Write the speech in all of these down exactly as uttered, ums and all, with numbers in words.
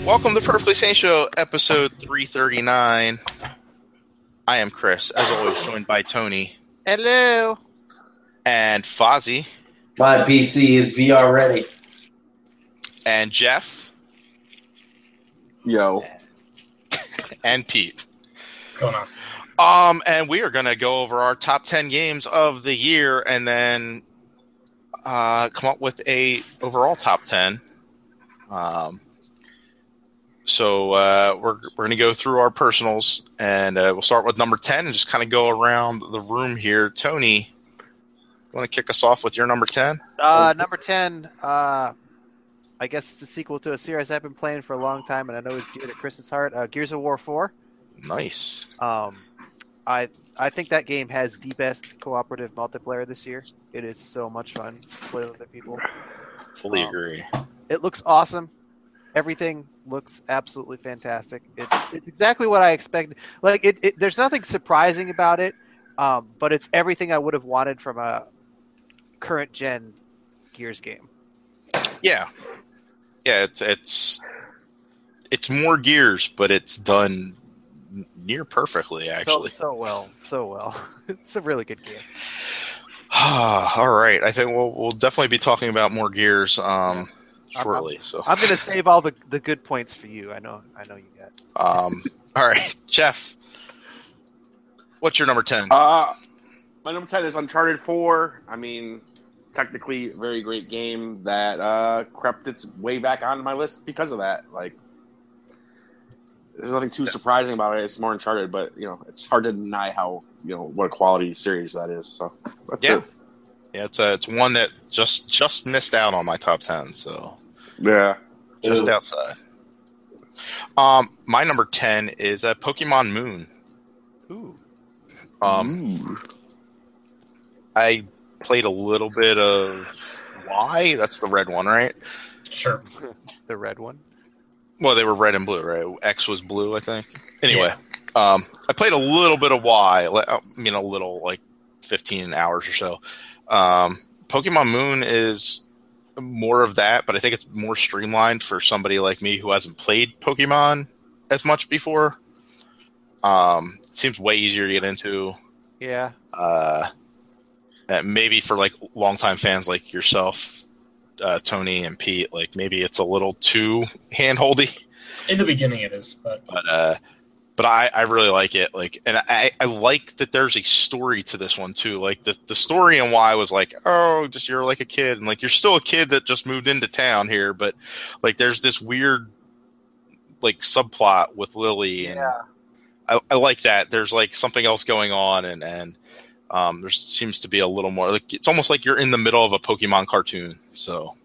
Welcome to Perfectly Sane Show, episode three thirty-nine. I am Chris, as always, joined by Tony. Hello. And Fozzie. My P C is V R ready. And Jeff. Yo. And Pete. What's going on? Um, and we are going to go over our top ten games of the year and then uh, come up with a overall top ten. Um, so uh, we're we're going to go through our personals, and uh, we'll start with number ten and just kind of go around the room here. Tony, you want to kick us off with your number ten? Uh, number ten, uh, I guess it's a sequel to a series I've been playing for a long time, and I know it's dear to Chris's heart, uh, Gears of War four. Nice. Um, I I think that game has the best cooperative multiplayer this year. It is so much fun to play with other people. Fully um, agree. It looks awesome. Everything looks absolutely fantastic. It's it's exactly what I expected. Like it, it there's nothing surprising about it, um, but it's everything I would have wanted from a current gen Gears game. Yeah, yeah. It's it's it's more Gears, but it's done near perfectly. Actually, so, so well, so well. It's a really good game. All right, I think we'll we'll definitely be talking about more Gears um, shortly. I'm, so I'm going to save all the, the good points for you. I know, I know you got. Um, all right, Jeff, what's your number ten? Uh, my number ten is Uncharted four. I mean, technically, a very great game that uh, crept its way back onto my list because of that. Like, there's nothing too surprising about it. It's more Uncharted, but you know, it's hard to deny how you know what a quality series that is. So that's yeah, it. yeah, it's a, it's one that just just missed out on my top ten. So Yeah, just Ooh. outside. Um, my number ten is uh, Pokemon Moon. Ooh. Um, Ooh. I played a little bit of Y. That's the red one, right? Sure. The red one. Well, they were red and blue, right? X was blue, I think. Anyway, um, I played a little bit of Y. like, I mean, a little, like fifteen hours or so. Um, Pokemon Moon is more of that, but I think it's more streamlined for somebody like me who hasn't played Pokemon as much before. Um, it seems way easier to get into. Yeah. Uh, and maybe for like longtime fans like yourself, uh, Tony and Pete, like maybe it's a little too handholdy. In the beginning, it is, but But uh, but I, I really like it. Like, and I, I like that there's a story to this one too. Like the the story and why was like, oh, just you're like a kid, and like you're still a kid that just moved into town here, but like there's this weird like subplot with Lily, and Yeah. I, I like that. There's like something else going on, and and um, there seems to be a little more. Like it's almost like you're in the middle of a Pokemon cartoon. So,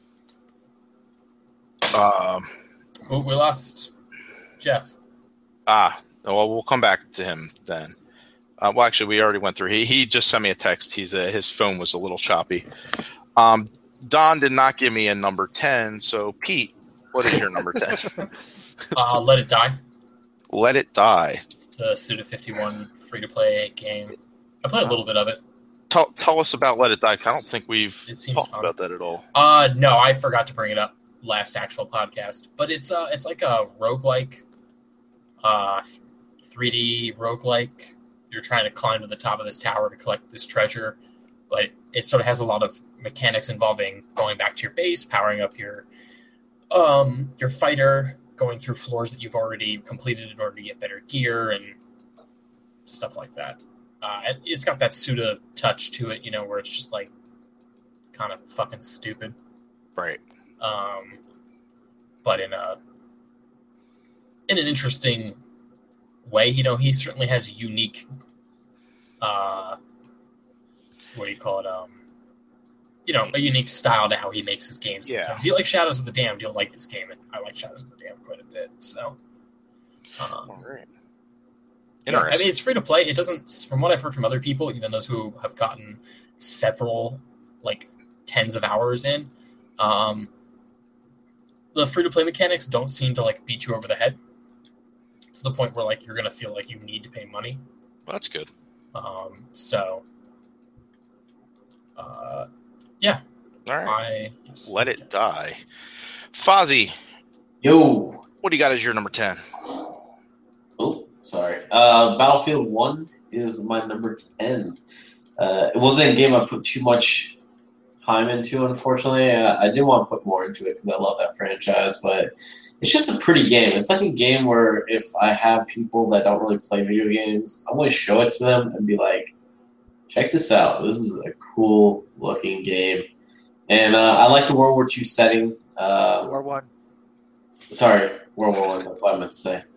um. we, we lost Jeff. Ah, well, we'll come back to him then. Uh, well, actually, we already went through. He he just sent me a text. He's uh, his phone was a little choppy. Um, Don did not give me a number ten. So, Pete, what is your number ten? Uh, Let It Die, Let It Die. the Suda fifty-one free-to-play game. I played a little bit of it. Tell tell us about Let It Die. 'Cause I don't think we've It seems talked fun. about that at all. Uh, no, I forgot to bring it up last actual podcast. But it's uh, it's like a roguelike, uh, three D roguelike. You're trying to climb to the top of this tower to collect this treasure, but it sort of has a lot of mechanics involving going back to your base, powering up your um your fighter, going through floors that you've already completed in order to get better gear and stuff like that. Uh, it- it's got that Suda touch to it, you know, where it's just like kind of fucking stupid. Right. Um, but in a in an interesting way, you know, he certainly has a unique, uh, what do you call it? Um, you know, a unique style to how he makes his games. Yeah. So if you like Shadows of the Damned, you'll like this game, and I like Shadows of the Damned quite a bit. So, um, All right. yeah, I Interesting. mean, it's free to play. It doesn't, from what I've heard from other people, even those who have gotten several, like tens of hours in, um, the free to play mechanics don't seem to like beat you over the head to the point where like you're gonna feel like you need to pay money. Well, that's good. Um, so, uh, yeah, All right. I yes, Let It Die. Fozzie, Yo, what do you got as your number ten? Oh, sorry. Uh, Battlefield one is my number ten. Uh, it wasn't a game I put too much time into, unfortunately. I, I did want to put more into it because I love that franchise, but it's just a pretty game. It's like a game where if I have people that don't really play video games, I'm going to show it to them and be like, check this out. This is a cool looking game. And uh, I like the World War Two setting. Uh, War One. Sorry, World War One. That's what I meant to say.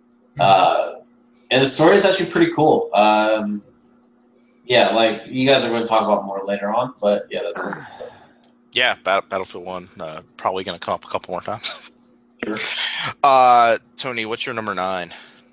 Uh, and the story is actually pretty cool. Um, yeah, like you guys are going to talk about more later on, but yeah, that's cool. Yeah, Bat- Battlefield one. Uh, probably going to come up a couple more times. Sure. Uh, Tony, what's your number nine?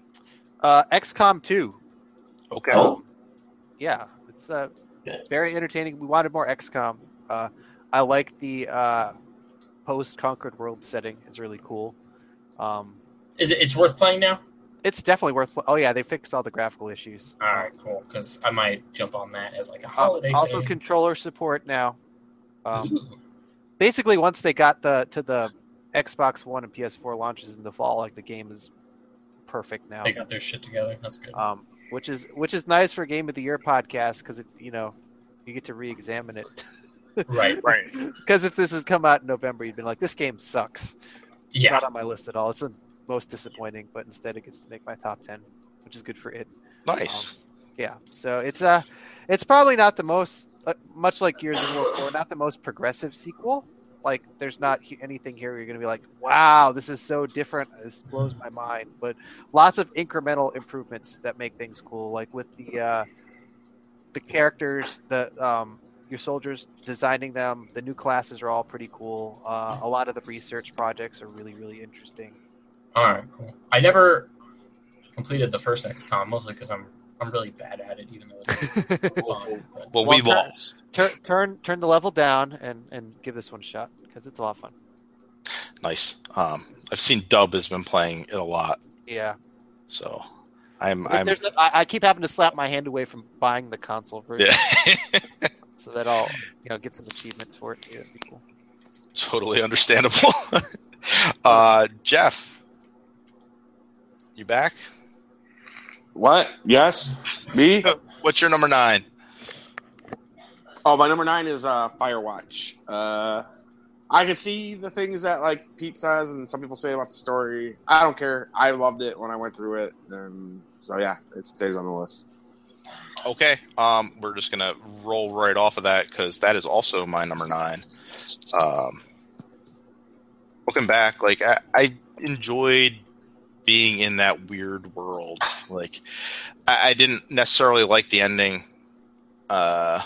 Uh, X COM two. Okay. Oh, Yeah, it's uh, Yeah. very entertaining. We wanted more X COM. Uh, I like the uh, post-conquered world setting. It's really cool. Um, Is it? It's worth playing now. it's definitely worth. Pl- oh yeah, they fixed all the graphical issues. All right, cool. Because I might jump on that as like a Um, holiday. also, thing. controller support now. Um, Ooh. basically, once they got the to the Xbox One and P S four launches in the fall, like the game is perfect now. They got their shit together. That's good. Um, which is which is nice for Game of the Year podcast because you know you get to re-examine it. Right. Right. Because if this has come out in November, you'd been like, this game sucks. It's Yeah. not on my list at all. It's the most disappointing, but instead it gets to make my top ten, which is good for it. Nice. Yeah, so it's uh, it's probably not the most, uh, much like Gears of War four, not the most progressive sequel. Like, there's not he- anything here where you're going to be like, wow, this is so different. This blows my mind. But lots of incremental improvements that make things cool, like with the uh, the characters, the um, your soldiers, designing them. The new classes are all pretty cool. Uh, a lot of the research projects are really, really interesting. All right, cool. I never completed the first X COM, mostly because I'm I'm really bad at it, even though it's fun. But, Well, Well, we turn- lost. Turn turn turn the level down and, and give this one a shot because it's a lot of fun. Nice. Um, I've seen Dub has been playing it a lot, Yeah, so I'm. Like, I'm. there's a, I, I keep having to slap my hand away from buying the console version, Yeah. so that I'll you know get some achievements for it. Yeah, that'd be cool. Totally understandable. uh, Jeff, you back? What? Yes? Me? What's your number nine? Oh, my number nine is uh, Firewatch. Uh, I can see the things that like Pete says and some people say about the story. I don't care. I loved it when I went through it, and so yeah, it stays on the list. Okay. Um, we're just gonna roll right off of that because that is also my number nine. Um, looking back, like I, I enjoyed being in that weird world. Like I, I didn't necessarily like the ending uh,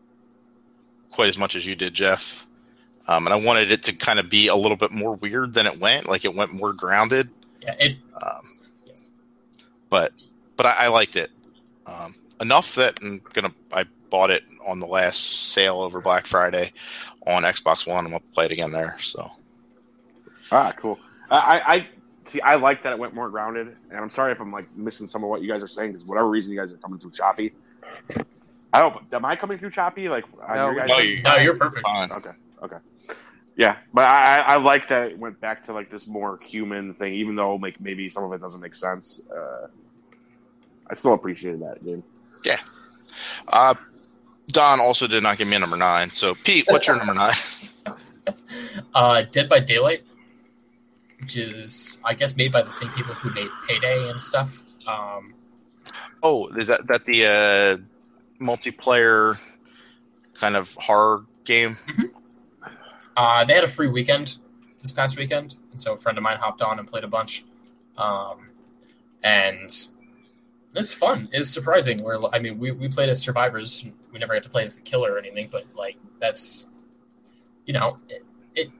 quite as much as you did, Jeff. Um, and I wanted it to kind of be a little bit more weird than it went. Like it went more grounded. yeah, it. Um, Yes. but but I, I liked it um, enough that I'm gonna I bought it on the last sale over Black Friday on Xbox One. I'm gonna play it again there. So Ah, cool. I, I, I see. I like that it went more grounded, and I'm sorry if I'm like missing some of what you guys are saying because whatever reason you guys are coming through choppy. I don't. Am I coming through choppy? Like, on No, your guys' no, end? you- No, you're perfect. fine. Okay. Okay. Yeah, but I, I I like that it went back to like this more human thing, even though like maybe some of it doesn't make sense. Uh, I still appreciated that game. Uh, Don also did not give me a number nine. So Pete, what's your number nine? Uh, Dead by Daylight, which is I guess made by the same people who made Payday and stuff. Um, Oh, is that that the uh, multiplayer kind of horror game? Uh, they had a free weekend this past weekend, and so a friend of mine hopped on and played a bunch. Um, and it's fun. It's surprising. Where I mean, we, we played as survivors. We never got to play as the killer or anything, but like that's you know it it,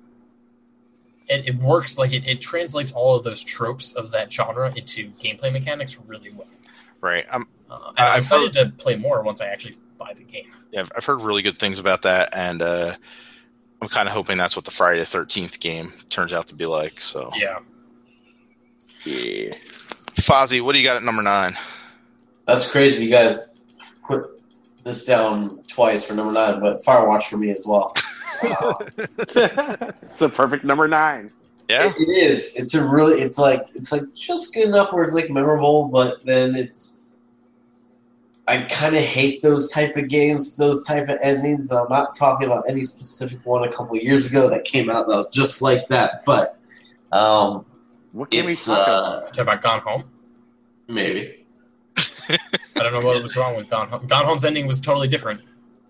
it, it works. Like it, it translates all of those tropes of that genre into gameplay mechanics really well. Right. I'm. Uh, and I'm I've excited to play more once I actually buy the game. Yeah, I've heard really good things about that, and uh, I'm kind of hoping that's what the Friday the thirteenth game turns out to be like. So, Yeah. Yeah. Fozzie, what do you got at number nine? that's crazy. You guys put this down twice for number nine, but Firewatch for me as well. Uh, It's a perfect number nine. Yeah, It, it is. It's a really. It's like it's like just good enough where it's like memorable, but then it's. I kind of hate those type of games, those type of endings. I'm not talking about any specific one a couple of years ago that came out that was just like that, but um, What game are you it's talking uh, about? Talk about Gone Home. maybe. I don't know what was wrong with Gone Home. Gone Home's ending was totally different.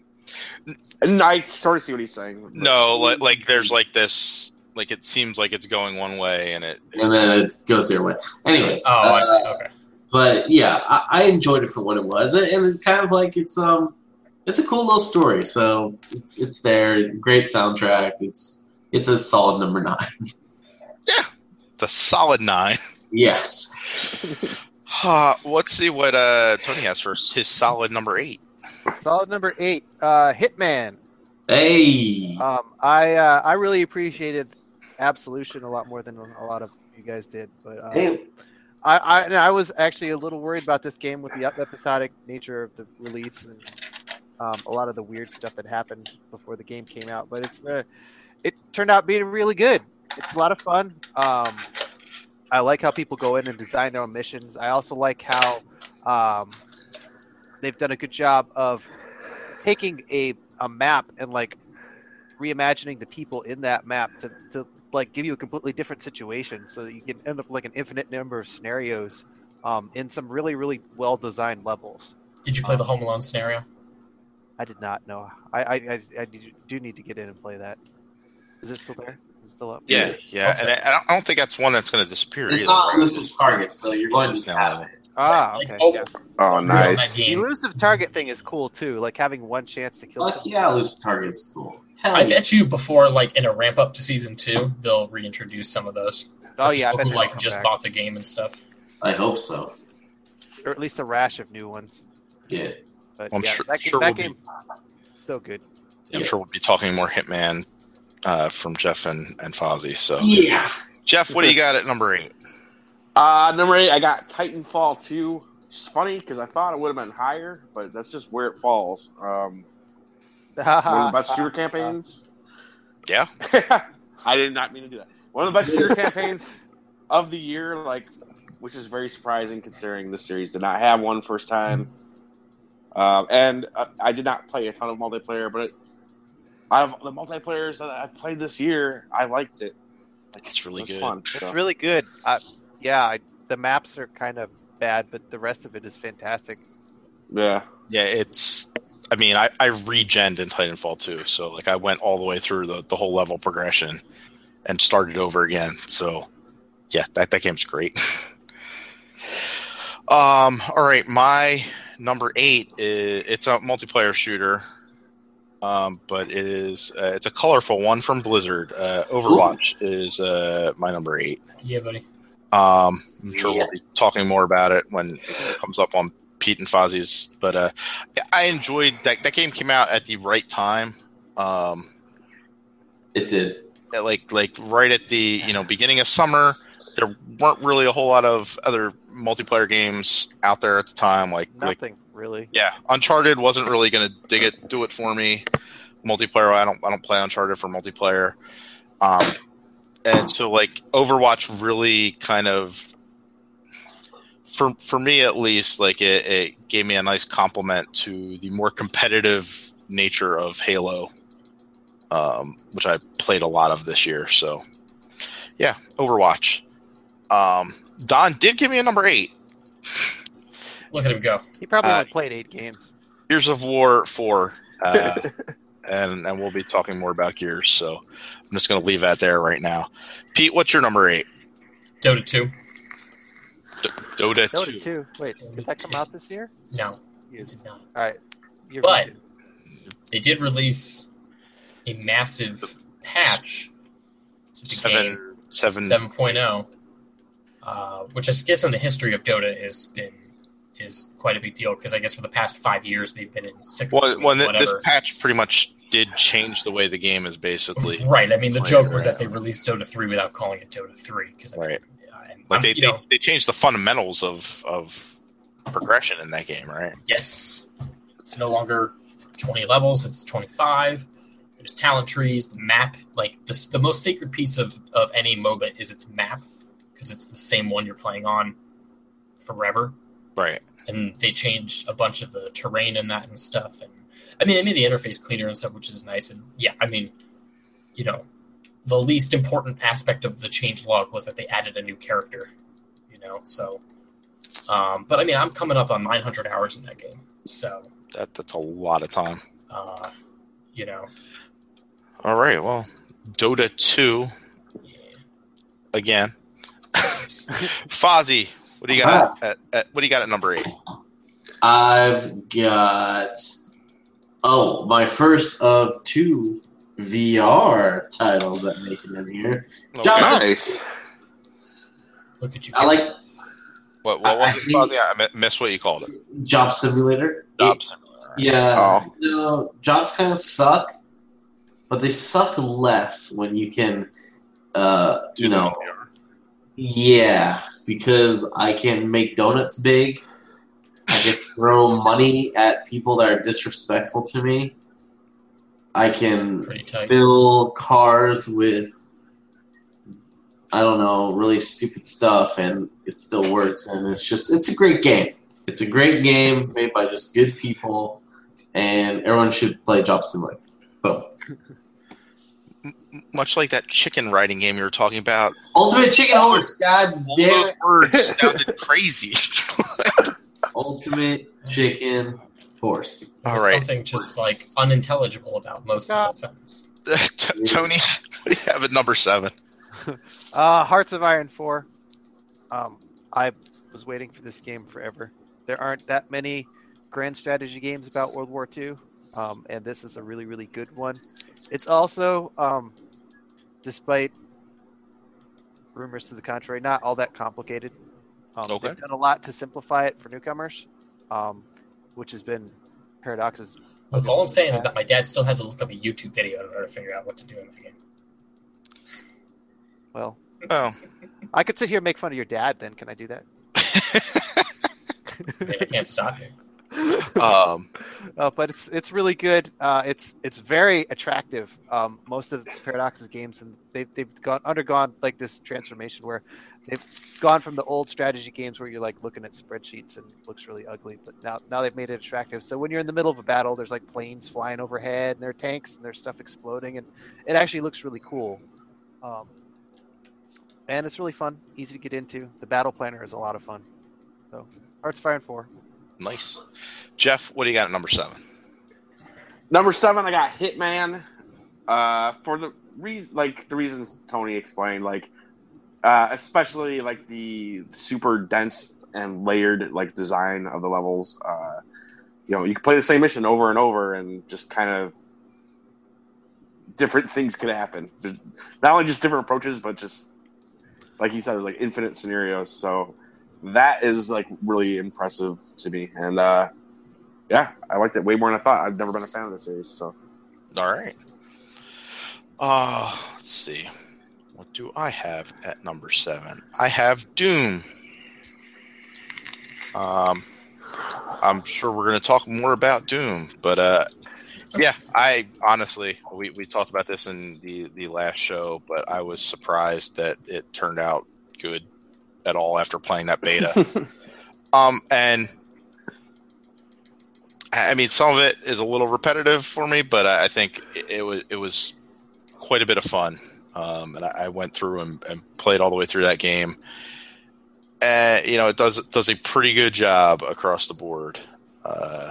And I sort of see what he's saying. no, like like there's like this, like it seems like it's going one way, and it, And then it goes their way. Anyways, Oh, uh, I see. Okay. but yeah, I, I enjoyed it for what it was, and it's kind of like it's um, it's a cool little story. So it's it's there, great soundtrack. It's it's a solid number nine. it's a solid nine. Yes. Uh, let's see what uh, Tony has for his solid number eight. Solid number eight, uh, Hitman. Hey. Um, I uh, I really appreciated Absolution a lot more than a lot of you guys did, but uh, Hey. I I, and I was actually a little worried about this game with the episodic nature of the release and um, a lot of the weird stuff that happened before the game came out. But it's uh, it turned out being really good. It's a lot of fun. Um, I like how people go in and design their own missions. I also like how um, they've done a good job of taking a, a map and like reimagining the people in that map to, to like give you a completely different situation so that you can end up like an infinite number of scenarios um, in some really, really well designed levels. Did you play the Home Alone scenario? I did not know. I, I, I, I do need to get in and play that. Is it still there? Is it still up? Yeah, yeah, Okay. and I, I don't- I don't think that's one that's going to disappear. It's either, not right? elusive target, so you're going to just have it. Ah, Like, okay. oh, Yeah. Oh, on nice. that The game. elusive target thing is cool too. Like having one chance to kill Fuck someone. yeah, elusive target's cool. Hell I yeah. bet you before, like in a ramp up to season two, they'll reintroduce some of those. Oh yeah, I People bet who they'll like come just back. bought the game and stuff. I hope so. Or at least a rash of new ones. Yeah. But I'm yeah, sure- that, game, sure that we'll be- game, so good. I'm sure we'll be talking more Hitman uh, from Jeff and, and Fozzie. So, Yeah. Jeff, what do you got at number eight? Uh, number eight, I got Titanfall two. Which is funny because I thought it would have been higher, but that's just where it falls. Um, one of the best shooter campaigns. Yeah, I did not mean to do that. One of the best shooter campaigns of the year, like, which is very surprising considering this series did not have one first time. Um, and uh, I did not play a ton of multiplayer, but it, out of the multiplayers that I've played this year, I liked it. Like, It's really it was good. fun. It's so. really good. Uh, yeah, I, the maps are kind of bad, but the rest of it is fantastic. Yeah. yeah. It's. I mean, I I regened in Titanfall two, so like I went all the way through the, the whole level progression and started over again. So yeah, that that game's great. um. All right, my number eight is it's a multiplayer shooter. Um, but it is uh, it's a colorful one from Blizzard. Uh, Overwatch is uh, my number eight. Yeah, buddy. Um, I'm sure Yeah. we'll be talking more about it when it comes up on Pete and Fozzie's. But uh, I enjoyed that. That game came out at the right time. Um, It did. at like like right at the you know beginning of summer. There weren't really a whole lot of other multiplayer games out there at the time. Like like Nothing really. yeah, Uncharted wasn't really going to dig it, do it for me. Multiplayer, I don't, I don't play Uncharted for multiplayer. Um, and so like Overwatch really kind of, for for me at least, like it, it gave me a nice compliment to the more competitive nature of Halo, um, which I played a lot of this year. So yeah, Overwatch. Um, Don did give me a number eight. Look at him go. He probably Uh, only played eight games. Gears of War four, uh, and and we'll be talking more about Gears. So I'm just going to leave that there right now. Pete, what's your number eight? Dota two. D- Dota, Dota two. two. Wait, did that come out this year? No, You- it did not. All right. You're But- right. They did release a massive patch to the game Seven, seven, seven point oh, uh, which I guess in the history of Dota has been is quite a big deal because I guess for the past five years they've been in six. Well, well th- this whatever. patch pretty much did change the way the game is basically. Right. I mean, the played joke was around. that they released Dota three without calling it Dota three because Right. and, Like um, they, you they, know, they changed the fundamentals of of progression in that game, right? yes, it's no longer twenty levels; it's twenty-five. There's talent trees, the map. Like the the most sacred piece of of any MOBA is its map because it's the same one you're playing on forever. Right. And they changed a bunch of the terrain in that and stuff. And I mean, they made the interface cleaner and stuff, which is nice. And yeah, I mean, you know, the least important aspect of the change log was that they added a new character. You know, so. Um, but I mean, I'm coming up on nine hundred hours in that game, so that that's a lot of time. Uh, you know. All right. Well, Dota two Yeah. again. Fozzie, what do you got at, at what do you got at number eight? I've got oh my first of two V R titles that make it in here. Okay. Johnson. Nice. Look at you. I like What, what was I- it, Fozzie? I mi- missed what you called it. Job Simulator. Job It- Simulator. Yeah, Oh. you know, jobs kind of suck, but they suck less when you can, uh, you know, yeah, because I can make donuts big. I can throw money at people that are disrespectful to me. I can Pretty tight. fill cars with, I don't know, really stupid stuff, and it still works. And it's just, it's a great game. It's a great game made by just good people, and everyone should play Job Simulator. Boom. Much like that chicken riding game you were talking about, Ultimate Chicken Horse. God all damn those it. words sounded crazy. Ultimate Chicken Horse. All There's right. something just like unintelligible about most of that sentence. T- Tony, what do you have at number seven? Uh, Hearts of Iron four. Um, I was waiting for this game forever. There aren't that many grand strategy games about World War Two, um, and this is a really, really good one. It's also, um, despite rumors to the contrary, not all that complicated. Um, Okay. They've done a lot to simplify it for newcomers, um, which has been Paradox's. Look, all I'm saying is that my dad still had to look up a YouTube video in order to figure out what to do in the game. Well, Oh, I could sit here and make fun of your dad. Then can I do that? I mean, I can't stop you. um, Uh, but it's it's really good. Uh, it's it's very attractive. Um, most of Paradox's games, and they've they've gone undergone like this transformation where they've gone from the old strategy games where you're like looking at spreadsheets and it looks really ugly, but now now they've made it attractive. So when you're in the middle of a battle, there's like planes flying overhead, and there are tanks, and there's stuff exploding, and it actually looks really cool. Um, and it's really fun, easy to get into. The battle planner is a lot of fun. So Hearts of Iron four. nice. Jeff, what do you got at number seven? Number seven, I got Hitman. Uh, for the reason, like the reasons Tony explained, like uh, especially like the super dense and layered like design of the levels. Uh, you know, you can play the same mission over and over, and just kind of different things could happen. There's not only just different approaches, but just like he said, there's like infinite scenarios. So that is like really impressive to me, and uh, yeah, I liked it way more than I thought. I've never been a fan of the series, so. All right. Uh, let's see. What do I have at number seven? I have Doom. Um, I'm sure we're going to talk more about Doom, but uh, yeah, I honestly, we, we talked about this in the, the last show, but I was surprised that it turned out good at all after playing that beta. um, and I mean, some of it is a little repetitive for me, but I think it, it was it was quite a bit of fun. Um, and I, I went through and, and played all the way through that game. And you know, it does it does a pretty good job across the board. Uh,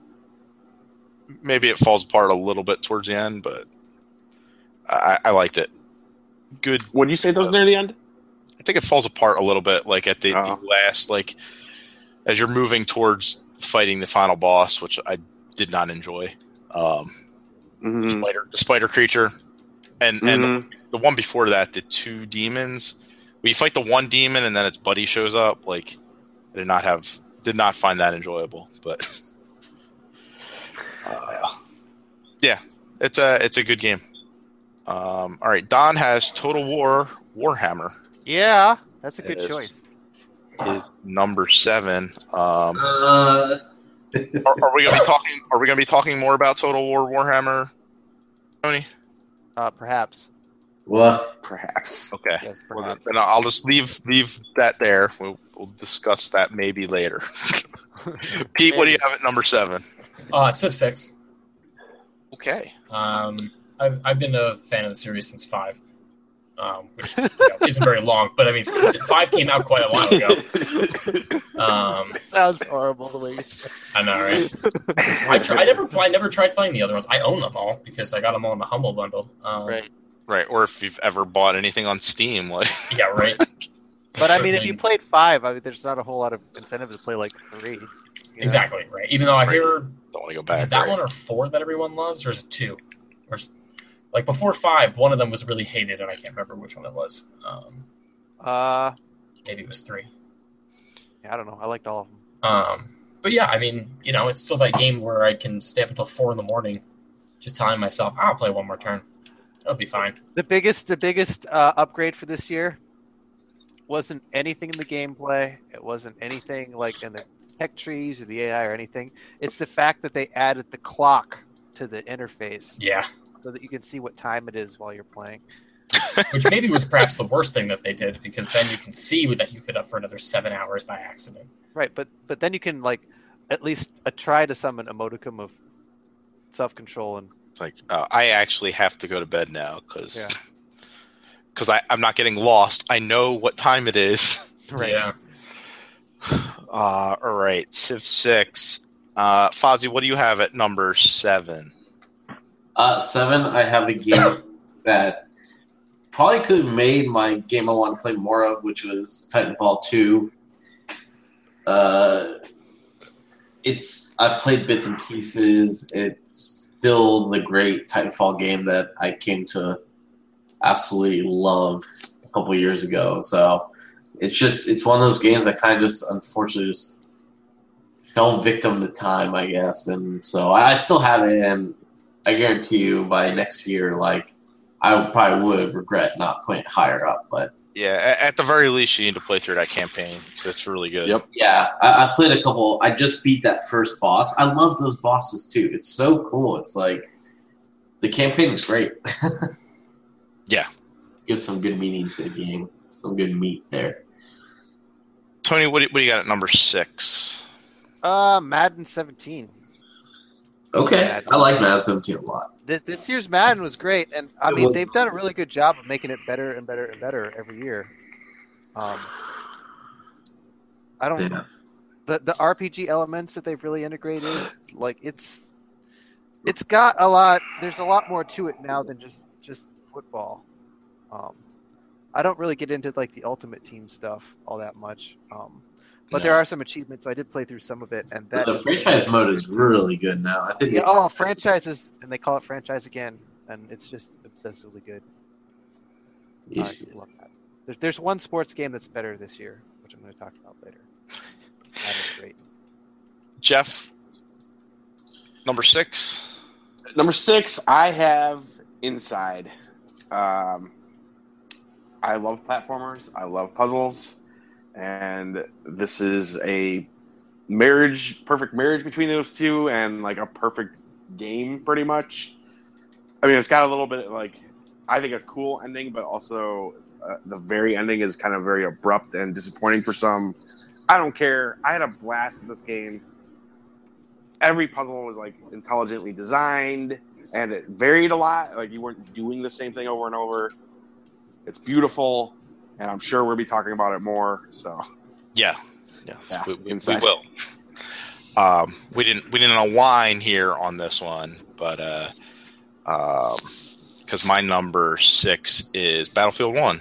maybe it falls apart a little bit towards the end, but I, I liked it. Good. Would you say those near the end? I think it falls apart a little bit, like at the, Oh. the last, like as you're moving towards fighting the final boss, which I did not enjoy. Um, the Mm-hmm. spider, the spider creature, and and Mhm. the one before that, the two demons. Well, you fight the one demon, and then its buddy shows up. Like, I did not have, did not find that enjoyable. But uh, yeah, it's a it's a good game. Um, all right, Don has Total War Warhammer. Yeah, that's a good It is. choice. Is number seven. Um, Uh, are, are we going to be talking? Are we going to be talking more about Total War Warhammer Tony? Uh, perhaps. What? Perhaps. Okay. Yes, Well, perhaps. then I'll just leave leave that there. We'll, we'll discuss that maybe later. Pete, what do you have at number seven? Uh, Civ six. Okay. Um, I've, I've been a fan of the series since five, um, which you know, isn't very long, but I mean, five came out quite a while ago. Um, Sounds horrible the way you I know, right? I, try, I never, I never tried playing the other ones. I own them all because I got them all in the Humble Bundle. Um, Right. Right. Or if you've ever bought anything on Steam, like Yeah, right. But I mean, if Certainly- you played five, I mean, there's not a whole lot of incentive to play like three. you know? Exactly, right. Even though I Right. hear, don't want to go is back. it that right? one or four that everyone loves, or is it two? Or is, like before five, one of them was really hated, and I can't remember which one it was. Um, Uh, maybe it was three. yeah, I don't know. I liked all of them. Um, but yeah, I mean, you know, it's still that game where I can stay up until four in the morning, just telling myself, I'll play one more turn. It'll be fine. The biggest, the biggest uh, upgrade for this year wasn't anything in the gameplay. It wasn't anything like in the tech trees or the A I or anything. It's the fact that they added the clock to the interface Yeah, so that you can see what time it is while you're playing. which maybe was perhaps the worst thing that they did, because then you can see that you could up for another seven hours by accident. Right, but but then you can like at least uh, try to summon a modicum of self control and Like uh, I actually have to go to bed now because Yeah. because I I'm not getting lost. I know what time it is. right. Yeah. Uh, all right, Civ six. Uh, Fozzie, what do you have at number seven? Uh, seven, I have a game that probably could have made my game I want to play more of, which was Titanfall two. Uh, it's I've played bits and pieces. It's still the great Titanfall game that I came to absolutely love a couple years ago. So it's just it's one of those games that kind of just unfortunately just fell victim to time, I guess. And so I still have it, and I guarantee you by next year, like I probably would regret not putting it higher up. But Yeah, at, at the very least, you need to play through that campaign because it's really good. Yep. yeah, I, I played a couple. I just beat that first boss. I love those bosses too. It's so cool. It's like the campaign is great. Yeah. Gives some good meaning to the game. Some good meat there. Tony, what do, what do you got at number six? Uh, Madden seventeen. Okay, Madden. I like Madden seventeen a lot. This this year's Madden was great, and I It mean was. they've done a really good job of making it better and better and better every year. Um, I don't Yeah. the the R P G elements that they've really integrated, like it's it's got a lot. There's a lot more to it now than just just football. Um, I don't really get into like the Ultimate Team stuff all that much, um, but No. there are some achievements. So I did play through some of it, and that the is- franchise mode is really good now. I think. yeah, it- oh, franchises, and they call it franchise again, and it's just obsessively good. you I should- love that. There's, there's one sports game that's better this year, which I'm going to talk about later. That is great. Jeff, number six. Number six, I have Inside. Um, I love platformers. I love puzzles, and this is a marriage, perfect marriage between those two, and like a perfect game, pretty much. I mean, it's got a little bit like I think a cool ending, but also uh, the very ending is kind of very abrupt and disappointing for some. I don't care. I had a blast with this game. Every puzzle was like intelligently designed, and it varied a lot. Like you weren't doing the same thing over and over. It's beautiful, and I'm sure we'll be talking about it more. So Yeah, yeah, Yeah, we, we, we Inside. will. Um, we didn't we didn't align here on this one, but uh, um, because my number six is Battlefield One.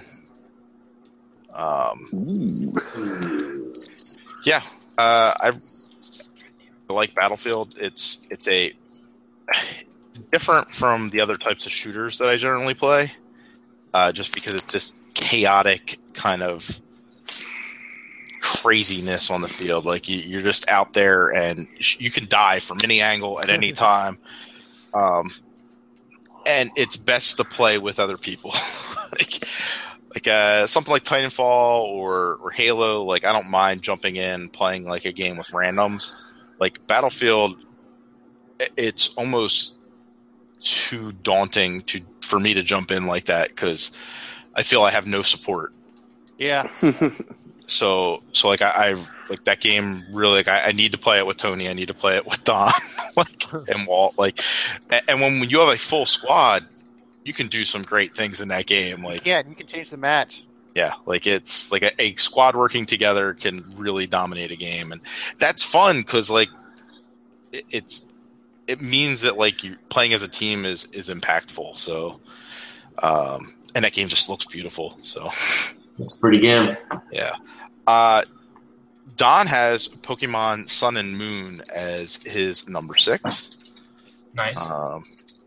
Um, yeah, uh, I like Battlefield. It's it's a different from the other types of shooters that I generally play, uh, just because it's just chaotic kind of craziness on the field. Like you, you're just out there and sh- you can die from any angle at any time. Um, and it's best to play with other people. like, like uh, something like Titanfall or, or Halo. Like I don't mind jumping in, playing like a game with randoms. Like Battlefield, it's almost too daunting to for me to jump in like that because I feel I have no support. Yeah. So, so like I, I like that game really. Like I, I need to play it with Tony. I need to play it with Don, like and Walt. Like, and, and when you have a full squad, you can do some great things in that game. Like, Yeah, you can change the match. yeah, like it's like a, a squad working together can really dominate a game, and that's fun because like it, it's it means that like you playing as a team is is impactful. So, um, and that game just looks beautiful. So. It's a pretty game. Yeah. Uh, Don has Pokemon Sun and Moon as his number six. Nice. Um,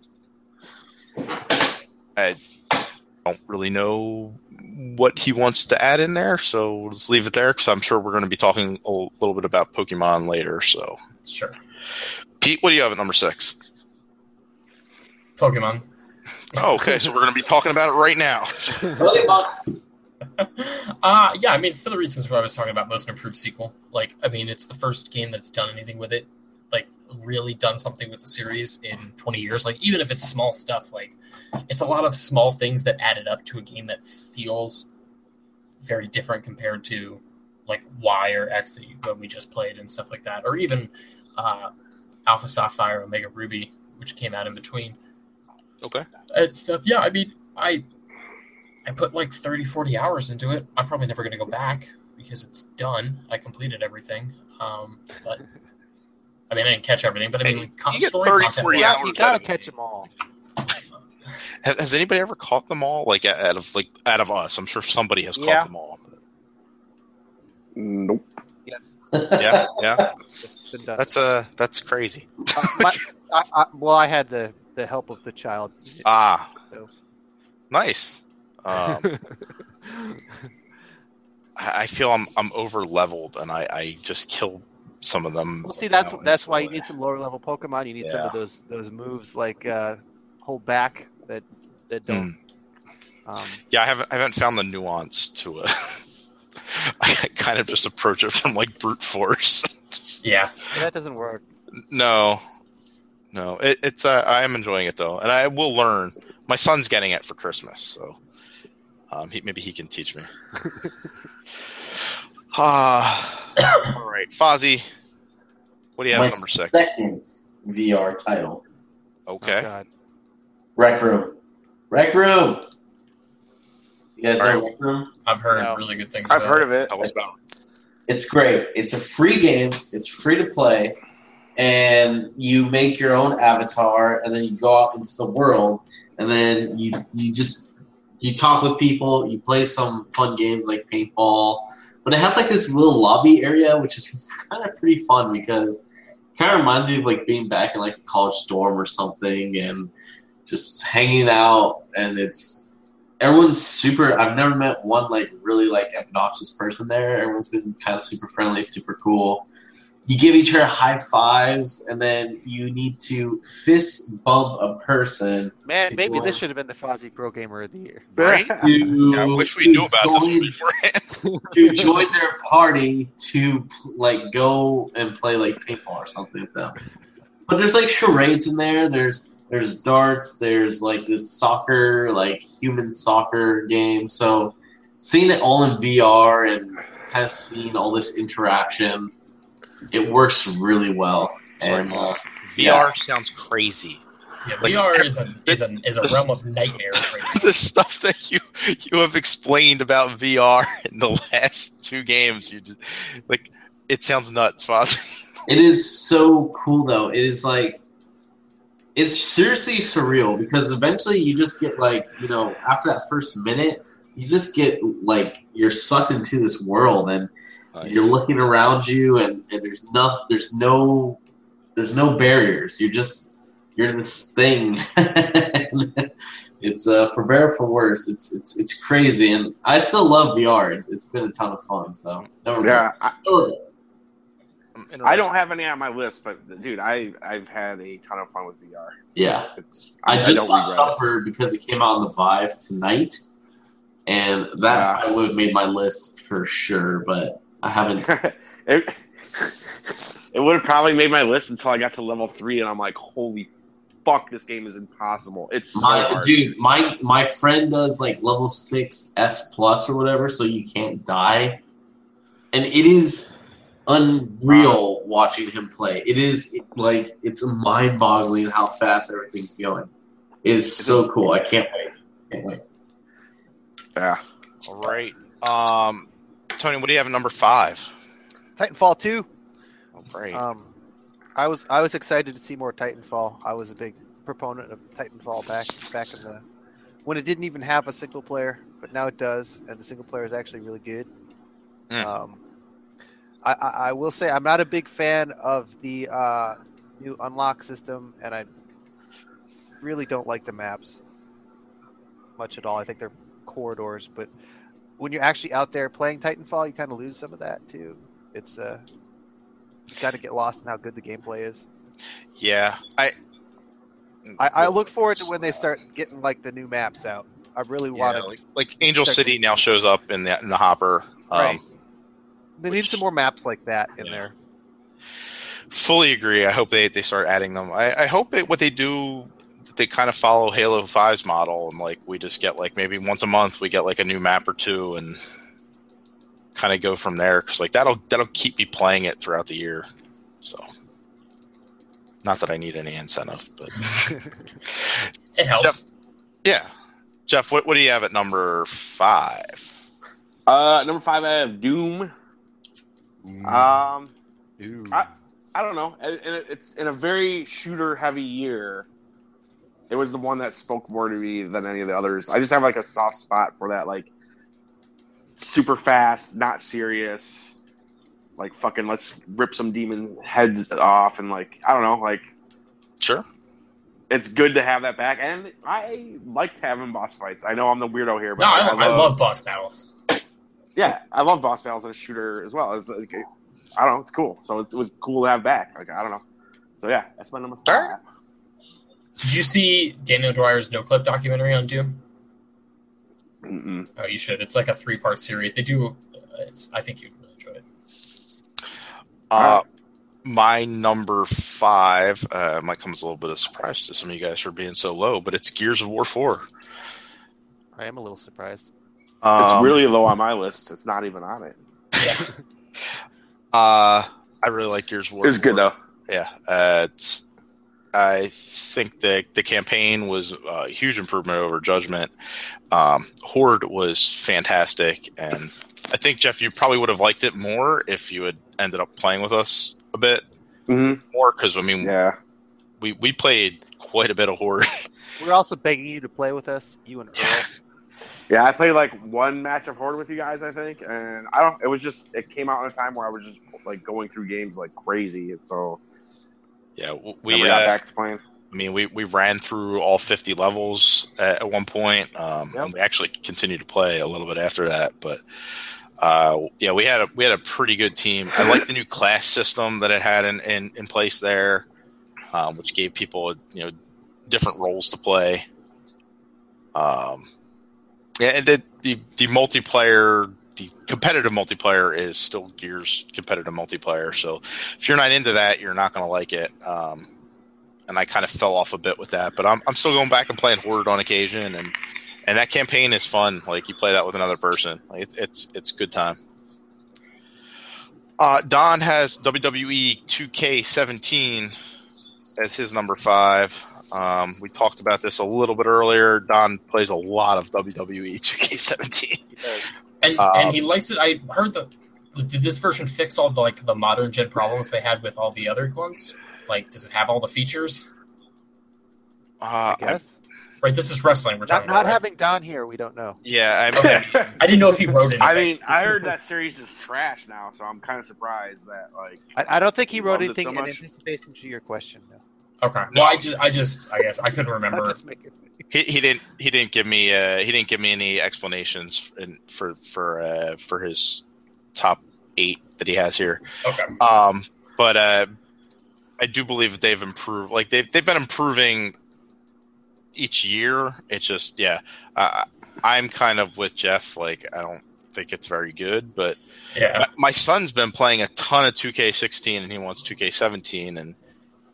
I don't really know what he wants to add in there, so we'll just leave it there because I'm sure we're going to be talking a little bit about Pokemon later. So, Sure. Pete, what do you have at number six? Pokemon. Oh, okay, so we're going to be talking about it right now. Pokemon. uh, yeah, I mean, for the reasons where I was talking about most improved sequel. Like, I mean, it's the first game that's done anything with it. Like, really done something with the series in twenty years. Like, even if it's small stuff, like, it's a lot of small things that added up to a game that feels very different compared to, like, Y or X that, you, that we just played and stuff like that. Or even uh, Alpha Sapphire, Omega Ruby, which came out in between. Okay. And stuff. Yeah, I mean, I... I put like thirty, forty hours into it. I'm probably never going to go back because it's done. I completed everything. Um, but I mean, I didn't catch everything, but I mean, Hey, like, con- you get story thirty, content. forty wise- Yeah, hours you gotta out of catch it. them all. Has, has anybody ever caught them all? Like out of like out of us, I'm sure somebody has Yeah. caught them all. Nope. Yes. Yeah, yeah. It's been done. That's uh, that's crazy. Uh, my, I, I, well, I had the, the help of the child. Ah, So. nice. Um, I I feel I'm I'm over leveled, and I, I just kill some of them. Well, see, that's you know, that's in why some you way. need some lower level Pokemon. You need some Yeah. of those those moves like uh, hold back that that don't. Um, Yeah, I haven't I haven't found the nuance to it. I kind of just approach it from like brute force. Just- Yeah. that doesn't work. no, no, it, it's uh, I am enjoying it though, and I will learn. My son's getting it for Christmas, so um, he, maybe he can teach me. Ah, all right, Fozzie, what do you have My at number six? second V R title. Oh, Okay, God. Rec Room. Rec Room! You guys know Alright. Rec Room? I've heard No. really good things I've about heard it. of it. tell us about it. It's great. It's a free game. It's free to play. And you make your own avatar, and then you go out into the world, and then you you just you talk with people. You play some fun games like paintball, but it has like this little lobby area, which is kind of pretty fun because it kind of reminds me of like being back in like a college dorm or something, and just hanging out. And it's everyone's super. I've never met one like really like obnoxious person there. Everyone's been kind of super friendly, super cool. You give each other high fives, and then you need to fist bump a person. Man, maybe Well- this should have been the Fozzie Pro Gamer of the Year. Right? To, Yeah, I wish we to knew about this one join- beforehand. to join their party to like go and play like paintball or something with them. But there's like charades in there. There's there's darts. There's like this soccer, like human soccer game. So seeing it all in V R and kind of seeing all this interaction, it works really well. Sorry, And uh, V R sounds crazy. Yeah, Like, V R is a is a is a this- realm of nightmares right now. The stuff that you you have explained about V R in the last two games, you just like it sounds nuts, Fozzie. it is so cool though. It is like it's seriously surreal because eventually you just get like, you know, after that first minute, you just get like you're sucked into this world and you're looking around you and, and there's no there's no there's no barriers. You're just you're this thing. It's uh for better or for worse. It's it's it's crazy and I still love V R. It's it's been a ton of fun. So no Yeah, regrets. I, No regrets. I don't have any on my list, but dude, I I've had a ton of fun with V R. Yeah. It's I I, just don't bought regret it. Thumper because it came out on the Vive tonight, and that Yeah. probably would have made my list for sure. But I haven't. it, it would have probably made my list until I got to level three, and I'm like, holy fuck, this game is impossible. It's so My hard. dude, my my friend does like level six S plus or whatever, so you can't die, and it is unreal watching him play. It is like it's mind boggling how fast everything's going. It is so cool. I can't wait. Can't wait. Yeah. All right. Um, Tony, what do you have at number five? Titanfall two. Oh, great. Um, I was I was excited to see more Titanfall. I was a big proponent of Titanfall back back in the when it didn't even have a single player, but now it does, and the single player is actually really good. Mm. Um, I, I, I will say I'm not a big fan of the uh, new unlock system, and I really don't like the maps much at all. I think they're corridors, but when you're actually out there playing Titanfall, you kind of lose some of that too. It's uh, you got to get lost in how good the gameplay is. Yeah, I, I, I look forward to when they start getting like the new maps out. I really yeah, want to. like, like Angel City now shows up in the in the hopper. Um, Right. They need which- some more maps like that in Yeah. there. Fully agree. I hope they, they start adding them. I, I hope it, what they do, they kind of follow Halo five's model, and like we just get like maybe once a month we get like a new map or two, and kind of go from there. Because like that'll that'll keep me playing it throughout the year. So, not that I need any incentive, but It helps. Jeff, yeah, Jeff, what what do you have at number five? Uh, number five, I have Doom. Um, Ooh. I, I don't know. And it- it's in a very shooter-heavy year. It was the one that spoke more to me than any of the others. I just have like a soft spot for that, like super fast, not serious, like fucking let's rip some demon heads off, and like I don't know, like Sure. it's good to have that back. And I liked having boss fights. I know I'm the weirdo here, but No, I, I love boss battles. yeah, I love boss battles in a shooter as well. It's like, I don't know, it's cool. So it's, it was cool to have back. Like I don't know. So yeah, that's my number five. All right. Did you see Daniel Dwyer's No Clip documentary on Doom? Mm-mm. Oh, you should. It's like a three part series. They do. It's. I think you'd really enjoy it. Uh, my number five uh, might come as a little bit of surprise to some of you guys for being so low, but it's Gears of War four. I am a little surprised. Um, It's really low on my list. It's not even on it. Uh, I really like Gears of War. It was good though. Yeah, uh, it's. I think the the campaign was a huge improvement over Judgment. Um, Horde was fantastic, and I think Jeff, you probably would have liked it more if you had ended up playing with us a bit Mm-hmm. more. Because I mean, Yeah. we we played quite a bit of Horde. We're also begging you to play with us, you and Earl. Yeah, I played like one match of Horde with you guys, I think, and I don't. It was just it came out in a time where I was just like going through games like crazy, so Yeah, we we. never got Uh, back to playing. I mean, we, we ran through all fifty levels at, at one point, um, Yep. and we actually continued to play a little bit after that. But uh, yeah, we had a we had a pretty good team. I like the new class system that it had in, in, in place there, um, which gave people you know different roles to play. Um, yeah, and the, the the multiplayer, the competitive multiplayer is still Gears competitive multiplayer. So if you're not into that, you're not going to like it. Um, and I kind of fell off a bit with that, but I'm I'm still going back and playing Horde on occasion, and and that campaign is fun. Like you play that with another person, like it, it's it's a good time. Uh, Don has W W E two K seventeen as his number five. Um, we talked about this a little bit earlier. Don plays a lot of W W E two K seventeen. And Um, and he likes it. I heard that. Did this version fix all the like the modern gen problems they had with all the other ones? Like, does it have all the features? Uh, I guess. Right, this is wrestling we're Not, talking not about. right? having Don here, we don't know. yeah, I mean, Okay. I didn't know if he wrote anything. I mean, I heard that series is trash now, so I'm kind of surprised that like I, I don't think he He wrote loves it anything so in much. anticipation to your question. No. Okay. Well, I just, I just, I guess I couldn't I'm remember. just making. he, he didn't he didn't give me uh, he didn't give me any explanations in, for for uh, for his top eight that he has here. Okay. Um, but uh, I do believe that they've improved. Like they've they've been improving each year. It's just yeah, uh, I'm kind of with Jeff. Like I don't think it's very good, but Yeah. my, my son's been playing a ton of two K sixteen and he wants two K seventeen, and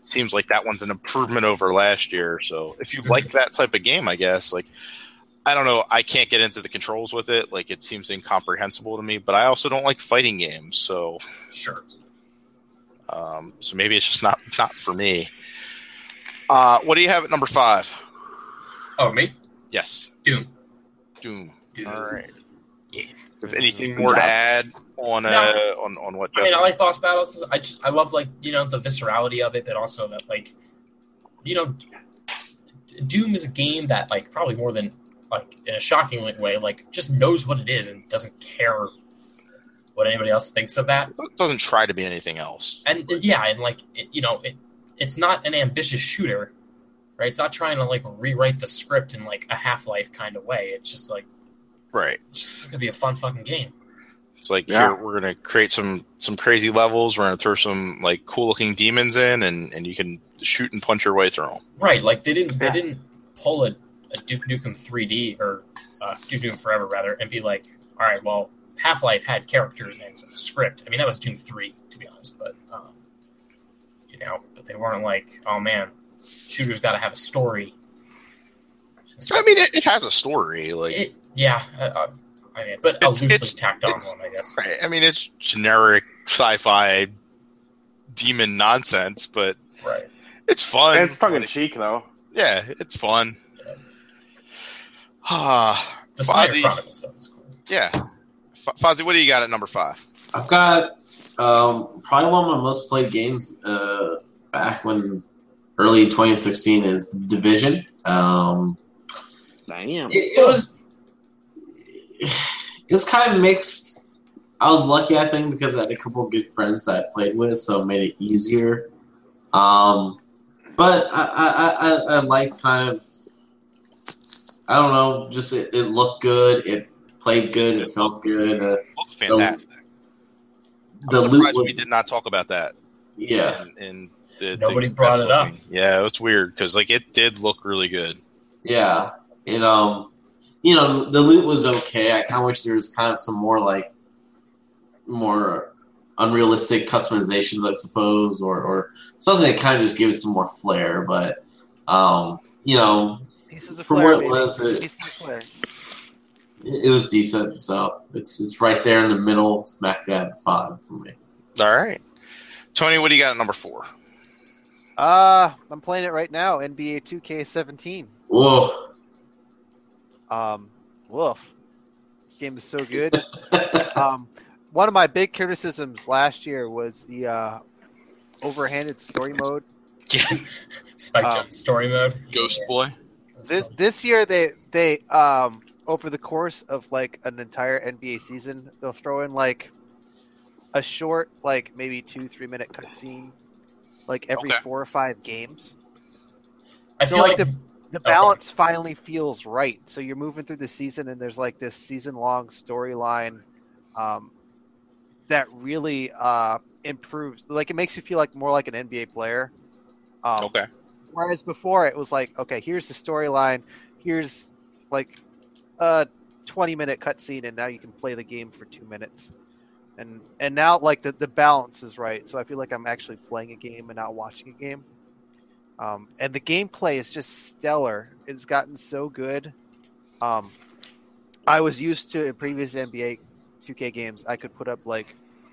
seems like that one's an improvement over last year. So if you Mhm. like that type of game, I guess, like, I don't know, I can't get into the controls with it. Like, it seems incomprehensible to me, but I also don't like fighting games. So, Sure. um, so maybe it's just not, not for me. Uh, what do you have at number five? Oh, me? Yes. Doom. Doom. Doom. All right. Yeah. If anything more to add on, uh, No. on, on what I mean, Jeff- I like boss battles. I just, I love, like, you know, the viscerality of it, but also that, like, you know, Doom is a game that, like, probably more than, like, in a shocking way, like, just knows what it is and doesn't care what anybody else thinks of that. It doesn't try to be anything else. And, and yeah, and, like, it, you know, it, it's not an ambitious shooter, right? It's not trying to, like, rewrite the script in, like, a Half-Life kind of way. It's just, like, Right. it's just going to be a fun fucking game. It's like, Yeah. here, we're going to create some, some crazy levels. We're going to throw some, like, cool-looking demons in, and, and you can shoot and punch your way through them. Right, like, they didn't, Yeah. they didn't pull a, a Duke Nukem three D, or uh, Duke Nukem Forever, rather, and be like, all right, well, Half-Life had characters and a script. I mean, that was Doom three, to be honest, but, um, you know, but they weren't like, oh, man, shooters got to have a story. I mean, it, it has a story. Like, It, yeah, uh, uh, I mean, but a It's- loosely it's- tacked on it's- one, I guess. right. I mean, it's generic sci-fi demon nonsense, but Right. it's fun. And it's tongue in cheek, though. Yeah, it's fun. Ah, The Snyder Fozzie. Chronicles stuff is cool. yeah. F- Fozzie, what do you got at number five? I've got um, probably one of my most played games uh, back when early twenty sixteen is The Division. Um, Damn. it, it was it was kind of mixed. I was lucky, I think, because I had a couple of good friends that I played with, so it made it easier. Um, but I, I, I, I liked kind of, I don't know, just it, it looked good, it played good, it felt good. Uh, Look fantastic. the I'm loot surprised was, we did not talk about that. yeah. In, in the, Nobody the brought best it up. looking. Yeah, it's weird because like it did look really good. Yeah, and um, you know, the loot was okay. I kind of wish there was kind of some more like more unrealistic customizations, I suppose, or or something that kind of just gave it some more flair. But um, you know, Pieces of for flair, what it baby. was, it, Pieces of flair. it it was decent. So it's it's right there in the middle, smack dab at five for me. All right, Tony, what do you got at number four? Uh, I'm playing it right now. N B A two K seventeen. Whoa. Um, woof. Game is so good. um, one of my big criticisms last year was the uh, overhanded story mode. Spike Um, Jump story mode. Ghost Yeah. Boy. This this year they they um over the course of like an entire N B A season they'll throw in like a short like maybe two three minute cutscene like every Okay. four or five games. I So, feel like, like, the the balance finally feels right. So you're moving through the season, and there's like this season long storyline um, that really uh, improves. Like it makes you feel like more like an N B A player. Um, Okay. Whereas before it was like, okay, here's the storyline, here's like a twenty minute cutscene, and now you can play the game for two minutes. And and now like the, the balance is right, so I feel like I'm actually playing a game and not watching a game. Um, and the gameplay is just stellar. It's gotten so good. Um, I was used to in previous N B A two K games, I could put up like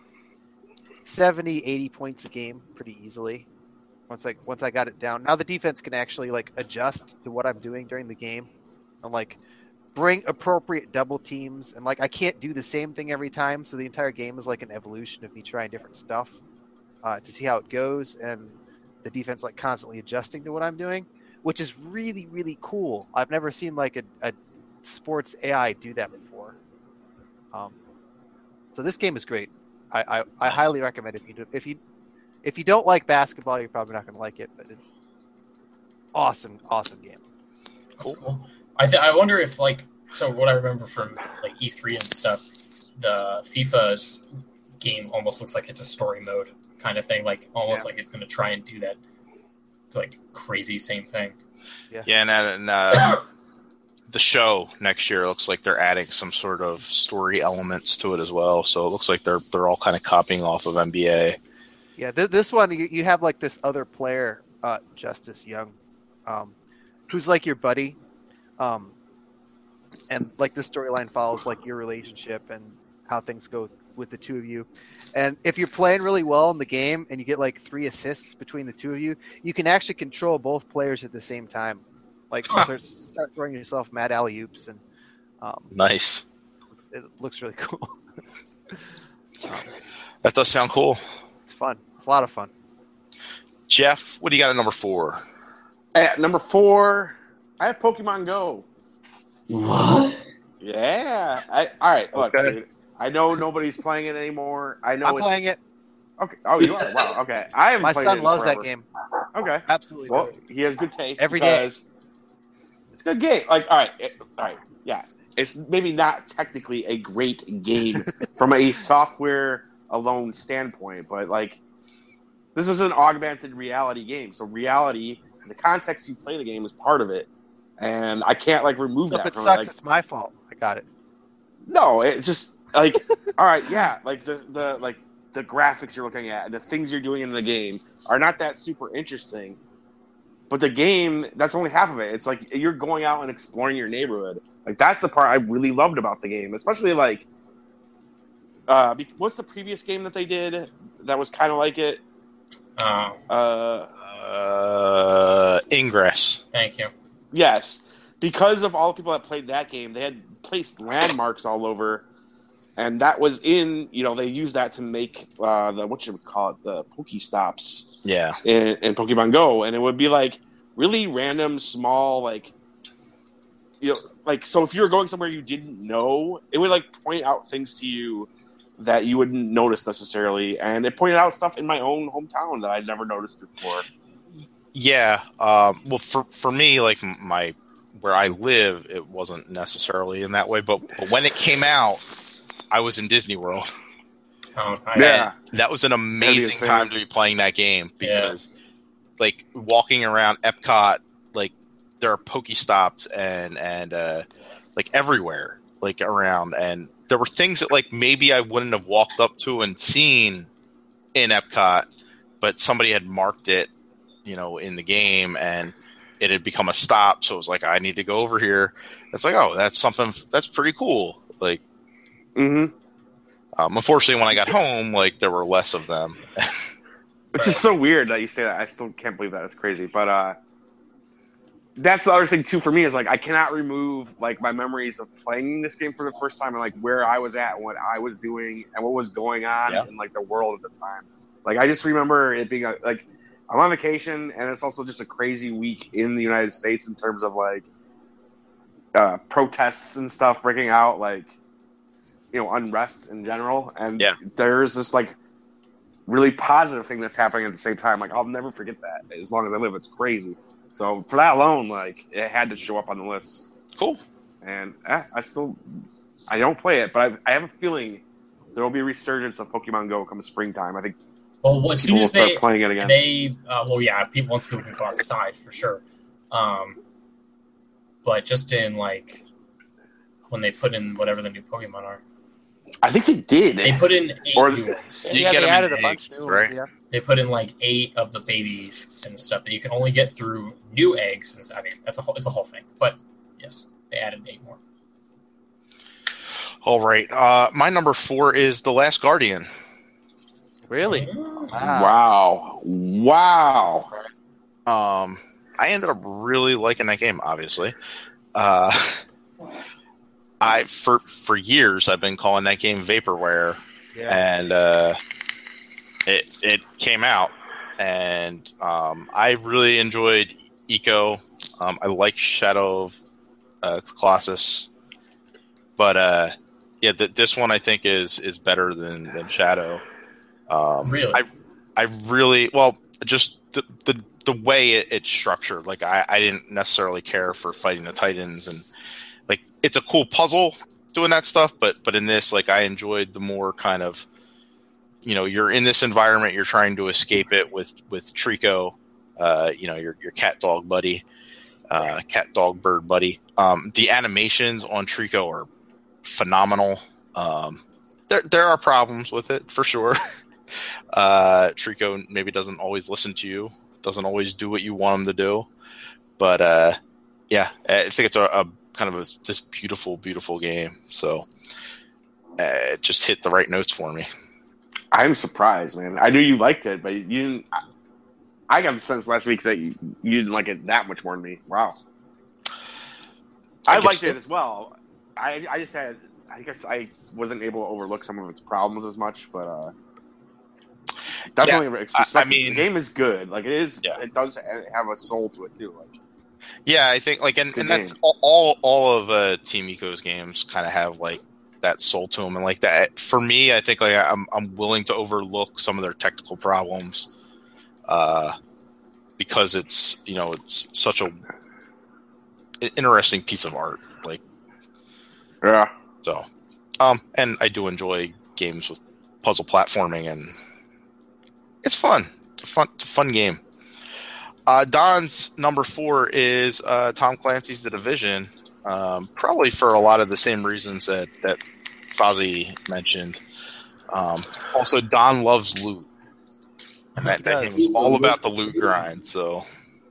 seventy, eighty points a game pretty easily. Once I once I got it down. Now the defense can actually like adjust to what I'm doing during the game and like bring appropriate double teams, and like I can't do the same thing every time, so the entire game is like an evolution of me trying different stuff uh, to see how it goes, and the defense like constantly adjusting to what I'm doing, which is really really cool. I've never seen like a, a sports A I do that before. Um, so this game is great. I, I, I Nice. highly recommend it if you do, if you if you don't like basketball, you're probably not going to like it, but it's awesome, awesome game. Cool. cool. I th- I wonder if like so what I remember from like E three and stuff, the FIFA's game almost looks like it's a story mode kind of thing, like almost Yeah. like it's going to try and do that like crazy same thing. Yeah, and, and uh, the show next year looks like they're adding some sort of story elements to it as well. So it looks like they're they're all kind of copying off of N B A. Yeah, th- this one you, you have like this other player, uh, Justice Young, um, who's like your buddy, um, and like this storyline follows like your relationship and how things go with the two of you. And if you're playing really well in the game and you get like three assists between the two of you, you can actually control both players at the same time. Like start, start throwing yourself mad alley oops, and um, Nice. it looks really cool. um, That does sound cool. it's fun. It's a lot of fun. Jeff, what do you got at number four? At number four, I have Pokemon Go. What? Yeah. I, all right. Look, Okay. dude, I know nobody's playing it anymore. I know I'm it's playing it. okay. Oh, you are. Wow. Okay. I haven't My played son it in loves forever. that game. Okay. Absolutely. Well, loves it. he has good taste Every day. because it's a good game. Like, all right, it, all right, yeah. It's maybe not technically a great game from a software alone standpoint, but like, this is an augmented reality game. So reality, the context you play the game is part of it, and I can't like remove So if that it from sucks, it. Like, it's my fault. I got it. no, it just like all right, yeah, like the the like the graphics you're looking at and the things you're doing in the game are not that super interesting. But the game, that's only half of it. It's like you're going out and exploring your neighborhood. Like that's the part I really loved about the game, especially like uh be- what's the previous game that they did that was kind of like it? Uh, Uh Uh, Ingress. thank you. yes. Because of all the people that played that game, they had placed landmarks all over. And that was in, you know, they used that to make uh, the, what should we call it, the Pokestops Yeah. in, in Pokemon Go. And it would be like really random, small, like, you know, like, so if you were going somewhere you didn't know, it would like point out things to you that you wouldn't notice necessarily. And it pointed out stuff in my own hometown that I'd never noticed before. Yeah. Um, well, for for me, like my where I live, it wasn't necessarily in that way. But, but when it came out, I was in Disney World. Oh, nice. Yeah. That was an amazing insane. time to be playing that game because, like, walking around Epcot, like there are Pokestops and and uh, like everywhere, like around, and there were things that like maybe I wouldn't have walked up to and seen in Epcot, but somebody had marked it, you know, in the game, and it had become a stop. So it was like, I need to go over here. It's like, oh, that's something that's pretty cool. Like, Mm-hmm. um, unfortunately, when I got home, like there were less of them. It's just so weird that you say that. I still can't believe that. It's crazy. But uh, that's the other thing, too, for me is like I cannot remove like my memories of playing this game for the first time and like where I was at, what I was doing, and what was going on Yeah. in like the world at the time. Like I just remember it being a, like I'm on vacation, and it's also just a crazy week in the United States in terms of like uh, protests and stuff breaking out, like you know unrest in general. And Yeah. there's this like really positive thing that's happening at the same time. Like I'll never forget that as long as I live. It's crazy. So for that alone, like it had to show up on the list. Cool. And eh, I still, I don't play it, but I, I have a feeling there will be a resurgence of Pokemon Go come springtime. I think Well, as people soon will as start they playing it again. they uh, well, yeah, people once people can go outside for sure. Um, but just in like when they put in whatever the new Pokemon are, I think they did. they put in eight Or- new ones. You yeah, get they them in added a bunch eggs, new right? ones. Yeah. They put in like eight of the babies and stuff that you can only get through new eggs. And stuff. I mean, that's a whole it's a whole thing. But yes, they added eight more. All right. Uh, my number four is The Last Guardian. Really? Mm. Wow. Wow. Wow. Um, I ended up really liking that game. Obviously, uh, I for for years I've been calling that game vaporware, Yeah. and uh, it it came out, and um, I really enjoyed Eco. Um, I like Shadow of uh, Colossus, but uh, yeah, th- this one I think is is better than than Shadow. Um, Really? I I really well just the the, the way it, it's structured. Like I, I didn't necessarily care for fighting the Titans, and like it's a cool puzzle doing that stuff. But but in this, like I enjoyed the more kind of, you know, you're in this environment, you're trying to escape it with with Trico, uh, you know, your your cat dog buddy, uh, cat dog bird buddy. Um, the animations on Trico are phenomenal. Um, there there are problems with it for sure. Uh, Trico maybe doesn't always listen to you, doesn't always do what you want him to do. But uh, yeah, I think it's a, a kind of a, this beautiful, beautiful game. So uh, it just hit the right notes for me. I'm surprised, man. I knew you liked it, but you didn't. I, I got the sense last week that you, you didn't like it that much more than me. Wow. I, I liked so. it as well. I I just had. I guess I wasn't able to overlook some of its problems as much, but uh, definitely. Yeah, I, I mean, the game is good. Like it is. Yeah. It does have a soul to it too. Like. Yeah, I think like and, and that's all, all all of uh, Team Ico's games kind of have like that soul to them, and like that for me, I think like I'm I'm willing to overlook some of their technical problems, uh, because it's you know it's such a an interesting piece of art, like yeah. So, um, and I do enjoy games with puzzle platforming, and it's fun. It's a fun, it's a fun game. Uh, Don's number four is uh, Tom Clancy's The Division, um, probably for a lot of the same reasons that that Fozzie mentioned. Um, also, Don loves loot, and that, that game is all about the loot grind. So,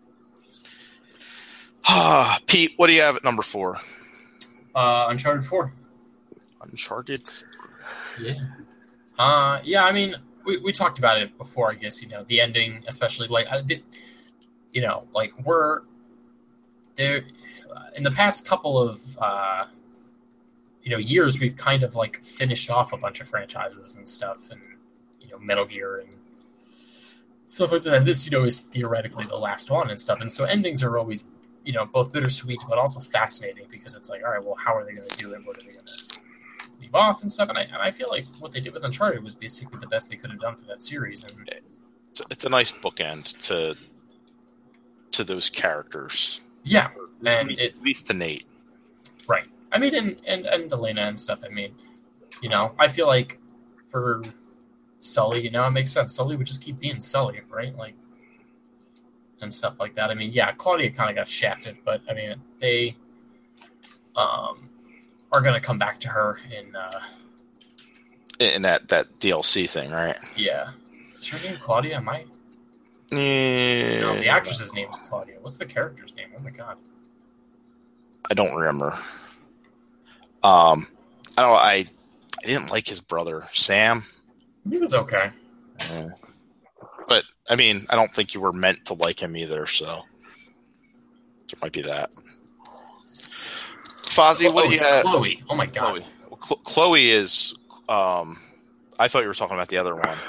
Pete, what do you have at number four? Uh, Uncharted four. Uncharted. Yeah. Uh, yeah. I mean, we, we talked about it before. I guess you know the ending, especially like I did. You know, like we're there in the past couple of uh, you know years, we've kind of like finished off a bunch of franchises and stuff, and you know, Metal Gear and stuff like that. And this, you know, is theoretically the last one and stuff. And so endings are always, you know, both bittersweet but also fascinating because it's like, all right, well, how are they going to do it? What are they going to leave off and stuff? And I and I feel like what they did with Uncharted was basically the best they could have done for that series. And it's, it's a nice bookend to. to those characters. Yeah. And at least, it, at least to Nate. Right. I mean, and, and, and Elena and stuff, I mean, you know, I feel like for Sully, you know, it makes sense. Sully would just keep being Sully, right? Like, and stuff like that. I mean, yeah, Claudia kind of got shafted, but, I mean, they um, are going to come back to her in... Uh, in that, that D L C thing, right? Yeah. Is her name Claudia? Am I... Yeah. No, the actress's name is Claudia. What's the character's name? Oh my god. I don't remember. Um, I don't. I I didn't like his brother Sam. He was okay. Yeah. But I mean, I don't think you were meant to like him either. So there might be that. Fozzie, oh, what oh, do you it's have? Chloe. Oh my god. Chloe. Well, Chloe, Chloe is. Um, I thought you were talking about the other one.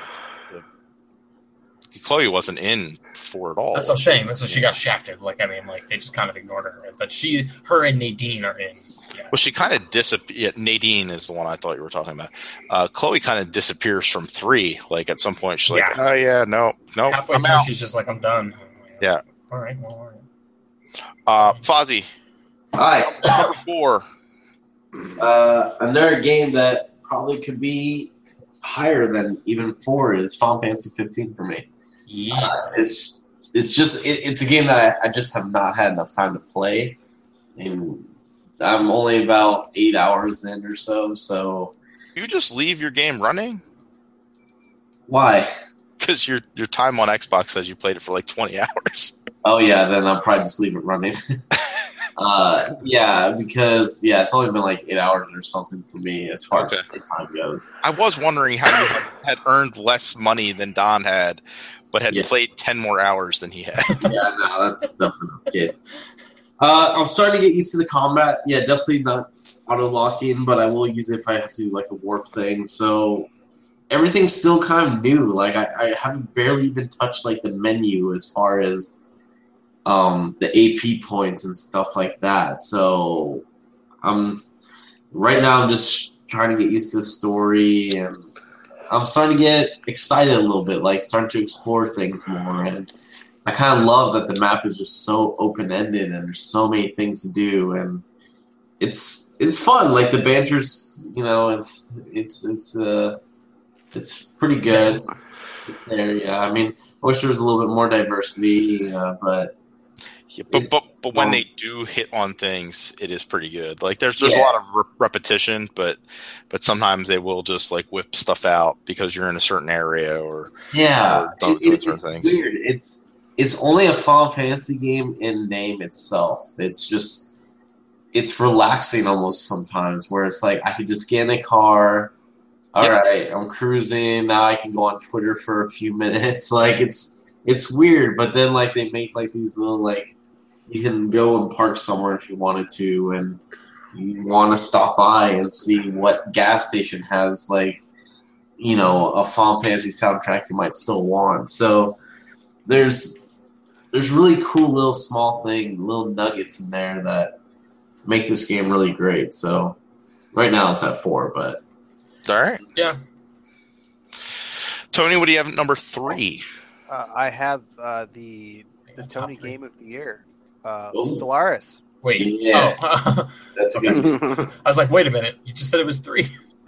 Chloe wasn't in for it all. That's what I'm saying. That's what she got shafted. Like, I mean, like they just kind of ignored her. But she, her, and Nadine are in. Yeah. Well, she kind of disappeared. Yeah, Nadine is the one I thought you were talking about. Uh, Chloe kind of disappears from three. Like at some point, she's yeah. like, "Oh yeah, no, no, halfway I'm through, out." She's just like, "I'm done." Like, yeah. All right. Well, all right. Uh, Fozzie. Hi. Number four. Uh, another game that probably could be higher than even four is Final Fantasy fifteen for me. Yeah. Uh, it's it's just it, it's a game that I, I just have not had enough time to play, and I'm only about eight hours in or so. So you just leave your game running? Why? Because your your time on Xbox says you played it for like twenty hours. Oh yeah, then I'll probably just leave it running. uh, yeah, because yeah, it's only been like eight hours or something for me as far okay. as the time goes. I was wondering how you had, had earned less money than Don had, but had yeah. played ten more hours than he had. Yeah, no, that's definitely not the case. Uh, I'm starting to get used to the combat. Yeah, definitely not auto-locking, but I will use it if I have to do like a warp thing. So everything's still kind of new. Like I, I haven't barely even touched like the menu as far as um, the A P points and stuff like that. So I'm right now I'm just trying to get used to the story, and I'm starting to get excited a little bit, like starting to explore things more. And I kind of love that the map is just so open-ended and there's so many things to do, and it's it's fun. Like the banter's, you know, it's it's it's uh it's pretty good. It's there, yeah. I mean, I wish there was a little bit more diversity, uh, but yeah, but but but when Um, they do hit on things, it is pretty good. Like there's there's a Yeah. lot of re- repetition, but but sometimes they will just like whip stuff out because you're in a certain area or Yeah, or don't it- do it- certain it's things. weird. It's it's only a Final Fantasy game in name itself. It's just it's relaxing almost sometimes, where it's like I could just get in a car. All Yep. right, I'm cruising now. I can go on Twitter for a few minutes. Like it's it's weird, but then like they make like these little like you can go and park somewhere if you wanted to, and you want to stop by and see what gas station has like you know a Final Fantasy soundtrack you might still want. So there's there's really cool little small thing, little nuggets in there that make this game really great. So right now it's at four, but All right, Yeah. Tony, what do you have at number three? Uh, I have uh, the the Top Tony three. Game of the Year, uh, Ooh. Stellaris. Wait. Yeah. Oh. that's good. I was like, wait a minute. You just said it was three.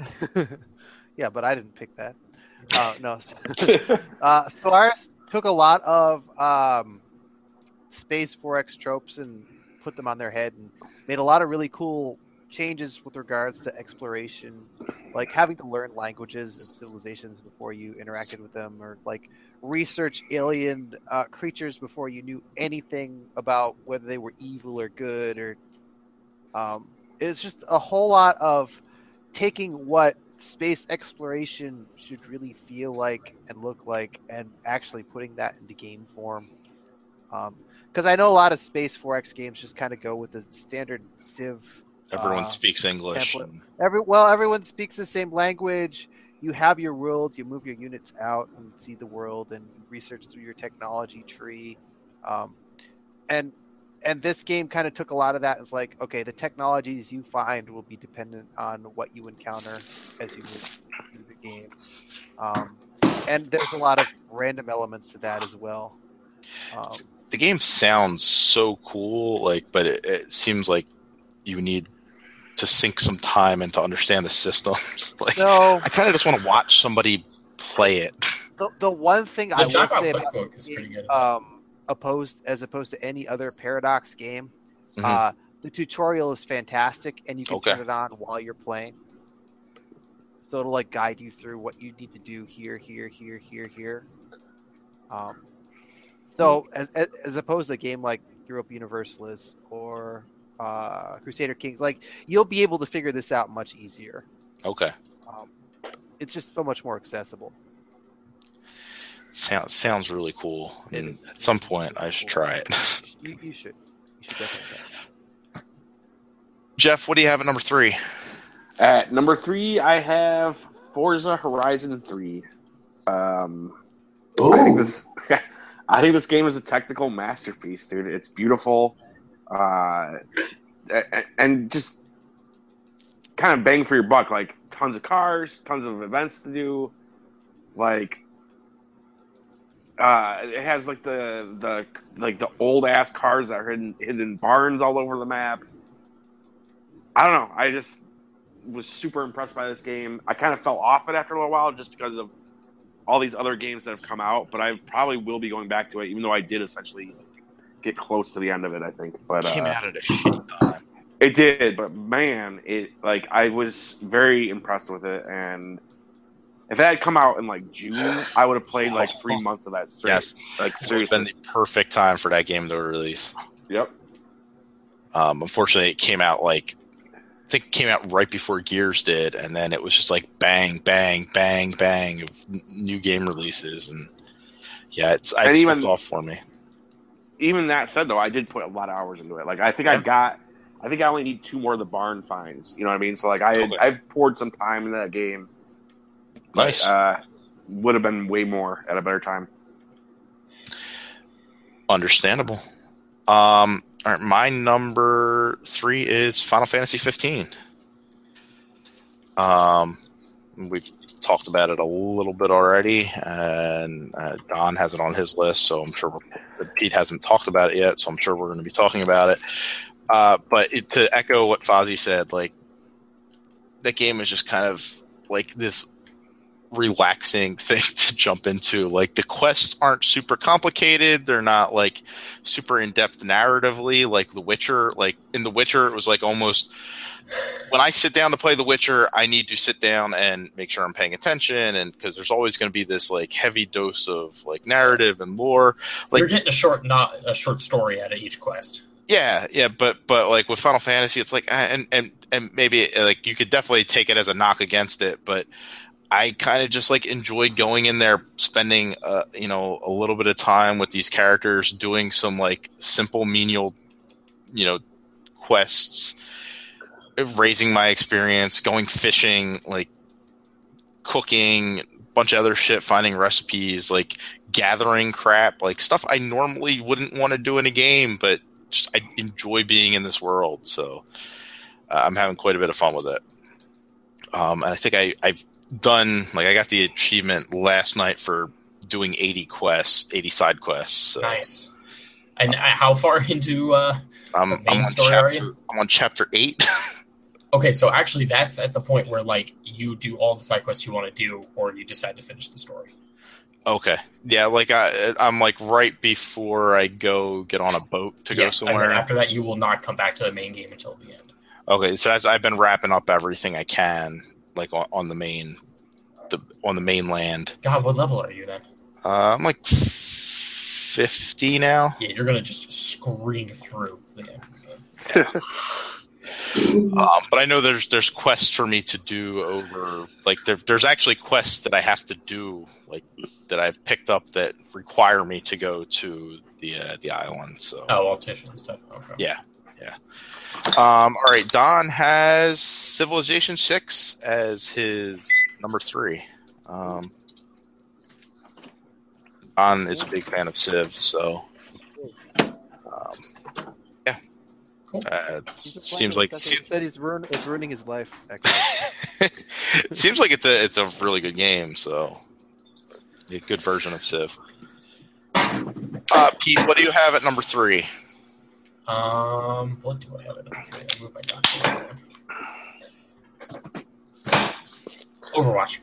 Yeah, but I didn't pick that. Uh, no, uh, Stellaris took a lot of um, Space four X tropes and put them on their head and made a lot of really cool changes with regards to exploration, like having to learn languages and civilizations before you interacted with them, or like research alien uh, creatures before you knew anything about whether they were evil or good. Or um, it's just a whole lot of taking what space exploration should really feel like and look like, and actually putting that into game form. Because I know a lot of Space four X games just kind of go with the standard Civ. Everyone uh, speaks English. template. and- Every well, everyone speaks the same language. You have your world. You move your units out and see the world, and research through your technology tree. Um, and and this game kind of took a lot of that. It's like, okay, the technologies you find will be dependent on what you encounter as you move through the game. Um, and there's a lot of random elements to that as well. Um, The game sounds so cool, like, but it, it seems like you need to sink some time and to understand the systems. Like, so I kind of just want to watch somebody play it. the, the one thing The I will Java say about playbook this is pretty game, good. um, opposed as opposed to any other Paradox game, Mhm. uh, the tutorial is fantastic, and you can Okay. turn it on while you're playing. So it'll like guide you through what you need to do here, here, here, here, here. Um, so as, as as opposed to a game like Europa Universalis or uh, Crusader Kings, like you'll be able to figure this out much easier. Okay, Um, it's just so much more accessible. sounds sounds really cool. It And is. at some point, I should try it. You, you should. You should definitely try it. Jeff, what do you have at number three? At number three, I have Forza Horizon three. Um, I think Ooh. this, I think this game is a technical masterpiece, dude. It's beautiful, uh, a- and just kind of bang for your buck. Like tons of cars, tons of events to do. Like, uh, it has like the the like the old ass cars that are hidden hidden in barns all over the map. I don't know. I just was super impressed by this game. I kind of fell off it after a little while just because of all these other games that have come out, but I probably will be going back to it, even though I did essentially get close to the end of it, I think. But Came uh, out at a shitty time. it did, but man, it like I was very impressed with it, and if it had come out in like June, I would have played like three months of that straight. Yes. Like It would have seriously. been the perfect time for that game to release. Yep. Um, unfortunately, it came out like I think it came out right before Gears did, and then it was just like bang, bang, bang, bang of n- new game releases, and yeah, it's I And slipped even- off for me. Even that said, though, I did put a lot of hours into it. Like I think Yeah. I've got, I think I only need two more of the barn finds. You know what I mean? So like I, Okay. I've poured some time into that game. But, Nice, Uh, would have been way more at a better time. understandable. Um, all right, my number three is Final Fantasy fifteen. Um, we've talked about it a little bit already, and uh, Don has it on his list, so I'm sure we're, Pete hasn't talked about it yet, so I'm sure we're going to be talking about it. Uh, but it, to echo what Fozzie said, like that game is just kind of like this relaxing thing to jump into. Like the quests aren't super complicated. They're not like super in-depth narratively like The Witcher. Like in The Witcher, it was like almost when I sit down to play The Witcher, I need to sit down and make sure I'm paying attention, and because there's always going to be this like heavy dose of like narrative and lore. Like You're getting a short, not a short story out of each quest. Yeah, yeah, but but like with Final Fantasy, it's like and and and maybe like you could definitely take it as a knock against it, but I kind of just like enjoy going in there, spending uh you know a little bit of time with these characters, doing some like simple menial, you know, quests, raising my experience, going fishing, like cooking, a bunch of other shit, finding recipes, like gathering crap, like stuff I normally wouldn't want to do in a game, but just I enjoy being in this world, so uh, I'm having quite a bit of fun with it. Um, and I think I, I've done like I got the achievement last night for doing eighty quests, eighty side quests. So. Nice. And uh, how far into uh, I'm, the main I'm on story chapter, are you? I'm on chapter eight. Okay, so actually that's at the point where like you do all the side quests you want to do, or you decide to finish the story. Okay, yeah, like I, I'm like right before I go get on a boat to Yes, go and somewhere. then after that, you will not come back to the main game until the end. Okay, so as I've been wrapping up everything I can, like on, on the main, the on the mainland. God, what level are you then? Uh, I'm like fifty now. Yeah, you're gonna just scream through the end. Um, but I know there's there's quests for me to do over like there, there's actually quests that I have to do like that I've picked up that require me to go to the uh, the island. So Oh, Altition and stuff. Okay. yeah, yeah. Um, all right, Don has Civilization six as his number three. Um, Don is a big fan of Civ, so. Um, Cool. Uh, He's a seems player. like That's what he said he's ruin, it's ruining his life. Actually. it seems like it's a it's a really good game. So, a good version of Civ. Uh, Pete, what do you have at number three? Um, what do I have at number three? I moved my document. Overwatch.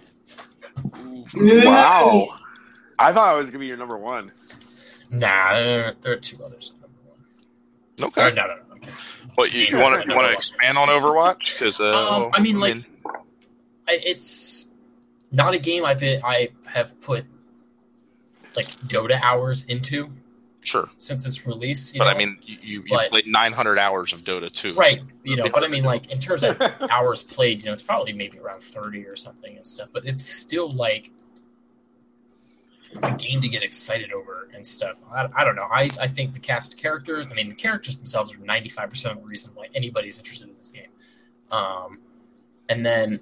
Wow. I thought it was gonna be your number one. Nah, there, there are two others. Number one. Okay. Or, no, no, no. Okay. What you want to you want to expand on Overwatch? Because uh, Um, well, I mean, like, I, it's not a game I've been I have put like Dota hours into sure. since its release. You But know? I mean, you, you, you But- played nine hundred hours of Dota two. right? You know, but I mean, like in terms of hours played, you know, it's probably maybe around thirty or something and stuff. But it's still like a game to get excited over and stuff. I, I don't know. I, I think the cast of characters, I mean, the characters themselves are ninety-five percent of the reason why anybody's interested in this game. Um, and then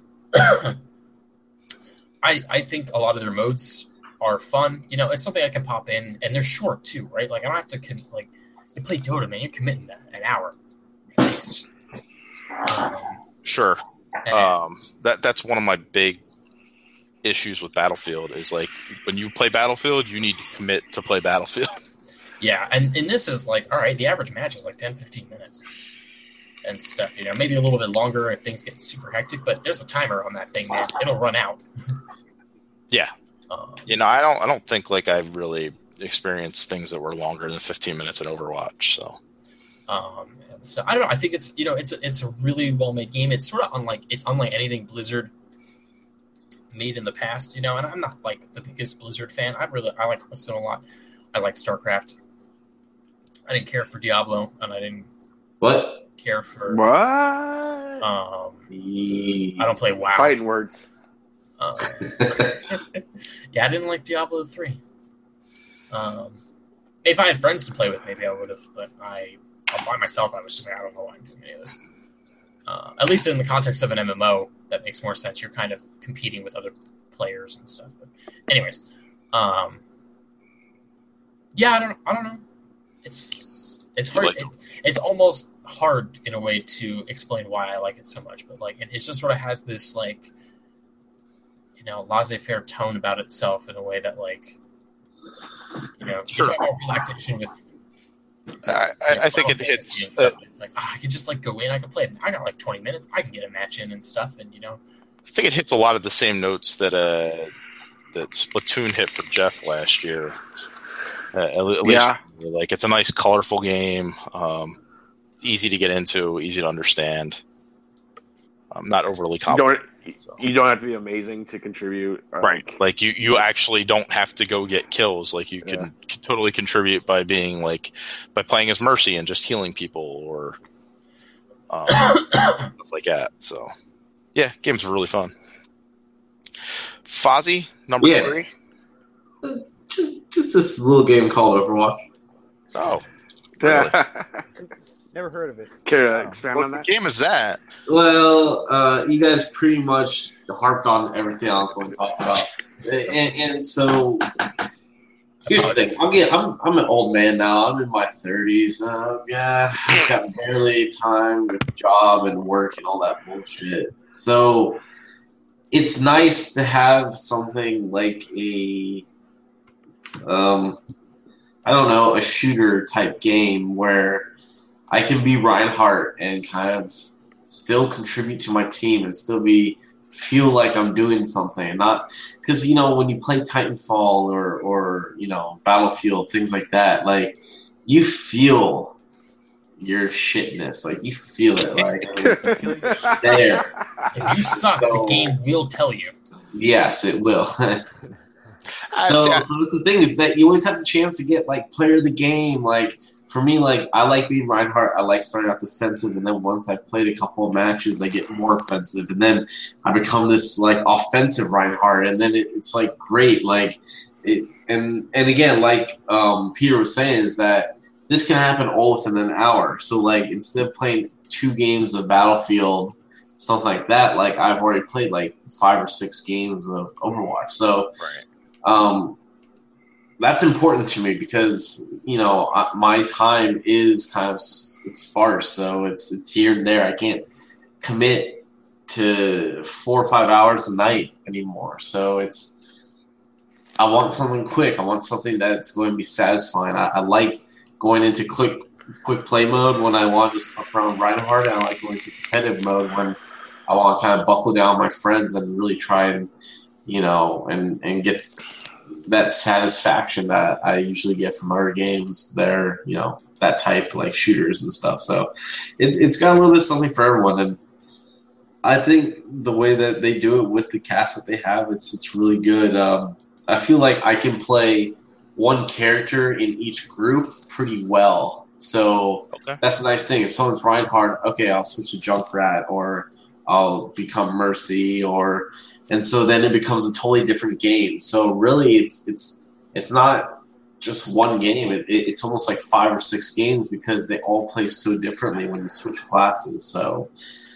I I think a lot of their modes are fun. You know, it's something I can pop in, and they're short too, right? Like I don't have to con- like you play Dota, man. You're committing that an hour at least. Um, Sure. and- Um, that that's one of my big issues with Battlefield is like when you play Battlefield, you need to commit to play Battlefield. Yeah, and, and this is like, all right, the average match is like ten, fifteen minutes and stuff, you know, maybe a little bit longer if things get super hectic, but there's a timer on that thing, man. It'll run out. Yeah. Um, You know, I don't I don't think like I've really experienced things that were longer than fifteen minutes in Overwatch. So um, and so I don't know. I think it's, you know, it's a, it's a really well-made game. It's sort of unlike, it's unlike anything Blizzard made in the past, you know, and I'm not like the biggest Blizzard fan. I really, I like Hearthstone a lot. I like StarCraft. I didn't care for Diablo, and I didn't What? care for, What? um, I don't play WoW. Fighting words. Um, yeah, I didn't like Diablo three. Um, if I had friends to play with, maybe I would have, but I, by myself, I was just like, I don't know why I'm doing any of this. Uh, at least in the context of an M M O, that makes more sense. You're kind of competing with other players and stuff. But anyways, um, yeah, I don't, I don't know. It's it's hard. like It, it's almost hard in a way to explain why I like it so much. But like, it, it just sort of has this like, you know, laissez-faire tone about itself in a way that like, you know, Sure. you talk about relaxation with. I, I, I think it hits. Uh, Stuff. It's like ah, I can just like go in. I can play. I got like twenty minutes. I can get a match in and stuff, and you know, think it hits a lot of the same notes that uh that Splatoon hit for Jeff last year. Uh, at, at least, Yeah. like it's a nice, colorful game. Um, easy to get into, easy to understand. Um, not overly You complicated. don't, So. you don't have to be amazing to contribute. uh, Right. Like you, you actually don't have to go get kills. Like you can Yeah. c- totally contribute by being like by playing as Mercy and just healing people or um, stuff like that. So yeah, game's really fun. Fozzie, number Yeah. three. Just, just this little game called Overwatch. Oh, really? Never heard of it. Care to Wow. expand What on that? game is that? Well, uh, you guys pretty much harped on everything I was going to talk about, and, and so here's the thing. I'm getting, I'm I'm an old man now. I'm in my thirties. Uh, yeah, I've got barely time with job and work and all that bullshit. So it's nice to have something like a um, I don't know, a shooter type game where I can be Reinhardt and kind of still contribute to my team and still be feel like I'm doing something. Not because you know when you play Titanfall or or you know Battlefield, things like that, like you feel your shitness, like you feel it, like there. If you suck, So- the game will tell you. Yes, it will. I, So, see, I- so that's the thing is that you always have the chance to get like player of the game. Like for me, like I like being Reinhardt. I like starting off defensive, and then once I've played a couple of matches, I get more offensive, and then I become this like offensive Reinhardt, and then it, it's like great. Like it, and and again, like um, Peter was saying, is that this can happen all within an hour. So like instead of playing two games of Battlefield, something like that, like I've already played like five or six games of Overwatch. So. right. Um, that's important to me because you know I- my time is kind of it's sparse, so it's it's here and there. I can't commit to four or five hours a night anymore. So it's I want something quick. I want something that's going to be satisfying. I, I like going into quick quick play mode when I want to just fuck around with Reinhardt, and I like going to competitive mode when I want to kind of buckle down my friends and really try and you know and and get that satisfaction that I usually get from other games. They're, you know, that type, like shooters and stuff. So it's it's got a little bit of something for everyone. And I think the way that they do it with the cast that they have, it's it's really good. Um, I feel like I can play one character in each group pretty well. So Okay. that's a nice thing. If someone's Reinhardt, okay, I'll switch to Junkrat or I'll become Mercy or and so then it becomes a totally different game. So really, it's it's it's not just one game. It, it, it's almost like five or six games because they all play so differently when you switch classes. So,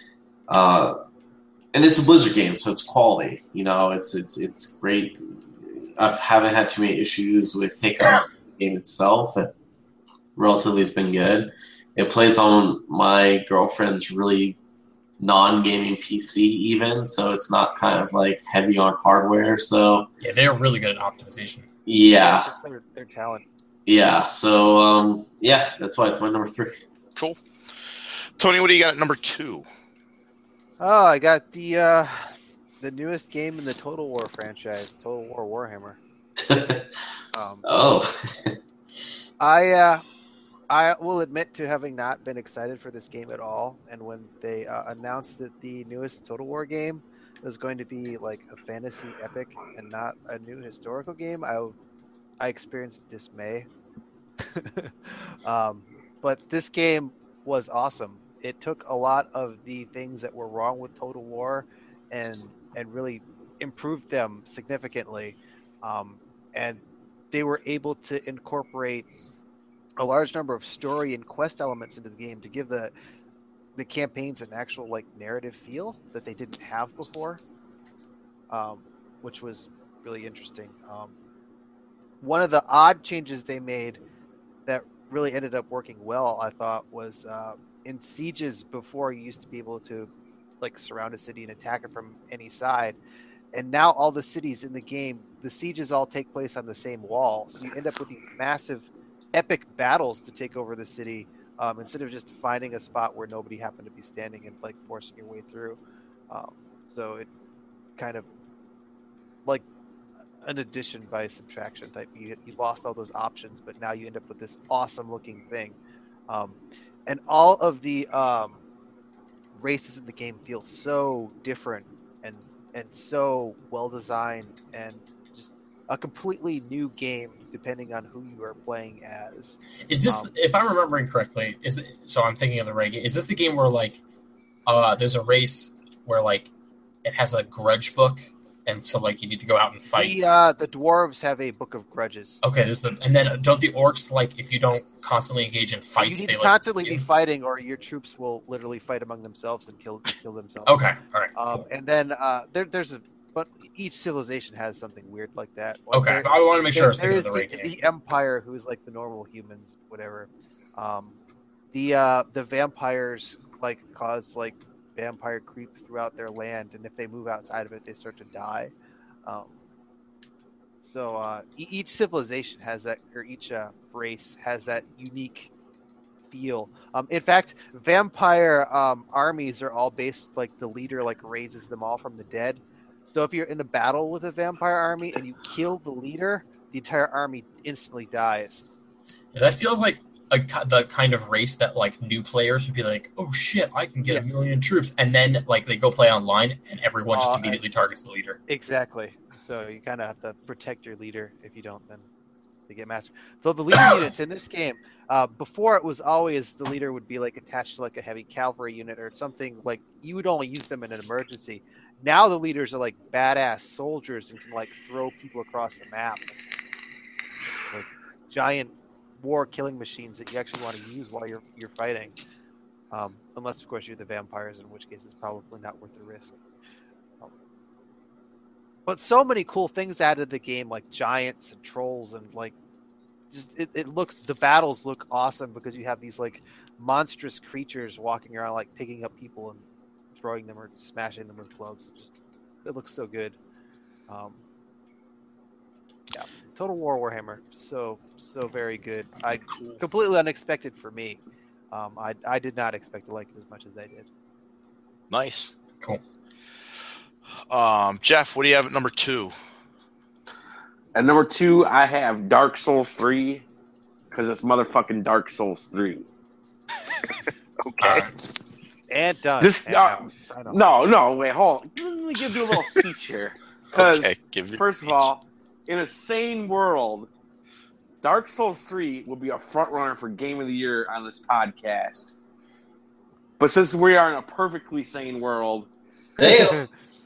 uh, and it's a Blizzard game, so it's quality. You know, it's it's it's great. I haven't had too many issues with hiccups in the game itself. It relatively has been good. It plays on my girlfriend's really non-gaming P C even, so it's not kind of like heavy on hardware. So Yeah, they're really good at optimization. yeah, It's just their, their talent. yeah. So um, yeah, that's why it's my number three. Cool. Tony, what do you got at number two? Oh, I got the uh, the newest game in the Total War franchise, Total War Warhammer. Um, Oh, I uh, I will admit to having not been excited for this game at all. And when they uh, announced that the newest Total War game was going to be like a fantasy epic and not a new historical game, I I experienced dismay. um, but this game was awesome. It took a lot of the things that were wrong with Total War and and really improved them significantly. Um, and they were able to incorporate a large number of story and quest elements into the game to give the the campaigns an actual like narrative feel that they didn't have before, um, which was really interesting. Um, one of the odd changes they made that really ended up working well, I thought, was uh, in sieges before you used to be able to like surround a city and attack it from any side. And now all the cities in the game, the sieges all take place on the same wall. So you end up with these massive, epic battles to take over the city um, instead of just finding a spot where nobody happened to be standing and like forcing your way through. Um, so it kind of like an addition by subtraction type. You you lost all those options, but now you end up with this awesome looking thing, um, and all of the um, races in the game feel so different and and so well designed and just a completely new game depending on who you are playing as. Is this, Um, if I'm remembering correctly, is it, so I'm thinking of the right game. Is this the game where like uh, there's a race where like it has a grudge book, and so like you need to go out and fight? The uh, the dwarves have a book of grudges. Okay, there's the and then don't the orcs, like if you don't constantly engage in fights, you need they to like constantly you? be fighting, or your troops will literally fight among themselves and kill kill themselves. Okay, all right. Um, Cool. and then uh, there, there's a, but each civilization has something weird like that. Like Okay, there- I want to make sure I was there thinking is of the right the, game. the Empire, who's like the normal humans, whatever. Um, the uh, the vampires like cause like vampire creep throughout their land, and if they move outside of it, they start to die. Um, so uh, e- each civilization has that, or each uh, race has that unique feel. Um, in fact, vampire um, armies are all based like the leader like raises them all from the dead. So if you're in a battle with a vampire army and you kill the leader, the entire army instantly dies. Yeah, that feels like a, ki- the kind of race that like new players would be like, oh shit, I can get Yeah. a million troops, and then like they go play online and everyone just Oh, immediately targets the leader. Exactly. So you kind of have to protect your leader. If you don't, then they get mastered. Though the leader units in this game, uh, before it was always the leader would be like attached to like a heavy cavalry unit or something, like you would only use them in an emergency. Now the leaders are like badass soldiers and can like throw people across the map, like giant war killing machines that you actually want to use while you're you're fighting. Um, unless of course you're the vampires, in which case it's probably not worth the risk. Um, but so many cool things added to the game, like giants and trolls, and like just it, it looks the battles look awesome because you have these like monstrous creatures walking around, like picking up people and throwing them or smashing them with clubs. It just it looks so good. Um, yeah, Total War Warhammer, so so very good. I completely unexpected for me. Um, I I did not expect to like it as much as I did. Nice. Cool. Um, Jeff, what do you have at number two? At number two, I have Dark Souls three because it's motherfucking Dark Souls three. Okay. Uh, And done. This- And uh, out. Sign off. No, no, wait, hold on. Let me give you a little speech here. Because, Okay, give your first of speech. all, in a sane world, Dark Souls three will be a front runner for Game of the Year on this podcast. But since we are in a perfectly sane world, Hey,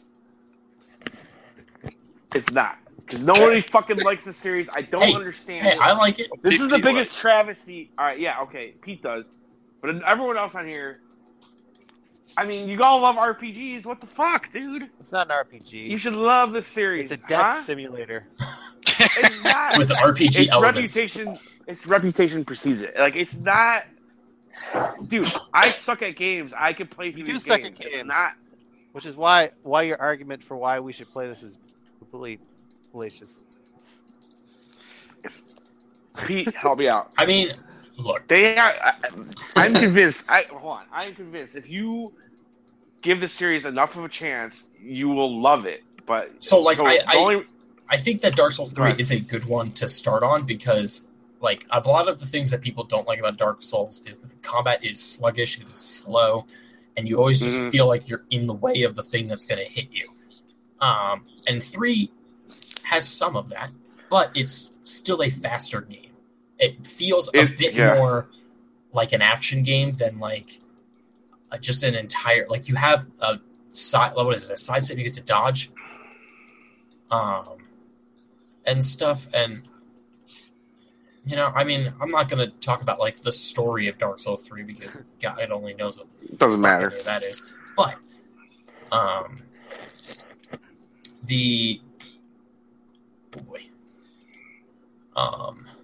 it's not. Because nobody fucking likes the series. I don't Hey, understand hey, it. I like it. This is the Pete biggest travesty. All right, yeah, okay, Pete does, but everyone else on here. I mean, you all love R P Gs. What the fuck, dude? It's not an R P G. You should love this series. It's a death huh? simulator. It's not. With R P G its elements. reputation. Its reputation precedes it. Like it's not. Dude, I suck at games. I can play through You do these suck games. at It's games. not. Which is why why your argument for why we should play this is completely fallacious. Pete, help me out. I mean, look, They are. I, I'm convinced. I hold on. I am convinced. If you give the series enough of a chance, you will love it. But So, like, I- the I- only, I think that Dark Souls three Right. is a good one to start on because, like, a lot of the things that people don't like about Dark Souls is that the combat is sluggish, it is slow, and you always just Mhm. feel like you're in the way of the thing that's going to hit you. Um, and three has some of that, but it's still a faster game. It feels a It- bit yeah. more like an action game than like uh, just an entire like you have a side what is it a side step you get to dodge, um, and stuff and. You know, I mean, I'm not going to talk about like the story of Dark Souls three because God only knows what the Doesn't fuck matter. any of that is. But um, the boy, um,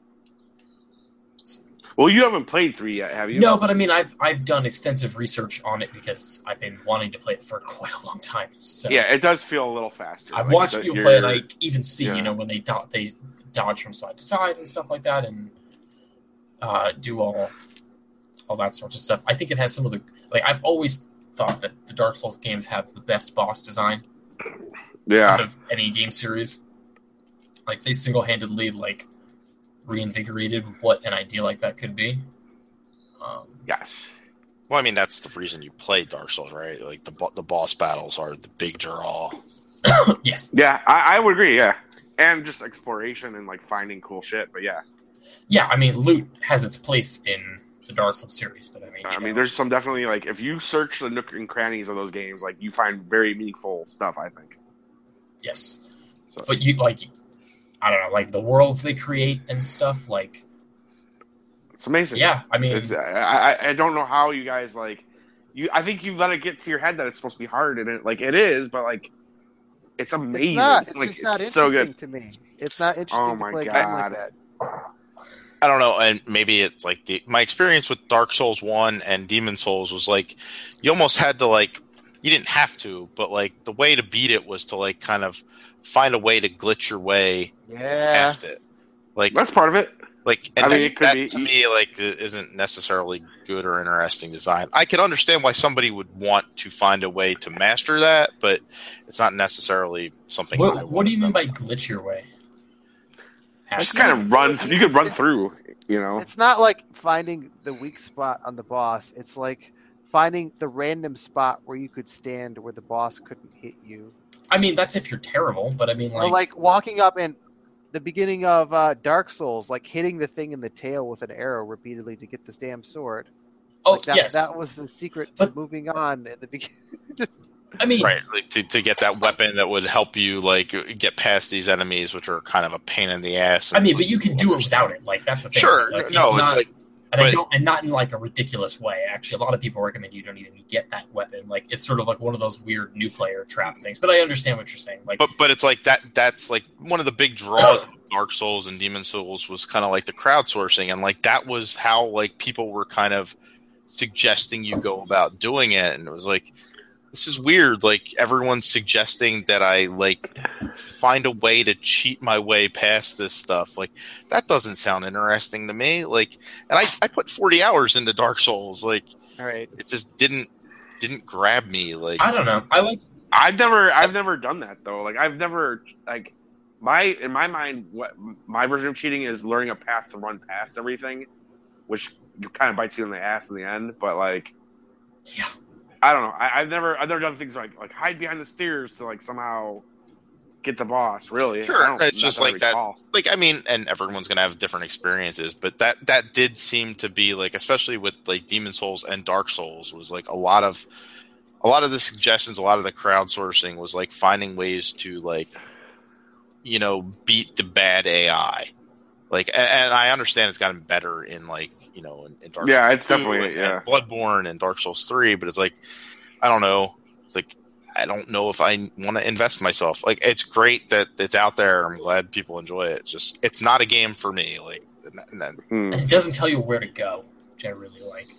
well, you haven't played three yet, have you? no, but I mean, I've I've done extensive research on it because I've been wanting to play it for quite a long time. So Yeah, it does feel a little faster. I've Like, watched the- people play, and I you're- even see, yeah. you know, when they do- they dodge from side to side and stuff like that, and uh, do all all that sorts of stuff. I think it has some of the like I've always thought that the Dark Souls games have the best boss design Yeah. out of any game series. Like they single-handedly like reinvigorated what an idea like that could be. Um, Yes. Well, I mean, that's the reason you play Dark Souls, right? Like the bo- the boss battles are the big draw. yes. Yeah, I, I would agree. Yeah, and just exploration and like finding cool shit. But yeah, Yeah, I mean, loot has its place in the Dark Souls series, but I mean, you I know, mean, there's some definitely like if you search the nook and crannies of those games, like you find very meaningful stuff. I think. yes, So but you like, I don't know, like the worlds they create and stuff. Like, it's amazing. yeah, I mean, It's, I, I I don't know how you guys like you. I think you let it get to your head that it's supposed to be hard, and it like it is, but like it's amazing. It's not. It's like, just not it's so interesting good. to me. It's not interesting Oh to my play a game God. like that. I don't know, and maybe it's like the my experience with Dark Souls one and Demon Souls was like you almost had to like you didn't have to, but like the way to beat it was to like kind of find a way to glitch your way Yeah. past it. Like That's part of it. like and I mean, that, it could that be- to me like isn't necessarily good or interesting design. I can understand why somebody would want to find a way to master that, but it's not necessarily something. I what, want what do to you mean by spend- glitch your way? Just Past kind of run. I mean, You could run it's- through. You know. It's not like finding the weak spot on the boss. It's like finding the random spot where you could stand where the boss couldn't hit you. I mean, that's if you're terrible, but I mean, Or like, like walking up and the beginning of uh, Dark Souls, like hitting the thing in the tail with an arrow repeatedly to get this damn sword. oh Like that, yes, that was the secret to But- moving on at the beginning. I mean, Right, like to, to get that weapon that would help you like get past these enemies, which are kind of a pain in the ass. I mean, until but you can do it without it. Like that's the thing. Sure, Like, no, it's not, like and I but- don't, and not in like a ridiculous way. Actually, a lot of people recommend you don't even get that weapon. Like it's sort of like one of those weird new player trap things. But I understand what you're saying. Like, but but it's like that. That's like one of the big draws of Dark Souls and Demon Souls was kind of like the crowdsourcing, and like that was how like people were kind of suggesting you go about doing it, and it was like. This is weird. Like everyone's suggesting that I like find a way to cheat my way past this stuff. Like that doesn't sound interesting to me. Like, and I, I put forty hours into Dark Souls. Like All right. it just didn't didn't grab me. Like I don't know. I like. I've never, I've never done that though. Like I've never, like my in my mind, what my version of cheating is learning a path to run past everything, which kind of bites you in the ass in the end. But like, Yeah. I don't know. I, I've never, I've never done things like like hide behind the stairs to like somehow get the boss. Really, Sure, I don't- it's just not I like that- recall. like I mean, and everyone's gonna have different experiences, but that that did seem to be like, especially with like Demon Souls and Dark Souls, was like a lot of a lot of the suggestions, a lot of the crowdsourcing was like finding ways to like you know beat the bad A I. Like, and, and I understand it's gotten better in like you know in, in Dark Yeah, Souls it's two definitely- and, yeah. and Bloodborne and Dark Souls three, but it's like I don't know. It's like I don't know if I want to invest myself. Like it's great that it's out there. I'm glad people enjoy it. It's just it's not a game for me. Like and then, Hmm. And it doesn't tell you where to go, which I really like.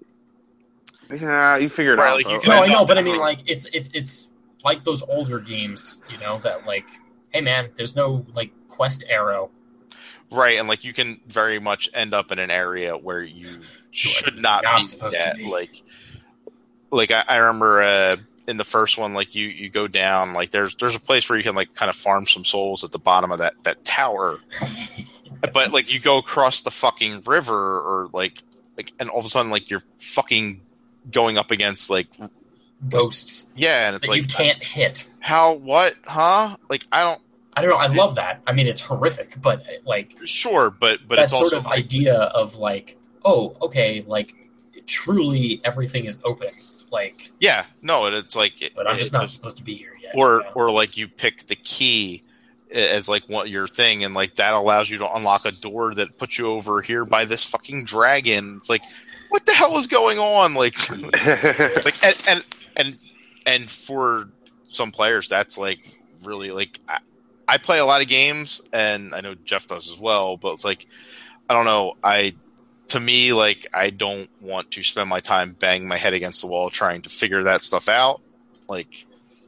Yeah, you figure it Right, out. like, you though. can No, I end know, up but I in- mean, like it's it's it's like those older games, you know, that like, hey man, there's no like quest arrow. right, and like you can very much end up in an area where you should You're not, not be supposed to at. be. Like, like I, I remember uh, in the first one, like you you go down, like there's there's a place where you can like kind of farm some souls at the bottom of that that tower, but like you go across the fucking river or like like, and all of a sudden like you're fucking going up against like Ghosts yeah, and it's that like you can't hit. how what huh? Like I don't I don't know. I love that. I mean, it's horrific, but like sure, but but that it's sort also of like, idea of like, oh, okay, like truly everything is open. Like, yeah, no, and it's like but I'm it- just not it's- supposed to be here yet. or you know? or like you pick the key as like what your thing, and like that allows you to unlock a door that puts you over here by this fucking dragon. It's like, what the hell is going on? Like, like and and and, and for some players, that's like really like I, I play a lot of games, and I know Jeff does as well. But it's like I don't know. I to me like I don't want to spend my time banging my head against the wall trying to figure that stuff out. Like.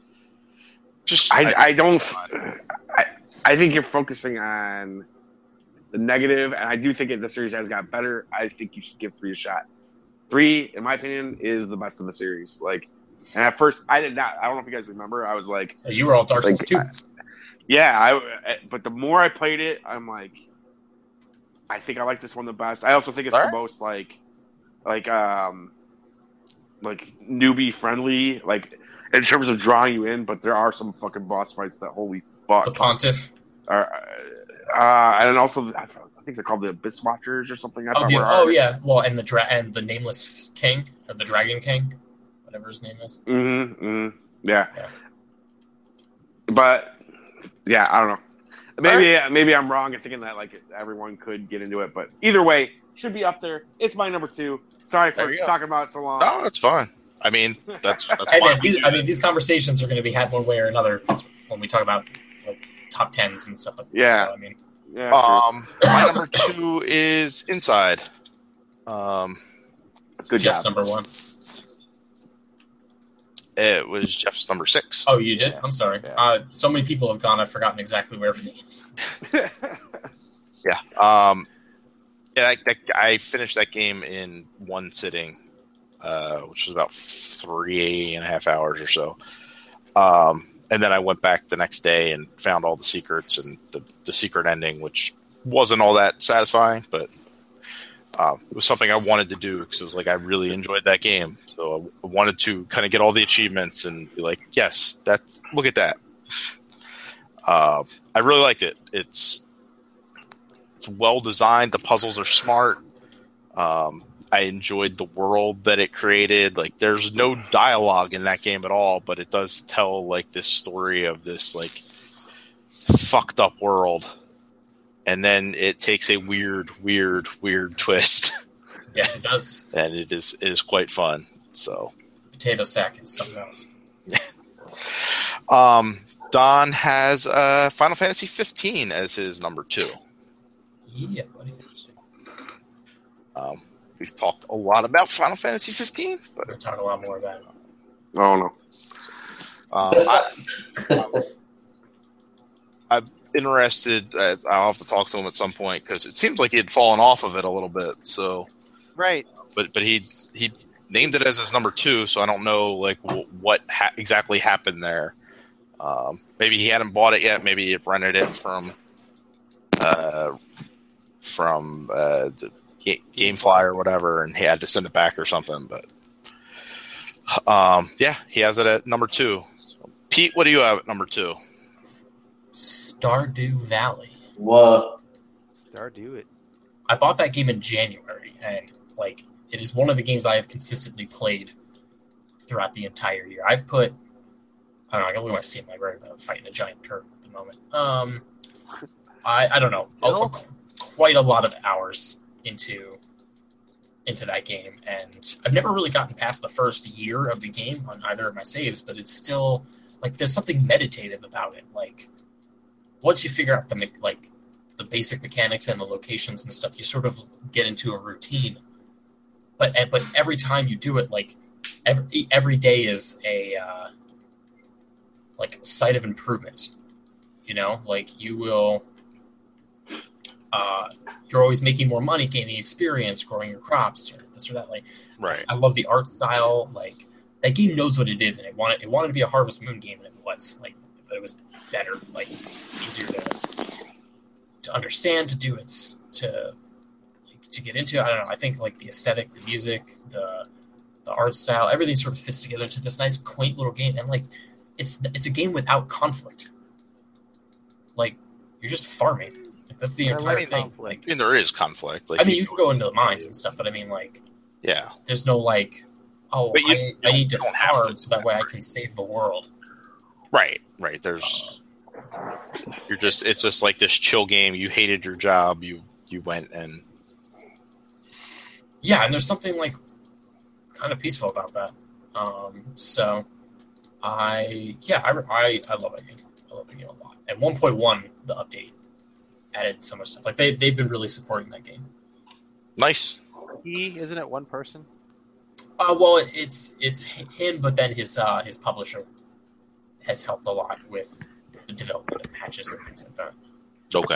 Just I, I don't. I, I think you're focusing on the negative, and I do think if the series has got better, I think you should give three a shot. Three, in my opinion, is the best of the series. Like And at first, I did not. I don't know if you guys remember. I was like, You were all Dark Souls Like, too. I- yeah. I. But the more I played it, I'm like, I think I like this one the best. I also think it's All the right. most like, like um, like newbie friendly. Like in terms of drawing you in, but there are some fucking boss fights that holy fuck. The Pontiff. Are, uh, and also, I think they're called the Abyss Watchers or something. I Oh, thought the, were oh hard. yeah. Well, and the dra- and the Nameless King or the Dragon King, whatever his name is. Mm-hmm, mm-hmm. Yeah. Yeah. But yeah, I don't know. Maybe maybe I'm wrong in thinking that like everyone could get into it, but either way, should be up there. It's my number two. Sorry for There you go. talking about it so long. No, it's fine. I mean, that's that's Hey, why man, we these, do I mean, it. these conversations are going to be had one way or another 'cause when we talk about like top tens and stuff like Yeah. that. I mean, Yeah, true. Um, my number two is Inside. Um, Good Jeff's job. number one. it was Jeff's number six. Oh, you did? I'm sorry. Yeah. Uh, so many people have gone. I've forgotten exactly where everything is. Yeah. Um, yeah, I, that, I finished that game in one sitting, uh, which was about three and a half hours or so. Um, and then I went back the next day and found all the secrets and the, the secret ending, which wasn't all that satisfying, but um, it was something I wanted to do because it was like I really enjoyed that game. So I wanted to kind of get all the achievements and be like, yes, that's look at that. Uh, I really liked it. It's it's well designed. The puzzles are smart. Um, I enjoyed the world that it created. Like, there's no dialogue in that game at all, but it does tell like this story of this like fucked up world, and then it takes a weird, weird, weird twist, Yes, it does. and it is it is quite fun. So, Potato sack is something else. um, Don has uh, Final Fantasy fifteen as his number two. Yeah, buddy. Um, we've talked a lot about Final Fantasy fifteen, but We're talking a lot more about it. Oh no. um, I, I'm interested. Uh, I'll have to talk to him at some point because it seems like he had fallen off of it a little bit. So, Right. but but he he named it as his number two, so I don't know like w- what ha- exactly happened there. Um, maybe he hadn't bought it yet. Maybe he had rented it from uh, from uh, the Ga- GameFly or whatever, and he had to send it back or something. But um, yeah, he has it at number two. So, Pete, what do you have at number two? Stardew Valley. What? Start do it. I bought that game in January, and like it is one of the games I have consistently played throughout the entire year. I've put, I don't know, I gotta look at my Steam library, but I'm fighting a giant turtle at the moment. Um, I I don't know, a, a, quite a lot of hours into into that game, and I've never really gotten past the first year of the game on either of my saves, but it's still like there's something meditative about it. Like once you figure out the me- like the basic mechanics and the locations and stuff, you sort of get into a routine. But but every time you do it, like every every day is a uh, like site of improvement. You know, like you will. Uh, you're always making more money, gaining experience, growing your crops, or this or that. Like, Right. I love the art style. Like, that game knows what it is, and it wanted it wanted to be a Harvest Moon game, and it was like, but it was better. Like, it's easier to to understand, to do its to like, to get into. I don't know. I think like the aesthetic, the music, the the art style, everything sort of fits together into this nice, quaint little game, and like, it's it's a game without conflict. Like, you're just farming. Like, that's the I entire like thing. conflict. Like, I mean, there is conflict. Like, I mean, you can go into the mines and stuff, but I mean, like, yeah, there's no like, oh, But you- I, you I need to don't have farm to. so that way I can save the world. right, right. There's, you're just, it's just like this chill game. You hated your job. You, you went and, Yeah, and there's something like kind of peaceful about that. Um, so I, yeah, I, I, I love that game. I love that game a lot. And one point one, the update added so much stuff. Like they they've been really supporting that game. nice. He isn't it one person? Uh, well, it's it's him, but then his uh, his publisher has helped a lot with the development of patches and things like that. Okay.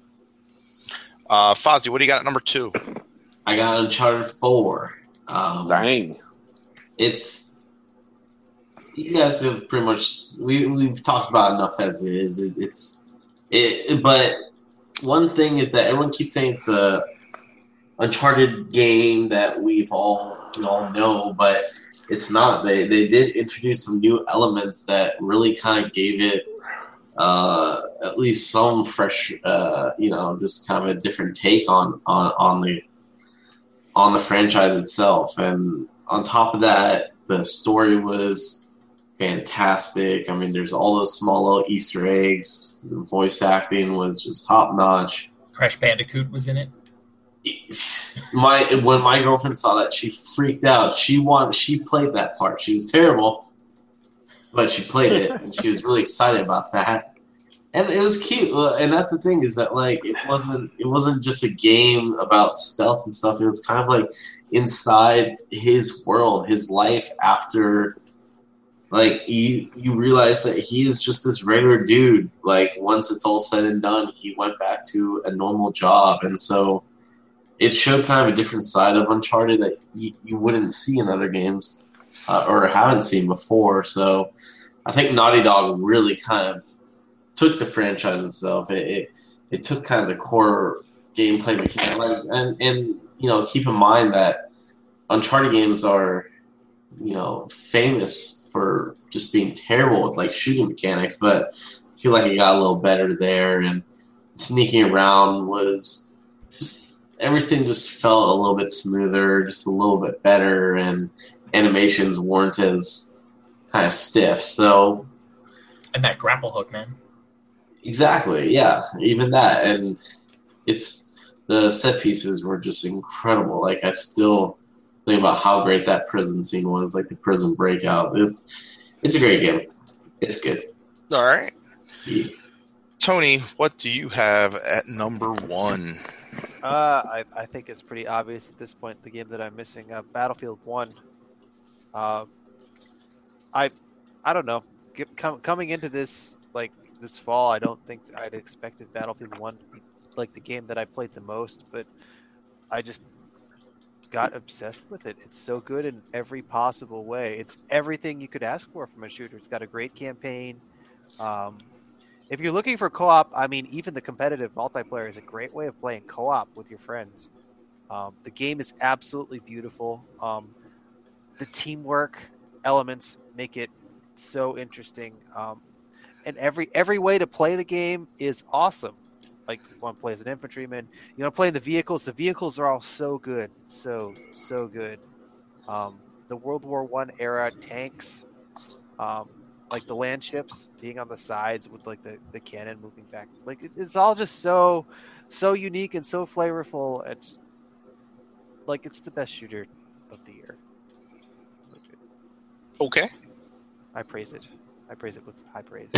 Uh, Fozzie, what do you got at number two? I got Uncharted four. Um, Dang. It's you guys have pretty much we we've talked about enough as it is. It, it's it, but one thing is that everyone keeps saying it's a Uncharted game that we've all we all know, but it's not. They they did introduce some new elements that really kind of gave it uh, at least some fresh, uh, you know, just kind of a different take on on on the on the franchise itself. And on top of that, the story was fantastic. I mean, there's all those small little Easter eggs. The voice acting was just top notch. Crash Bandicoot was in it. My when my girlfriend saw that, she freaked out. She wanted, she played that part. She was terrible, but she played it, and she was really excited about that. And it was cute. And that's the thing is that like it wasn't it wasn't just a game about stealth and stuff. It was kind of like inside his world, his life after. Like you, you realize that he is just this regular dude. Like once it's all said and done, he went back to a normal job, and so it showed kind of a different side of Uncharted that you, you wouldn't see in other games uh, or haven't seen before. So I think Naughty Dog really kind of took the franchise itself. It it, it took kind of the core gameplay mechanic, like, and and you know keep in mind that Uncharted games are you know famous for just being terrible with like shooting mechanics, but I feel like it got a little better there, and sneaking around was just everything just felt a little bit smoother, just a little bit better, and animations weren't as kind of stiff. So, and that grapple hook, man. Exactly, yeah, even that, and it's the set pieces were just incredible. Like I still think about how great that prison scene was, like the prison breakout. It, it's a great game. It's good. All right. Yeah. Tony, what do you have at number one? Uh, I, I think it's pretty obvious at this point, the game that I'm missing, uh, Battlefield one. Uh, I I don't know. Get, com, coming into this like this fall, I don't think I'd expected Battlefield one to be like the game that I played the most, but I just got obsessed with it. It's so good in every possible way. It's everything you could ask for from a shooter. It's got a great campaign. Um, if you're looking for co-op, I mean, even the competitive multiplayer is a great way of playing co-op with your friends. Um, the game is absolutely beautiful. Um, the teamwork elements make it so interesting. Um, and every every way to play the game is awesome. Like you want to play as an infantryman, you want to play in the vehicles. The vehicles are all so good, so so good. Um, the World War One era tanks, um, like the land ships being on the sides with like the, the cannon moving back, like it, it's all just so so unique and so flavorful. And like it's the best shooter of the year. So good. Okay, I praise it. I praise it with high praise.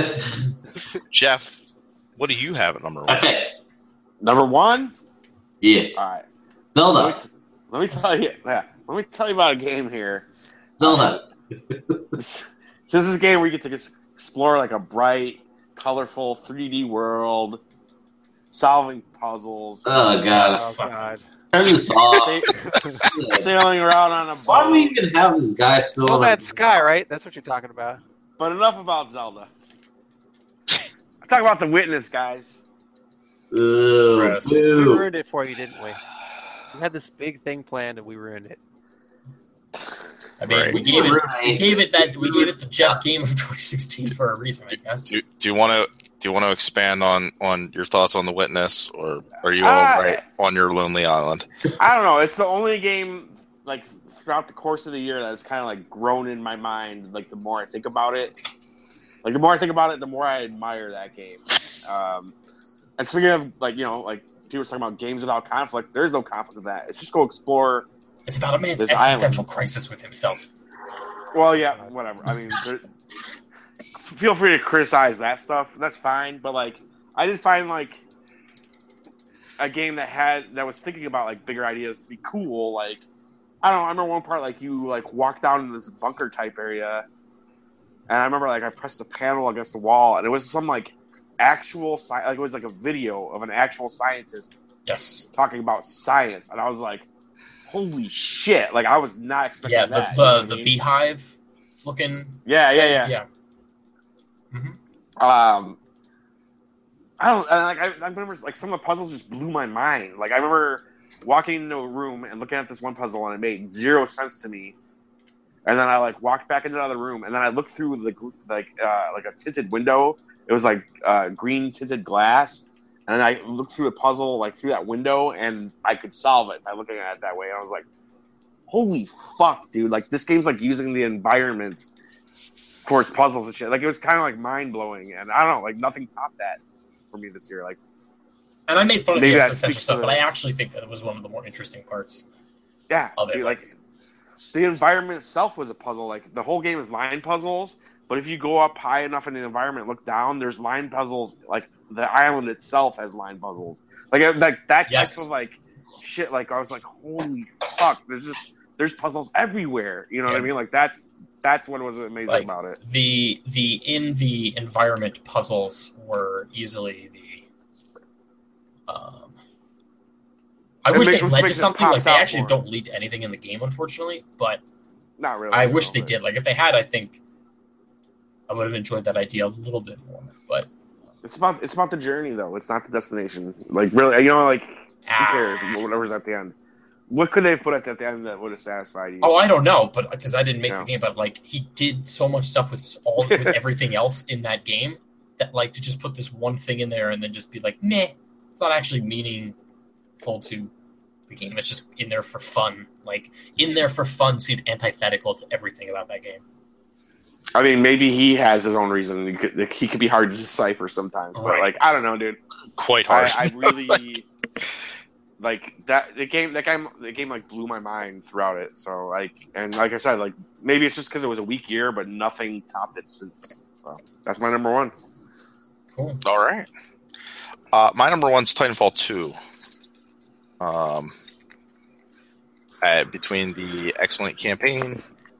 Jeff. What do you have at number one? Okay. Number one? Yeah. All right. Zelda. Let me, t- let me tell you. Yeah, let me tell you about a game here. Zelda. This, this is a game where you get to explore like a bright, colorful three D world, solving puzzles. Oh god. Oh god. Turn this off. Sa- sailing around on a boat. Why do we even have this guy still? No on Man's Sky, right? That's what you're talking about. But enough about Zelda. Talk about The Witness, guys. Ooh, Gross. We boo. ruined it for you, didn't we? We had this big thing planned and we ruined it. I mean, Right. we gave it we Right. gave it that we gave it the Jeff game of twenty sixteen for a reason, I guess. Do, do you want to do you want to expand on, on your thoughts on The Witness, or are you all Uh, right on your lonely island? I don't know. It's the only game like throughout the course of the year that's kind of like grown in my mind. Like the more I think about it, like the more I think about it, the more I admire that game. Um, and speaking of like you know like people were talking about games without conflict, there's no conflict in that. It's just go explore. It's about a man's This existential island. crisis with himself. Well, yeah, whatever. I mean, there, feel free to criticize that stuff. That's fine. But like, I did find like a game that had that was thinking about like bigger ideas to be cool. Like, I don't know. I remember one part like you like walk down in this bunker type area, and I remember like I pressed a panel against the wall, and it was some like actual sci- like it was like a video of an actual scientist Yes. talking about science, and I was like, holy shit! Like I was not expecting Yeah, the that. you know what the, I the mean? beehive. looking. Yeah, yeah, things, yeah. yeah. Mm-hmm. Um, I don't and, like. I, I remember like some of the puzzles just blew my mind. Like I remember walking into a room and looking at this one puzzle and it made zero sense to me. And then I like walked back into another room and then I looked through the like uh, like a tinted window. It was like uh, green tinted glass. And then I looked through the puzzle like through that window and I could solve it by looking at it that way. And I was like, holy fuck, dude! Like this game's like using the environment for its puzzles and shit. Like it was kind of like mind blowing, and I don't know, like nothing topped that for me this year. Like, and I made fun of maybe the that existential speaks stuff, to but the- I actually think that it was one of the more interesting parts yeah, of it. dude, like the environment itself was a puzzle. Like the whole game is line puzzles, but if you go up high enough in the environment, look down, there's line puzzles. Like the island itself has line puzzles. Like it- like that Yes. type of like shit. Like I was like, holy fuck! There's just there's puzzles everywhere. You know what Yeah. I mean? Like that's that's what was amazing Like, about it. the the in the environment puzzles were easily the. Um, I It wish make- they which led to makes it something. Like pops they out actually more. don't lead to anything in the game, unfortunately. But Not really. I no, wish they but- did. Like if they had, I think I would have enjoyed that idea a little bit more. But It's about it's about the journey though. It's not the destination. Like really, you know, like who ah, cares? Whatever's at the end. What could they have put at the end that would have satisfied you? oh, I don't know, but because I didn't make Yeah. the game, but like he did so much stuff with all with everything else in that game that like to just put this one thing in there and then just be like, meh, it's not actually meaningful to the game. It's just in there for fun. Like in there for fun seemed antithetical to everything about that game. I mean, maybe he has his own reason. He could, he could be hard to decipher sometimes, but Right. like I don't know, dude. Quite hard. I, I really like that. The game, that game, the game like blew my mind throughout it. So like, and like I said, like maybe it's just because it was a weak year, but nothing topped it since. So that's my number one. Cool. All right. Uh, my number one's Titanfall two. Um, uh, between the excellent campaign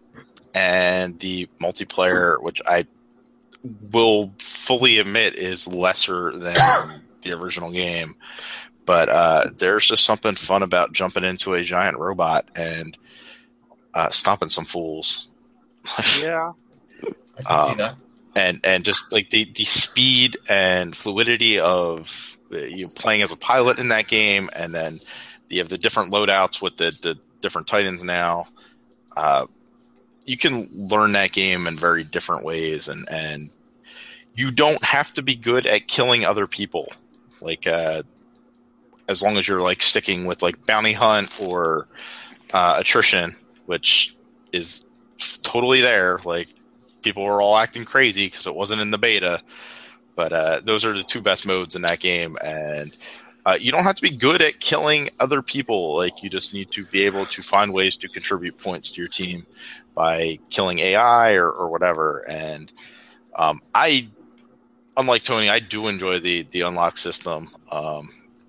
and the multiplayer, which I will fully admit is lesser than the original game, but uh, there's just something fun about jumping into a giant robot and uh, stomping some fools. Yeah. I can see Um, that. and and just like the, the speed and fluidity of uh, you playing as a pilot in that game, and then you have the different loadouts with the, the different Titans now. Uh, you can learn that game in very different ways, and, and you don't have to be good at killing other people. Like uh, as long as you're like sticking with like bounty hunt or uh, attrition, which is totally there. Like people were all acting crazy because it wasn't in the beta, but uh, those are the two best modes in that game. And uh, you don't have to be good at killing other people. Like you just need to be able to find ways to contribute points to your team by killing A I or, or whatever. And um, I, unlike Tony, I do enjoy the the unlock system. Um,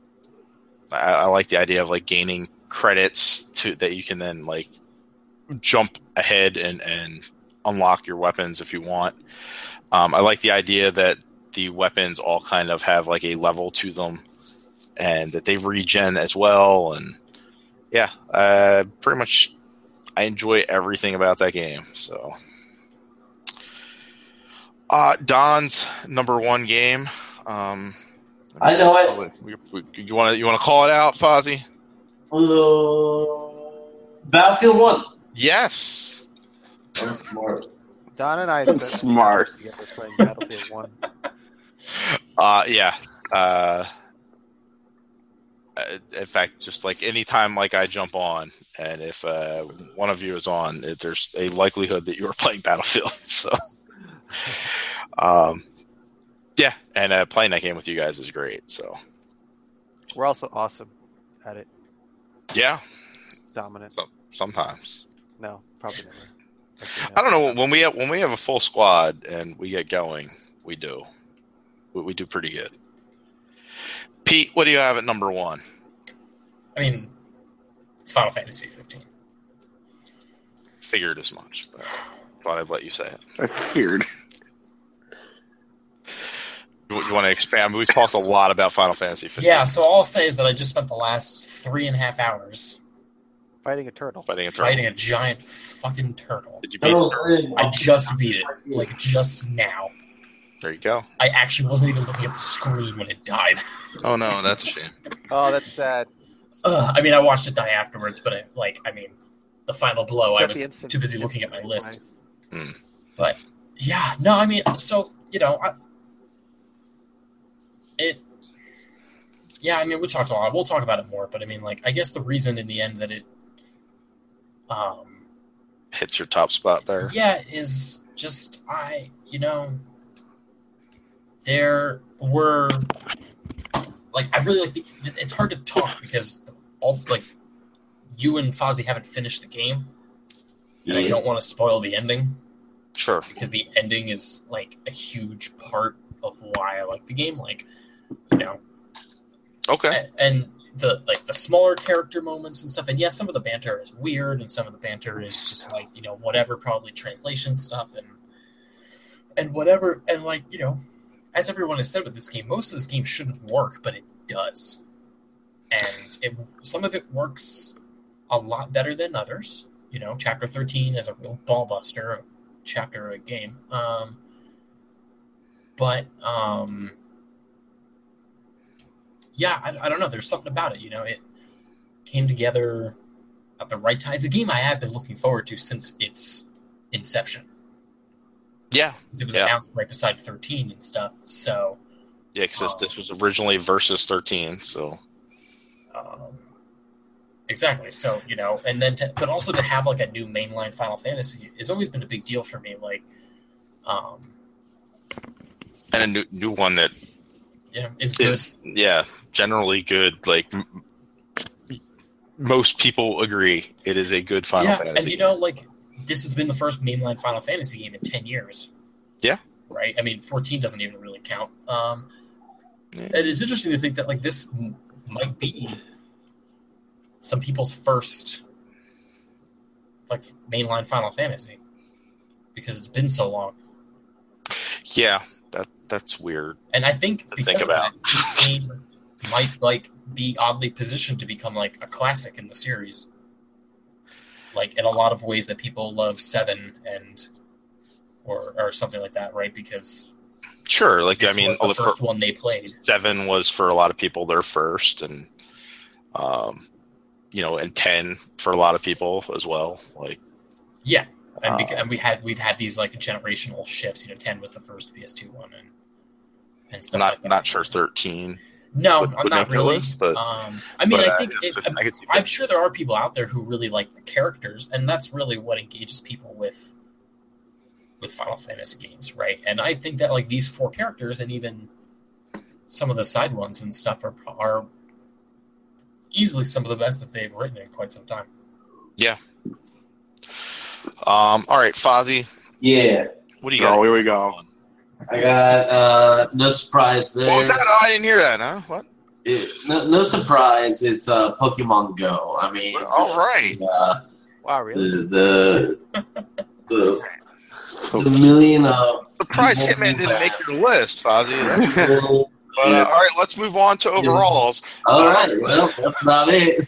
I, I like the idea of like gaining credits to that you can then like jump ahead and, and unlock your weapons if you want. Um, I like the idea that the weapons all kind of have like a level to them and that they regen as well. And yeah, uh, pretty much I enjoy everything about that game. So, uh, Don's number one game. Um, I know it. we, we, you want to you want to call it out, Fozzie? Uh, Battlefield One. Yes. I'm smart. Don and I I'm spent smart. hours together playing Battlefield One. Uh, yeah. Uh, uh, in fact, just like anytime like I jump on, and if uh, one of you is on, it, there's a likelihood that you are playing Battlefield. So, um, yeah, and uh, playing that game with you guys is great. So, We're also awesome at it. yeah, Dominant. sometimes. No, probably never. Actually, no. I don't know when we have, when we have a full squad and we get going, we do we, we do pretty good. Pete, what do you have at number one? I mean, it's Final Fantasy fifteen. Figured as much, but thought I'd let you say it. I feared. You, you want to expand? We've talked a lot about Final Fantasy fifteen. Yeah, so all I'll say is that I just spent the last three and a half hours Fighting a turtle. Fighting a turtle. Fighting a giant fucking turtle. Did you beat the turtle? I just beat it, like just now. There you go. I actually wasn't even looking at the screen when it died. Oh no, that's a shame. Oh, that's sad. Uh, I mean, I watched it die afterwards, but I, like, I mean, the final blow, I Got the was instant- too busy looking at my list. Hmm. But yeah, no, I mean, so you know, I, it. Yeah, I mean, we talked a lot. We'll talk about it more, but I mean, like, I guess the reason in the end that it, um, Hits your top spot there. yeah, is just I, you know, there were like I really like the, it's hard to talk because all like you and Fozzie haven't finished the game, and I don't want to spoil the ending Sure. because the ending is like a huge part of why I like the game. Like, you know, Okay. and, and the like the smaller character moments and stuff. And yeah, some of the banter is weird, and some of the banter is just like, you know, whatever, probably translation stuff and and whatever. And like, you know, as everyone has said with this game, most of this game shouldn't work, but it does. And it some of it works a lot better than others. You know, Chapter thirteen is a real ball buster, a chapter of a game. Um, but um, yeah, I, I don't know. There's something about it. You know, it came together at the right time. It's a game I have been looking forward to since its inception. Yeah. It was Yeah. announced right beside thirteen and stuff. So, Yeah, because Um, this was originally versus thirteen, so um, exactly. So, you know, and then, to, but also to have like a new mainline Final Fantasy has always been a big deal for me. Like, um, and a new new one that you know, is good. is yeah generally good. Like m- most people agree, it is a good Final yeah, Fantasy. and you know, like this has been the first mainline Final Fantasy game in ten years. Yeah. Right. I mean, fourteen doesn't even really count. Um, Yeah. and it's interesting to think that like this m- might be some people's first like mainline Final Fantasy because it's been so long. Yeah, that that's weird. And I think To because think of about. that, this game might like be oddly positioned to become like a classic in the series. Like in a lot of ways that people love Seven and or or something like that, right? Because Sure, like this I mean, was oh, the the first fir- one they played. seven was for a lot of people their first, and um, you know, and ten for a lot of people as well. Like, Yeah, and, Uh, beca- and we had we've had these like generational shifts. You know, ten was the first P S two one, and and stuff not like that. not sure thirteen. No, would- I'm would not make the really. list, but- um, I mean, but, I uh, think it's- it, it's- I I'm, could see I'm fifteen. sure there are people out there who really like the characters, and that's really what engages people with with Final Fantasy games, right? And I think that like these four characters, and even some of the side ones and stuff, are are easily some of the best that they've written in quite some time. Um, all right, Fozzie, Yeah, what do you got? Oh, here we go. I got uh, no surprise there. What was that? Oh, I didn't hear that. Huh? What? It, no, no surprise. It's uh, Pokemon Go. I mean, All right. uh, Wow, really? the the the, the million of Surprise people Hitman who didn't make have- your list, Fozzie. people- But uh, all right, let's move on to overalls. All right, well, that's about it.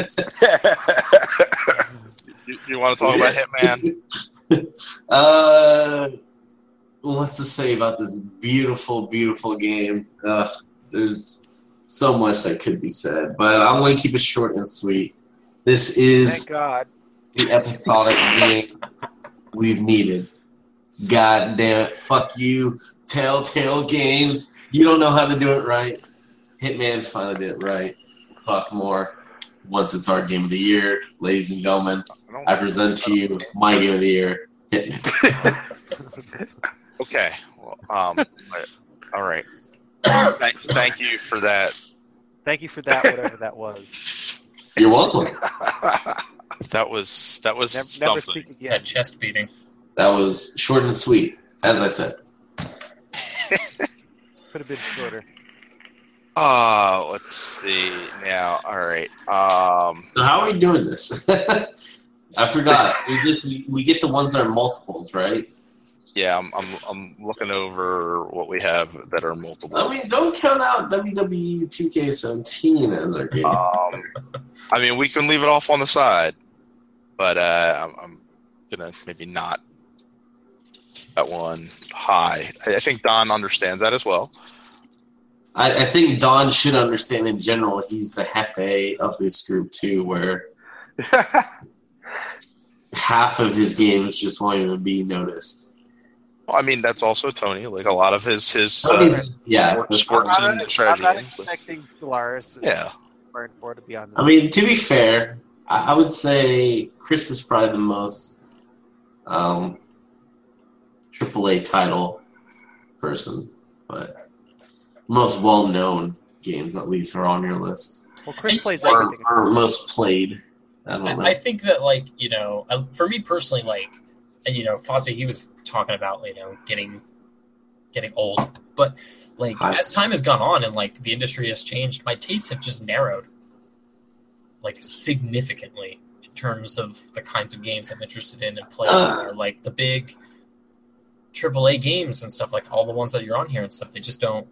You, you want to talk about Hitman? uh, what's to say about this beautiful, beautiful game? Uh, there's so much that could be said, but I'm going to keep it short and sweet. This is Thank God. the episodic game we've needed. God damn it. Fuck you, Telltale Games. You don't know how to do it right. Hitman finally did it right. Talk more once it's our game of the year. Ladies and gentlemen, I present to you my game of the year, Hitman. Okay. Well, um, all right. Thank, thank you for that. Thank you for that, whatever that was. You're welcome. That was that was Never, something. never speak again. That chest beating. That was short and sweet, as I said. Could have been shorter. Uh, let's see now. All right. Um, So how are we doing this? I forgot. We just we, we get the ones that are multiples, right? yeah, I'm, I'm I'm looking over what we have that are multiple. I mean, don't count out W W E two K seventeen as our game. Um, I mean, we can leave it off on the side, but uh, I'm, I'm gonna maybe not that one high. I, I think Don understands that as well. I, I think Don should understand in general. He's the Hefe of this group too, where half of his games just won't even be noticed. Well, I mean, that's also Tony. Like a lot of his his uh, Tony's- yeah, sports, that's sports I'm and not, strategy I'm not games. expecting Stellaris. Yeah. Burn four to be on this. I mean, to be fair, I, I would say Chris is probably the most um, triple A title person, but most well-known games at least are on your list, well, Chris And- plays or, everything. or most played. I don't know. I, I think that, like, you know, I- for me personally, like, and you know, Fozzie, he was talking about, you know, getting getting old, but like Hi. as time has gone on and like the industry has changed, my tastes have just narrowed, like significantly in terms of the kinds of games I'm interested in and playing. Uh. Or, like the big triple A games and stuff, like all the ones that you're on here and stuff, they just don't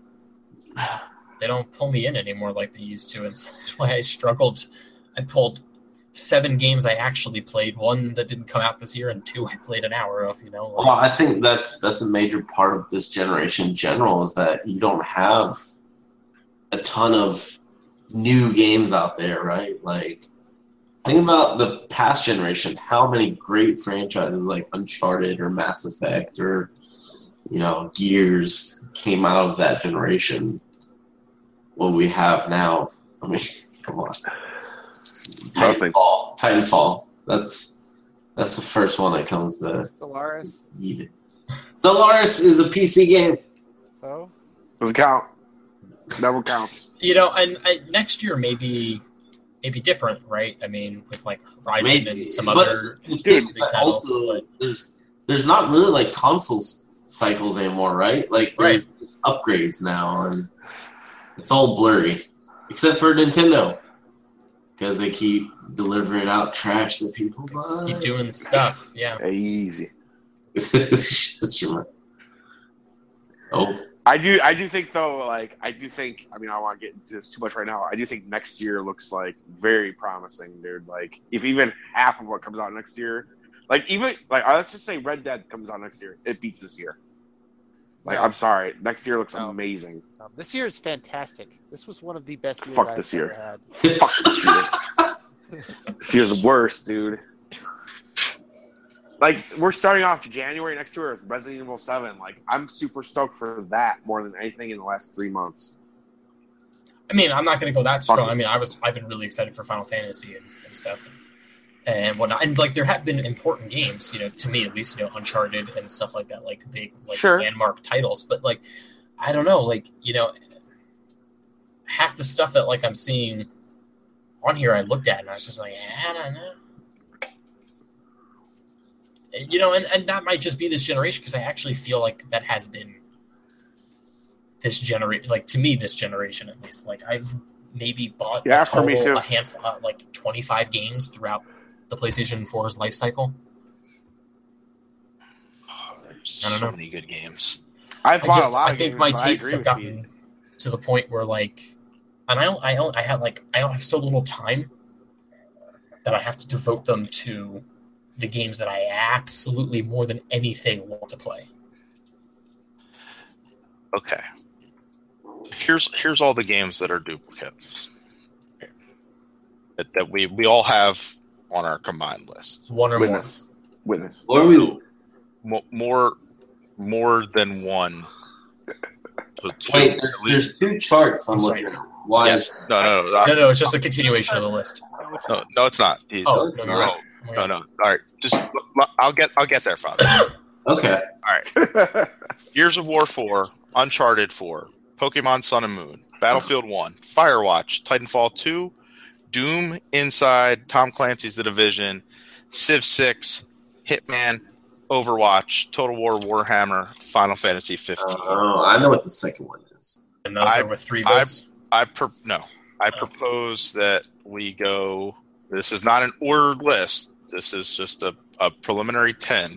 they don't pull me in anymore like they used to, and so that's why I struggled. I pulled seven games I actually played, one that didn't come out this year, and two I played an hour of, you know. Well, I think that's that's a major part of this generation in general is that you don't have a ton of new games out there, right? Like, think about the past generation. How many great franchises like Uncharted or Mass Effect or, you know, Gears came out of that generation? What we have now, I mean, come on. Nothing. Titanfall. Titanfall. That's that's the first one that comes to Stellaris. need. Stellaris is a P C game. So Doesn't count. Never counts. You know, and, and next year maybe maybe different, right? I mean, with like Horizon Maybe, and some but other the big thing is that titles, also but there's there's not really like console s- cycles anymore, right? Like there's Right. just upgrades now, and it's all blurry, except for Nintendo, because they keep delivering out trash that people buy. keep doing stuff. Yeah. Easy. That's your oh. I do. I do think though. Like I do think. I mean, I don't want to get into this too much right now. I do think next year looks like very promising, dude. Like if even half of what comes out next year, like even like let's just say Red Dead comes out next year, it beats this year. Like No. I'm sorry, next year looks No. amazing. um, this year is fantastic. This was one of the best years Fuck I've this ever year. had. Fuck this year. This year's the worst, dude. Like we're starting off January next year with Resident Evil seven. Like I'm super stoked for that more than anything in the last three months. I mean, I'm not going to go that Fuck strong. it. I mean, I was I've been really excited for Final Fantasy and, and stuff and, and whatnot. And like there have been important games, you know, to me at least, you know, Uncharted and stuff like that, like big like Sure. landmark titles. But like, I don't know, like you know, half the stuff that like I'm seeing on here, I looked at and I was just like, I don't know. You know, and, and that might just be this generation because I actually feel like that has been this generation, like to me, this generation at least. Like I've maybe bought Yeah, a for me total, too. a handful, uh, like twenty-five games throughout the PlayStation four's life cycle. Oh, there's I don't so know. many good games. I've I bought just, a lot I of think games, my but I tastes agree have with you. gotten to the point where like, and I don't, I don't, I have like, I don't have so little time that I have to devote them to the games that I absolutely more than anything want to play. Okay. Here's here's all the games that are duplicates that, that we we all have on our combined list. One or Witness. Witness. What are we? Mo- More more than one. So two, Wait, at there's, least. there's two charts I'm I'm looking sorry. at. Why Yes. is No, no, more. I- No, no, it's just a continuation of the list. no, no, it's not. He's, Oh, it's no, no, not. no. no, no. All right, just I'll get I'll get there, Father. okay? Gears of War four, Uncharted four, Pokemon Sun and Moon, Battlefield one, Firewatch, Titanfall two, Doom, Inside, Tom Clancy's The Division, Civ six, Hitman, Overwatch, Total War Warhammer, Final Fantasy fifteen. Oh, I know what the second one is. And those I- are with three I- votes. I pro- no, I propose that we go. This is not an ordered list. This is just a, a preliminary ten.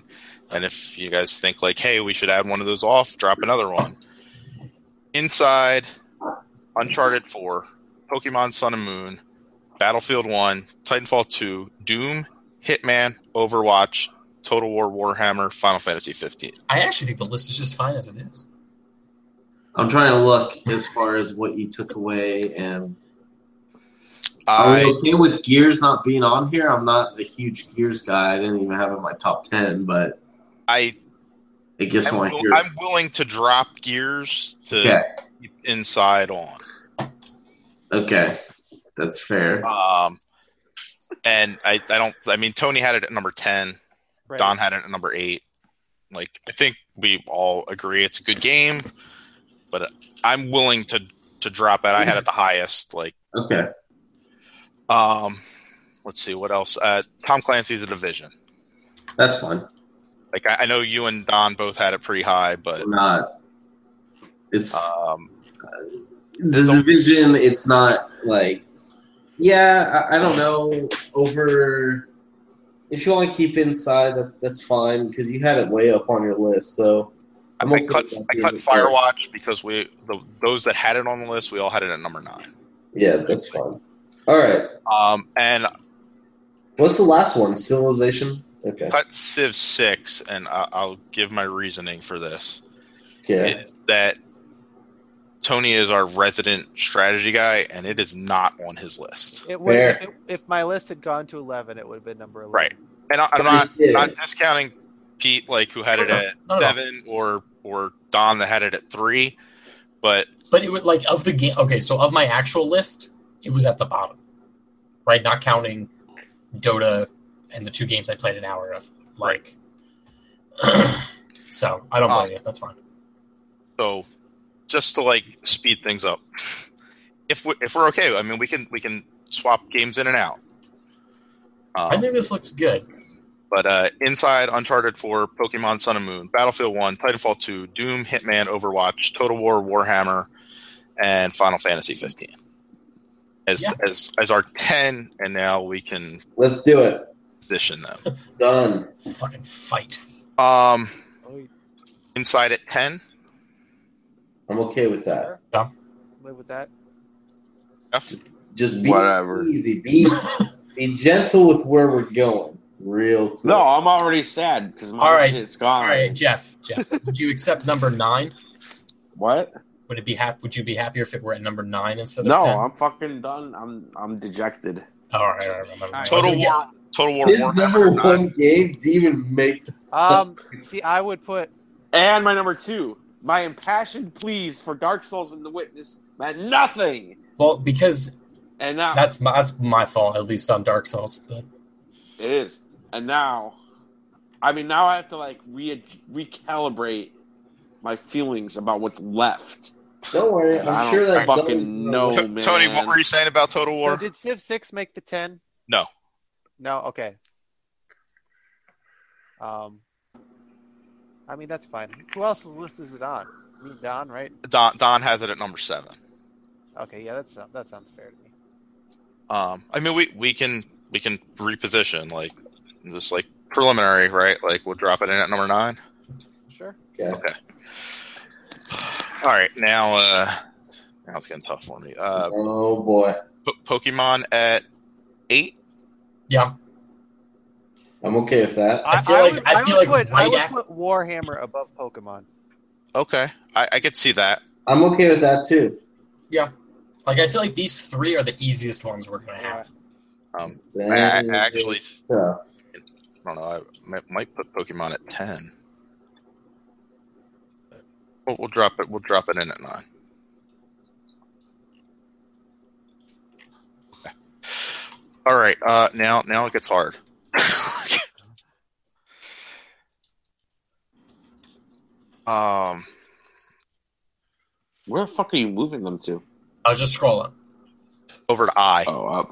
And if you guys think like, hey, we should add one of those off, drop another one. Inside, Uncharted four, Pokemon Sun and Moon, Battlefield one, Titanfall two, Doom, Hitman, Overwatch, Total War Warhammer, Final Fantasy fifteen. I actually think the list is just fine as it is. I'm trying to look as far as what you took away, and I, are we okay with Gears not being on here? I'm not a huge Gears guy. I didn't even have it in my top ten, but I, I guess I'm, when I will- hear I'm willing to drop Gears to okay, keep Inside on. okay, that's fair. Um, and I, I don't. I mean, Tony had it at number ten. Right. Don had it at number eight. Like, I think we all agree it's a good game, but I'm willing to to drop it. I had it the highest. Like, Okay, um, let's see what else. Uh, Tom Clancy's The Division. that's fine. Like, I, I know you and Don both had it pretty high, but I'm not. It's um, the division. It's not like, yeah, I, I don't know. Over, if you want to keep Inside, that's that's fine because you had it way up on your list. So I, I'm I okay cut with that I being cut the third. Firewatch because we the, those that had it on the list, we all had it at number nine. Yeah, that's fine. All right. Um, and What's the last one? Civilization. Okay. cut Civ six, and I, I'll give my reasoning for this. Okay. Is that Tony is our resident strategy guy, and it is not on his list. It would, Fair. if, it, if my list had gone to eleven, it would have been number eleven. Right. And I, I'm not Yeah. not discounting Pete, like who had it at Not at all. seven, or or Don that had it at three, but But it would like of the game. Okay, so of my actual list, it was at the bottom, right? Not counting Dota and the two games I played an hour of. Like, so I don't blame Um, you. That's fine. so just to like speed things up, if we if we're okay, I mean we can we can swap games in and out. Um, I think this looks good. But uh, Inside, Uncharted four, Pokemon Sun and Moon, Battlefield one, Titanfall two, Doom, Hitman, Overwatch, Total War, Warhammer, and Final Fantasy fifteen. As Yeah. as as our ten, and now we can Let's do it. position them. Done. Fucking fight. Um, Oh, Inside at ten. I'm okay with that. sure. Yeah. Live with that. Jeff? Just be Whatever. easy. Be be gentle with where we're going. Real quick. No, I'm already sad because my All right. shit's gone. All right, Jeff. Jeff, would you accept number nine? What? Would it be hap- Would you be happier if it were at number nine instead of No, ten? I'm fucking done. I'm I'm dejected. All right, all right, all right, all right. Total Yeah. War. Total War. His Warhammer number at nine. one game didn't even make the Um, see, I would put And my number two, my impassioned pleas for Dark Souls and The Witness meant nothing. Well, because And now that's my that's my fault. At least on Dark Souls. But it is. And now, I mean, now I have to like re- recalibrate my feelings about what's left. Don't worry, I I'm don't sure that fucking know, To- man. Tony, what were you saying about Total So War? did Civ six make the ten? No. No. Okay. Um, I mean that's fine. Who else's list is it on? Me, and Don, right? Don Don has it at number seven. Okay, yeah, that's that sounds fair to me. Um, I mean, we, we can we can reposition like just like preliminary, right? Like we'll drop it in at number nine. Sure. Okay. All right, now uh, now it's getting tough for me. Uh, Oh boy. po- Pokemon at eight. yeah, I'm okay with that. I feel like- would, I feel would like put, I right would after- put Warhammer above Pokemon. Okay, I, I could see that. I'm okay with that too. like I feel like these three are the easiest ones we're gonna have. Um, I, I Then actually, it's tough. I don't know. I might, might put Pokemon at ten. We'll, we'll drop it. We'll drop it in at nine. Okay. All right. Uh, now, now it gets hard. um, Where the fuck are you moving them to? I was just scrolling. over to I. Oh, up.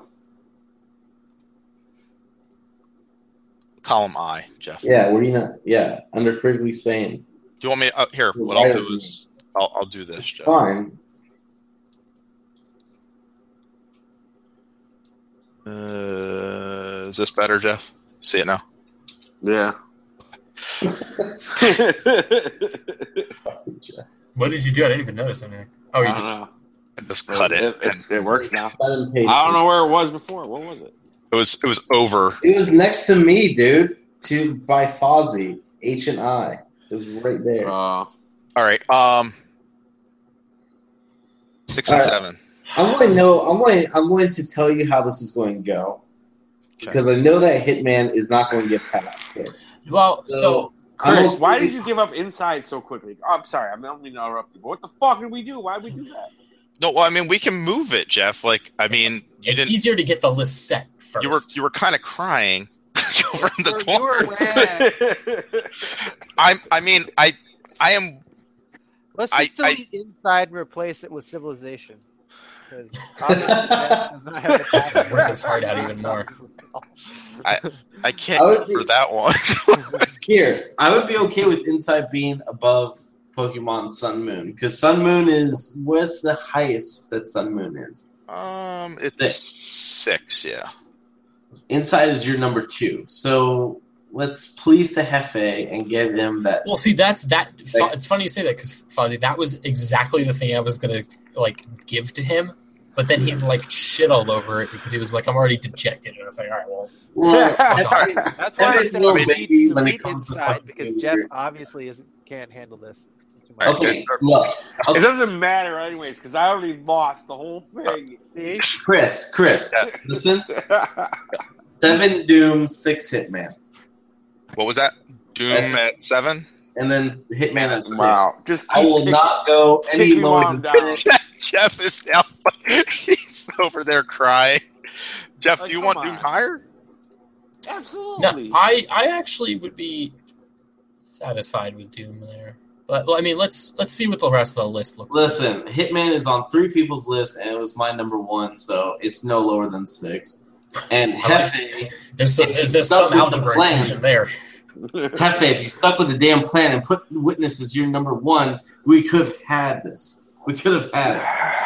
Column I, Jeff. Yeah, what do you not? Yeah, under critically sane. Do you want me? Uh, here, what I'll do is I'll, I'll do this, Jeff. Fine. Uh, is this better, Jeff? See it now. Yeah. What did you do? I didn't even notice anything. Oh, you I don't just know. I just cut it. It, it's- it works now. Cut and paste I don't it. know where it was before. What was it? It was it was over. It was next to me, dude. To by Fozzie, H and I. It was right there. Uh, All right. Um, six and All right. seven. I'm going to know. I'm going. I'm going to tell you how this is going to go because I know that Hitman is not going to get past six. well. So I'm Chris, okay- why did you give up Inside so quickly? Oh, I'm sorry. I don't mean to interrupt you, but what the fuck did we do? Why did we do that? No, well, I mean, we can move it, Jeff. Like, I mean, you it's didn't. easier to get the list set first. You were you were kind of crying over in the You were corner. mad. I'm. I mean, I. I am. Let's I- just I- delete inside and replace it with civilization. 'Cause obviously that does not have a Just tag. work his heart out even more. I can't I would go be- for that one. Here, I would be okay with Inside being above Pokemon Sun Moon because Sun Moon is what's the highest that Sun Moon is. um, it's six. Yeah. Inside is your number two, so let's please the Hefe and give him that. Well, see, that's that. Like- It's funny you say that because Fozzie, that was exactly the thing I was gonna like give to him, but then he like shit all over it because he was like, "I'm already dejected," and I was like, "All right, well, Well, Fuck off. Hefe- That's why I Hefe's said a little delete, baby when it delete comes to inside fucking because being Jeff weird. obviously isn't can't handle this. This is too much. Okay, look, It okay, doesn't matter anyways because I already lost the whole thing. See, Chris, Chris, Yeah. listen. Seven Doom, six Hitman, What was that? Doom That's- at seven. and then Hitman at six. Wow. Just keep I will picking- not go any kick me lower while than I'm down. six. Jeff, Jeff is now. He's over there crying. Jeff, Like, do you come want Doom on. higher? no, Absolutely. I I actually would be satisfied with Doom there." But well, I mean, let's let's see what the rest of the list looks like. Listen, Hitman is on three people's list, and it was my number one, so it's no lower than six. And I like- Hefe, There's some, If you there's stuck some with the algebra plan- equation there. Hefe, if you stuck with the damn plan and put Witness as your number one, we could have had this. We could have had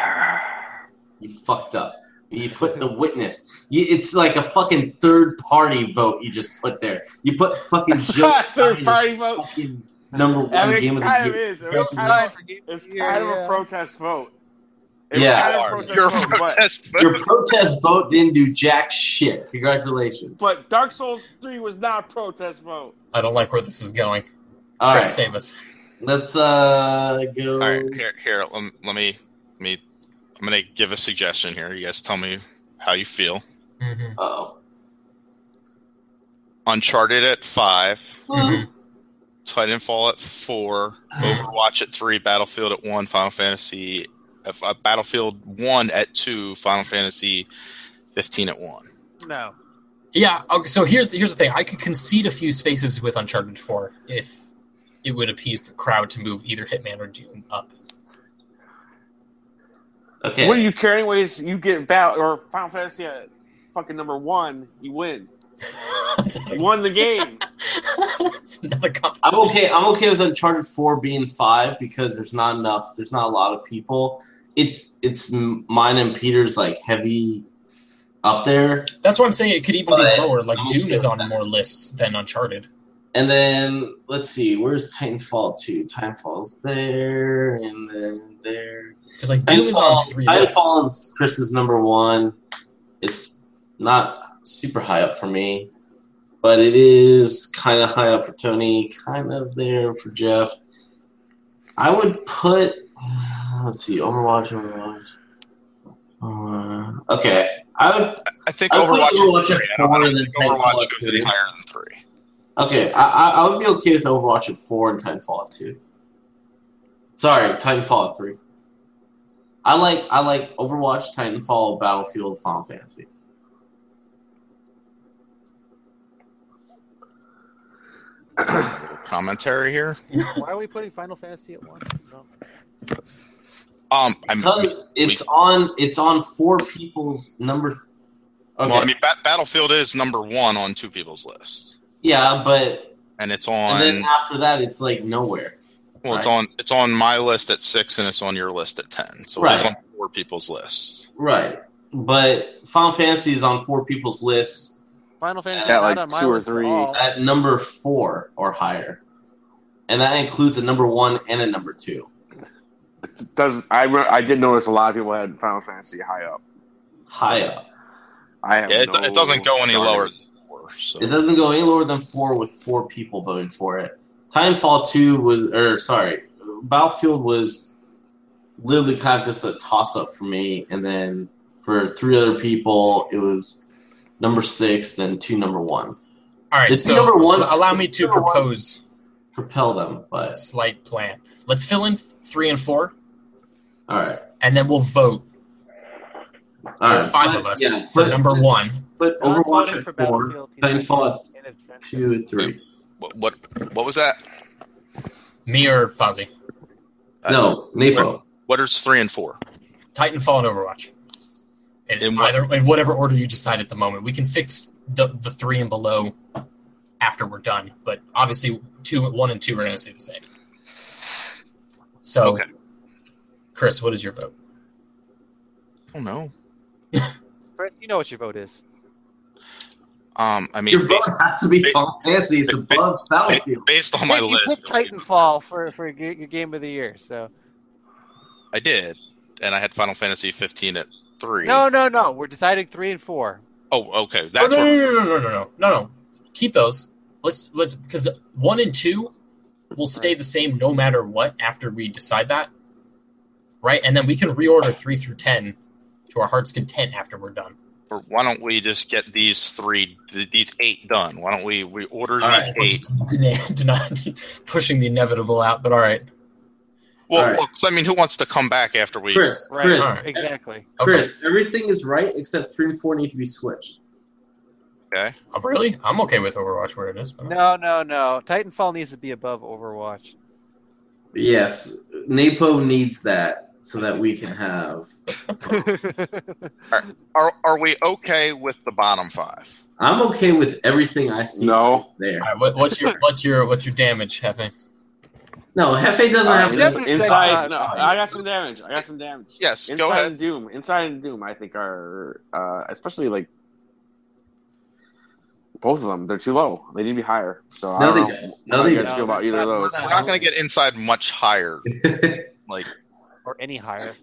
it. You fucked up. You put the Witness. You, it's like a fucking third party vote you just put there. You put fucking It's Joe not a third Steiner, party vote. fucking number one I mean, game it of kind the of year. is. It Joe was kind Steiner. of, it's kind of a protest vote. It was Yeah. kind of a Are. protest You're a vote, but- protest Your vote. protest vote didn't do jack shit. Congratulations. But Dark Souls three was not a protest vote. I don't like where this is going. All Chris, right, save us. let's uh go. All right, here, here. Let, me- let me, let me. I'm gonna give a suggestion here. You guys tell me how you feel. Mm-hmm. Oh, Uncharted at five, Mm-hmm. Titanfall at four, Overwatch at three, Battlefield at one, Final Fantasy, uh, Battlefield one at two, Final Fantasy fifteen at one. no. Yeah. Okay, so here's here's the thing. I could concede a few spaces with Uncharted four if it would appease the crowd to move either Hitman or Doom up. okay. What do you care anyways? You get Battle or Final Fantasy at fucking number one, you win. You won the game. It's not a comp- I'm okay. I'm okay with Uncharted four being five because there's not enough. There's not a lot of people. It's it's m- mine and Peter's like heavy up there, That's why I'm saying it could even But be lower. Like I'm Doom okay is with on that. more lists than Uncharted. and then let's see. Where's Titanfall two? Titanfall's there, and then there. Because like Doom is on three lists. Titanfall is Chris's number one. It's not super high up for me, but it is kind of high up for Tony, kind of there for Jeff. I would put, let's see, Overwatch, Overwatch. Uh, okay, I would. I think I would Overwatch, put Overwatch is at three. I don't, four I don't and think then Overwatch Titanfall goes at any two. higher than three. Okay, I, I I would be okay with Overwatch at four and Titanfall at two. Sorry, Titanfall at three. I like I like Overwatch, Titanfall, Battlefield, Final Fantasy. Commentary here. Why are we putting Final Fantasy at one? No. Um, I'm. Because we- it's on it's on four people's number. Th- okay, Well, I mean, Ba- Battlefield is number one on two people's list, yeah, but and it's and on. then after that, it's like nowhere. well, it's right. on. It's on my list at six, and it's on your list at ten. So it's Right. on four people's lists. Right, but Final Fantasy is on four people's lists Final Fantasy Yeah, not like on my two or list at three. all. At number four or higher, and that includes a number one and a number two. It does I? re- I did notice a lot of people had Final Fantasy high up. High up. I have Yeah, it, no it doesn't go any lower starters. than four. So. It doesn't go any lower than four with four people voting for it. Titanfall two was, or sorry, Battlefield was literally kind of just a toss up for me, and then for three other people, it was number six, then two number ones. All right, The two so number ones- allow me the to two number ones- propose Propel them, a but slight plan. Let's fill in three and four, all right, and then we'll vote. all There right. are five Put- of us yeah, for put- number one. Put John's Overwatch voting at for four, Battlefield. He's Titanfall at in abstention. two, three. What, what what was that? Me or Fuzzy? No, Napo. What is three and four? Titanfall and Overwatch. In, In what- either in whatever order you decide at the moment. We can fix the the three and below after we're done, but obviously two, one, and two are going to stay the same. So, Okay. Chris, what is your vote? I don't know. Chris, you know what your vote is. Um, I mean, Your vote has to be ba- Final Fantasy. It's ba- above ba- Battlefield. based on my you list, picked Titanfall for for your your game of the year. So I did, and I had Final Fantasy fifteen at three. no, no, no. We're deciding three and four. Oh, okay. Oh, That's no, where, no, no, no, no, no, no, no, no. Keep those. Let's let's because one and two will stay the same no matter what after we decide that, right? And then we can reorder three through ten to our heart's content after we're done. or why don't we just get these three, th- these eight done? Why don't we we order these All right, eight? Deny, deny, pushing the inevitable out, but all right. Well, All right. well, 'cause, I mean, who wants to come back after we? Chris, Right, Chris, Alright. exactly. Chris, everything is right except three and four need to be switched. Okay. Oh, really? I'm okay with Overwatch where it is. But No, no, no. Titanfall needs to be above Overwatch. Yes, Napo needs that so that we can have. Are are we okay with the bottom five? I'm okay with everything I see No. there. All right, what, what's your what's your what's your damage, Hefe? No, Hefe doesn't Uh, have. ins- definitely inside, takes no, out- I got some damage. I got some damage. Yes, Inside go ahead. and Doom, Inside and Doom, I think are uh, especially like both of them. They're too low. They need to be higher. So I No, don't they know. don't. No, How they you guys don't. feel about either of those? We're not going to get inside much higher. Like, or any higher.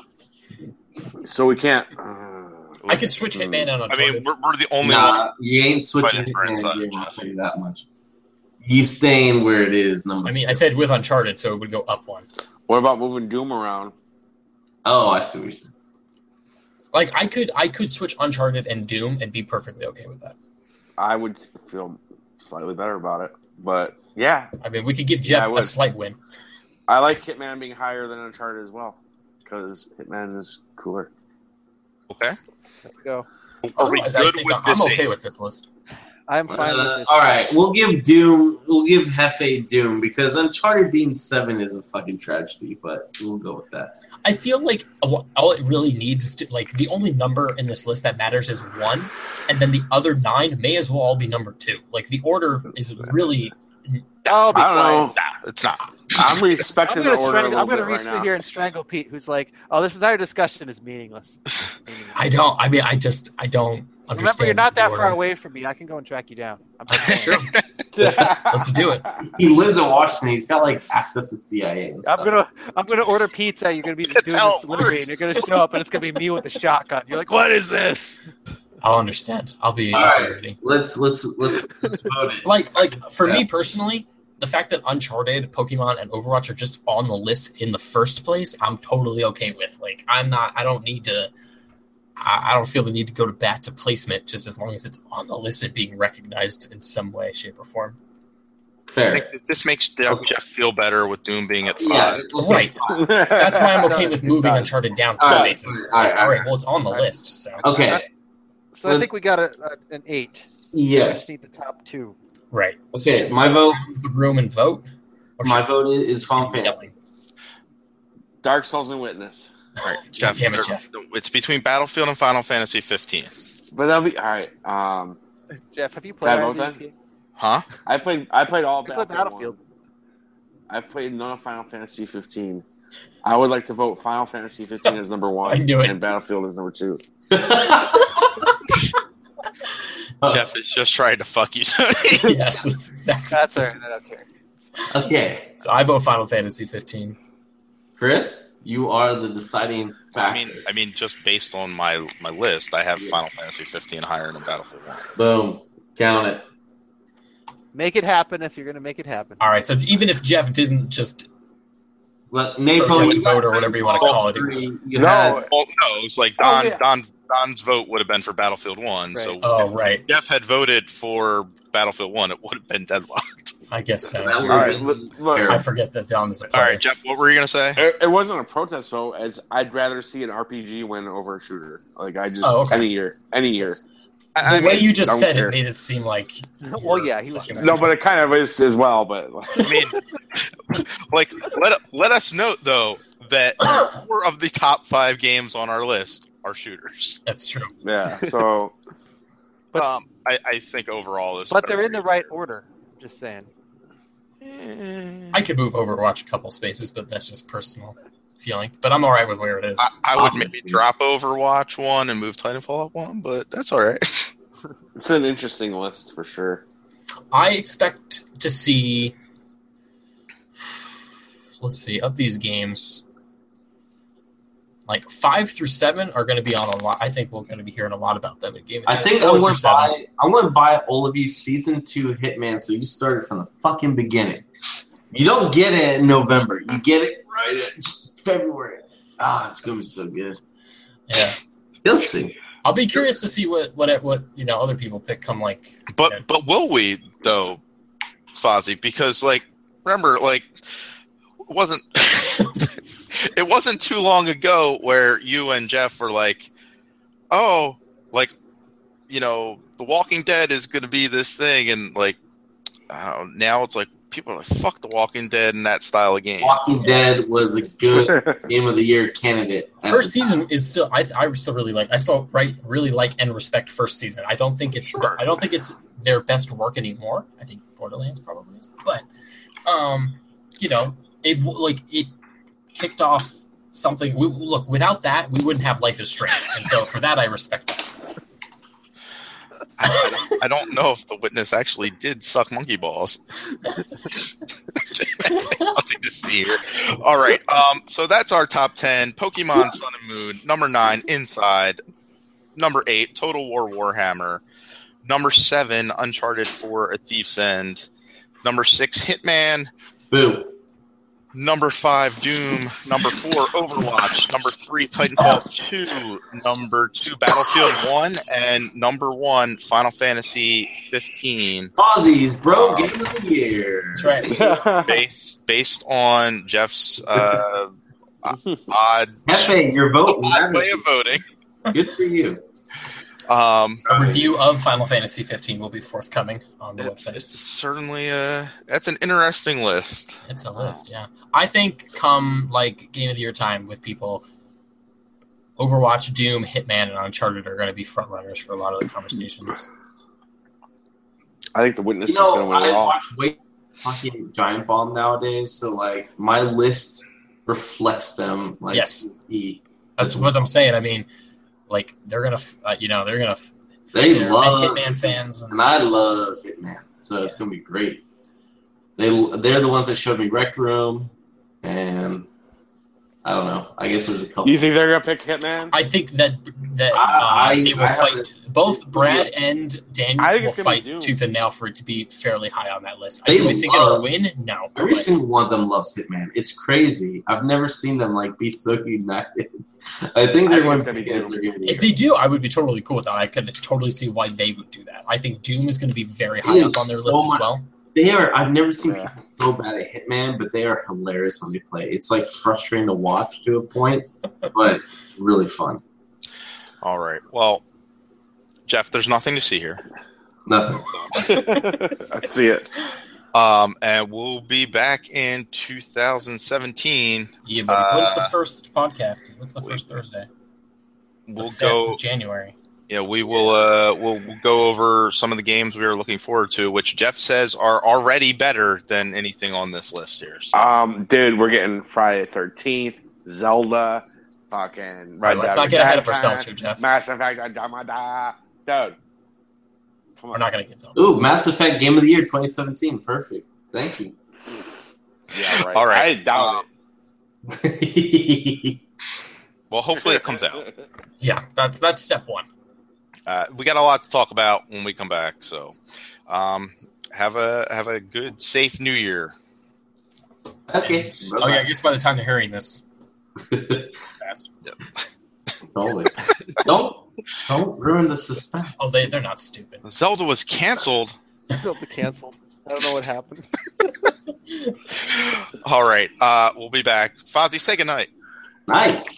So we can't. Uh, I could switch Hitman out on I mean, we're, we're the only one. Nah, you ain't switching Fighting for Hitman inside, game, I'll Jeff. tell you that much. He's staying where it is, number I mean, I six. said with Uncharted, so it would go up one. what about moving Doom around? Oh, I see what you're saying. Like I could I could switch Uncharted and Doom and be perfectly okay with that. I would feel slightly better about it. But yeah, I mean, we could give Yeah, I Jeff a would. slight win. I like Hitman being higher than Uncharted as well because Hitman is cooler. Okay. Let's go. Are we Otherwise, I good think with I'm, this? I'm okay eight? with this list. I'm fine Uh, with this. all right, we'll give Doom. We'll give Hefe Doom because Uncharted being seven is a fucking tragedy, but we'll go with that. I feel like all all it really needs is to like the only number in this list that matters is one, and then the other nine may as well all be number two. Like the order is really I'll be I don't quiet. know. Nah, it's not. I'm I'm respecting gonna, the order. strangle, a I'm little gonna bit reach right through now. here and strangle Pete, who's like, "Oh, this entire discussion is meaningless." Meaningless. I don't. I mean, I just I don't understand. Remember, you're not the that order. far away from me. I can go and track you down. I'm just Sure. saying. Let's do it. He lives in Washington. He's got like access to C I A and stuff. I'm gonna, I'm gonna order pizza. You're gonna be That's doing how this it delivery, and works. you're gonna show up, and it's gonna be me with a shotgun. You're like, "What is this?" I'll understand. I'll be, All I'll be right. ready. Let's let's let's let's vote it. Like like for me personally, the fact that Uncharted, Pokemon, and Overwatch are just on the list in the first place, I'm totally okay with. Like I'm not. I don't need to. I I don't feel the need to go to bat to placement just as long as it's on the list and being recognized in some way, shape, or form. I Fair. think this makes Jeff Jeff feel better with Doom being at five. Yeah. okay. Right. That's why I'm okay No, with it moving does. Uncharted down All two right. spaces. It's All like, right, all all right, right. well, it's on the All right. list. So Okay. So I Let's- think we got a, a, an eight. I Yes. just need the top two. right. Okay. My vote. Leave the room and vote. Or My should- vote is Final Fantasy. Dark Souls and Witness. All right, Jeff. Damn it, Jeff. It's between Battlefield and Final Fantasy fifteen. But that'll be all right. Um, Jeff, have you Can I played vote any of these then? games? Huh? I played. I played all I played Battlefield. Battlefield. one. I played none of Final Fantasy fifteen. I would like to vote Final Fantasy fifteen as number one. I knew it. And Battlefield as number two. Jeff is just trying to fuck you. Yes, that's exactly. That's all right. I don't care. Okay, So I vote Final Fantasy fifteen. Chris, you are the deciding factor. I mean, I mean, just based on my my list, I have Final Fantasy fifteen higher than Battlefield One. Boom, count it. Make it happen if you're going to make it happen. All right, so even if Jeff didn't just Let Napo protest you vote got or whatever you want to call it, three, You No, had, Well, no, it was like Oh, Don yeah. Don Don's vote would have been for Battlefield One. Right. So oh if right, Jeff had voted for Battlefield One, it would have been deadlocked. I guess so. That all would- right. Look, look, I forget that Don is a All player. right, Jeff, what were you gonna say? it, it wasn't a protest vote, as I'd rather see an R P G win over a shooter. Like I just Oh, okay. any year, any year. The I, I way mean, you just don't said care. it made it seem like. Well, yeah, he was. fucking- No, but it kind of is as well. But I mean, like let let us note though that four of the top five games on our list are shooters. That's true. yeah, so But- um, I, I think overall is, But they're in the right order. Just saying. I could move Overwatch a couple spaces, but that's just personal feeling. But I'm all right with where it is. I, I would Obviously. maybe drop Overwatch one and move Titanfall up one, but that's all right. it's an interesting list for sure. I expect to see. Let's see, of these games, like five through seven are going to be on a lot. I think we're going to be hearing a lot about them in game. I think Four I'm through going to seven. buy. I'm going to buy all of you season two Hitman. So you started from the fucking beginning. You don't get it in November. You get it right in February. Ah, it's going to be so good. Yeah, You'll see. I'll be curious to see what what what you know other people pick. Come like, But Yeah. but will we though, Fozzie? Because like remember, like it wasn't it wasn't too long ago where you and Jeff were like, oh, like you know, The Walking Dead is going to be this thing, and like uh, now it's like people are like, fuck The Walking Dead and that style of game. Walking Dead was a good game of the year candidate. at first the time. season is still. I I still really like. I still right really like and respect first season. I don't think it's. Sure. I don't think it's their best work anymore. I think Borderlands probably is, but um, you know, it like it kicked off something. We, look, without that, we wouldn't have Life is Strange, and so for that, I respect that. I, I, don't, I don't know if The Witness actually did suck monkey balls. Nothing to see here. All right. Um, so that's our top ten. Pokemon Sun and Moon. Number nine, Inside. Number eight, Total War Warhammer. Number seven, Uncharted four, A Thief's End. Number six, Hitman. Boo. Number five, Doom. Number four, Overwatch. Number three, Titanfall two. Number two, Battlefield one. And number one, Final Fantasy fifteen. Fozzie's bro Um, game of the year. That's right. Based, based on Jeff's uh, odd, Hefe, your vote odd way matters. of voting. Good for you. Um, A review of Final Fantasy fifteen will be forthcoming on the it's, website. it's certainly a, that's an interesting list. It's a list, yeah. I think come like Game of the Year time with people, Overwatch, Doom, Hitman, and Uncharted are going to be front runners for a lot of the conversations. I think the Witness You is going know, to win I it all. watch way fucking Giant Bomb nowadays, so like my list reflects them. Like, Yes. the- That's what I'm saying. I mean, like they're gonna, uh, you know, they're gonna. They they're love- Hitman fans, and, and I love Hitman, so it's gonna be great. They they're the ones that showed me Rec Room, and I don't know. I guess there's a couple. You think they're going to pick Hitman? I think that that uh, I- I- they will I fight. haven't- Both Brad and Daniel I think will it's gonna be fight Doom. tooth and nail for it to be fairly high on that list. They I really think love- it'll win. No, Every but- single one of them loves Hitman. It's crazy. I've never seen them like be so united. I think I they're think going it's to gonna be be as Doom. they're going to If they do, I would be totally cool with that. I could totally see why they would do that. I think Doom is going to be very high It up is on their so list as much- well. They are. I've never seen Yeah. people so bad at Hitman, but they are hilarious when they play. It's like frustrating to watch to a point, but really fun. All right. Well, Jeff, there's nothing to see here. Nothing. I see it. Um, and we'll be back in two thousand seventeen. Yeah, but when's the Uh, first podcast? What's the first Thursday? The We'll fifth go. of January. Yeah, we will. Uh, we'll, we'll go over some of the games we are looking forward to, which Jeff says are already better than anything on this list here. So. Um, dude, we're getting Friday the thirteenth, Zelda, fucking Right, Red let's Dead not get ahead of Redemption, ourselves here, Jeff. Mass Effect Andromeda. Dude, Come We're on. not gonna get Zelda. Ooh, Mass Effect Game of the Year twenty seventeen. Perfect. Thank you. Yeah, right. All right. I doubt That's Well, it. hopefully it comes out. Yeah, that's that's step one. Uh, we got a lot to talk about when we come back. So, um, have a have a good, safe New Year. okay. Oh yeah, I guess by the time they're hearing this, fast. Always. Don't don't ruin the suspense. Oh, they they're not stupid. Zelda was canceled. Zelda canceled. I don't know what happened. All right, uh, we'll be back. Fozzie, say goodnight. Night.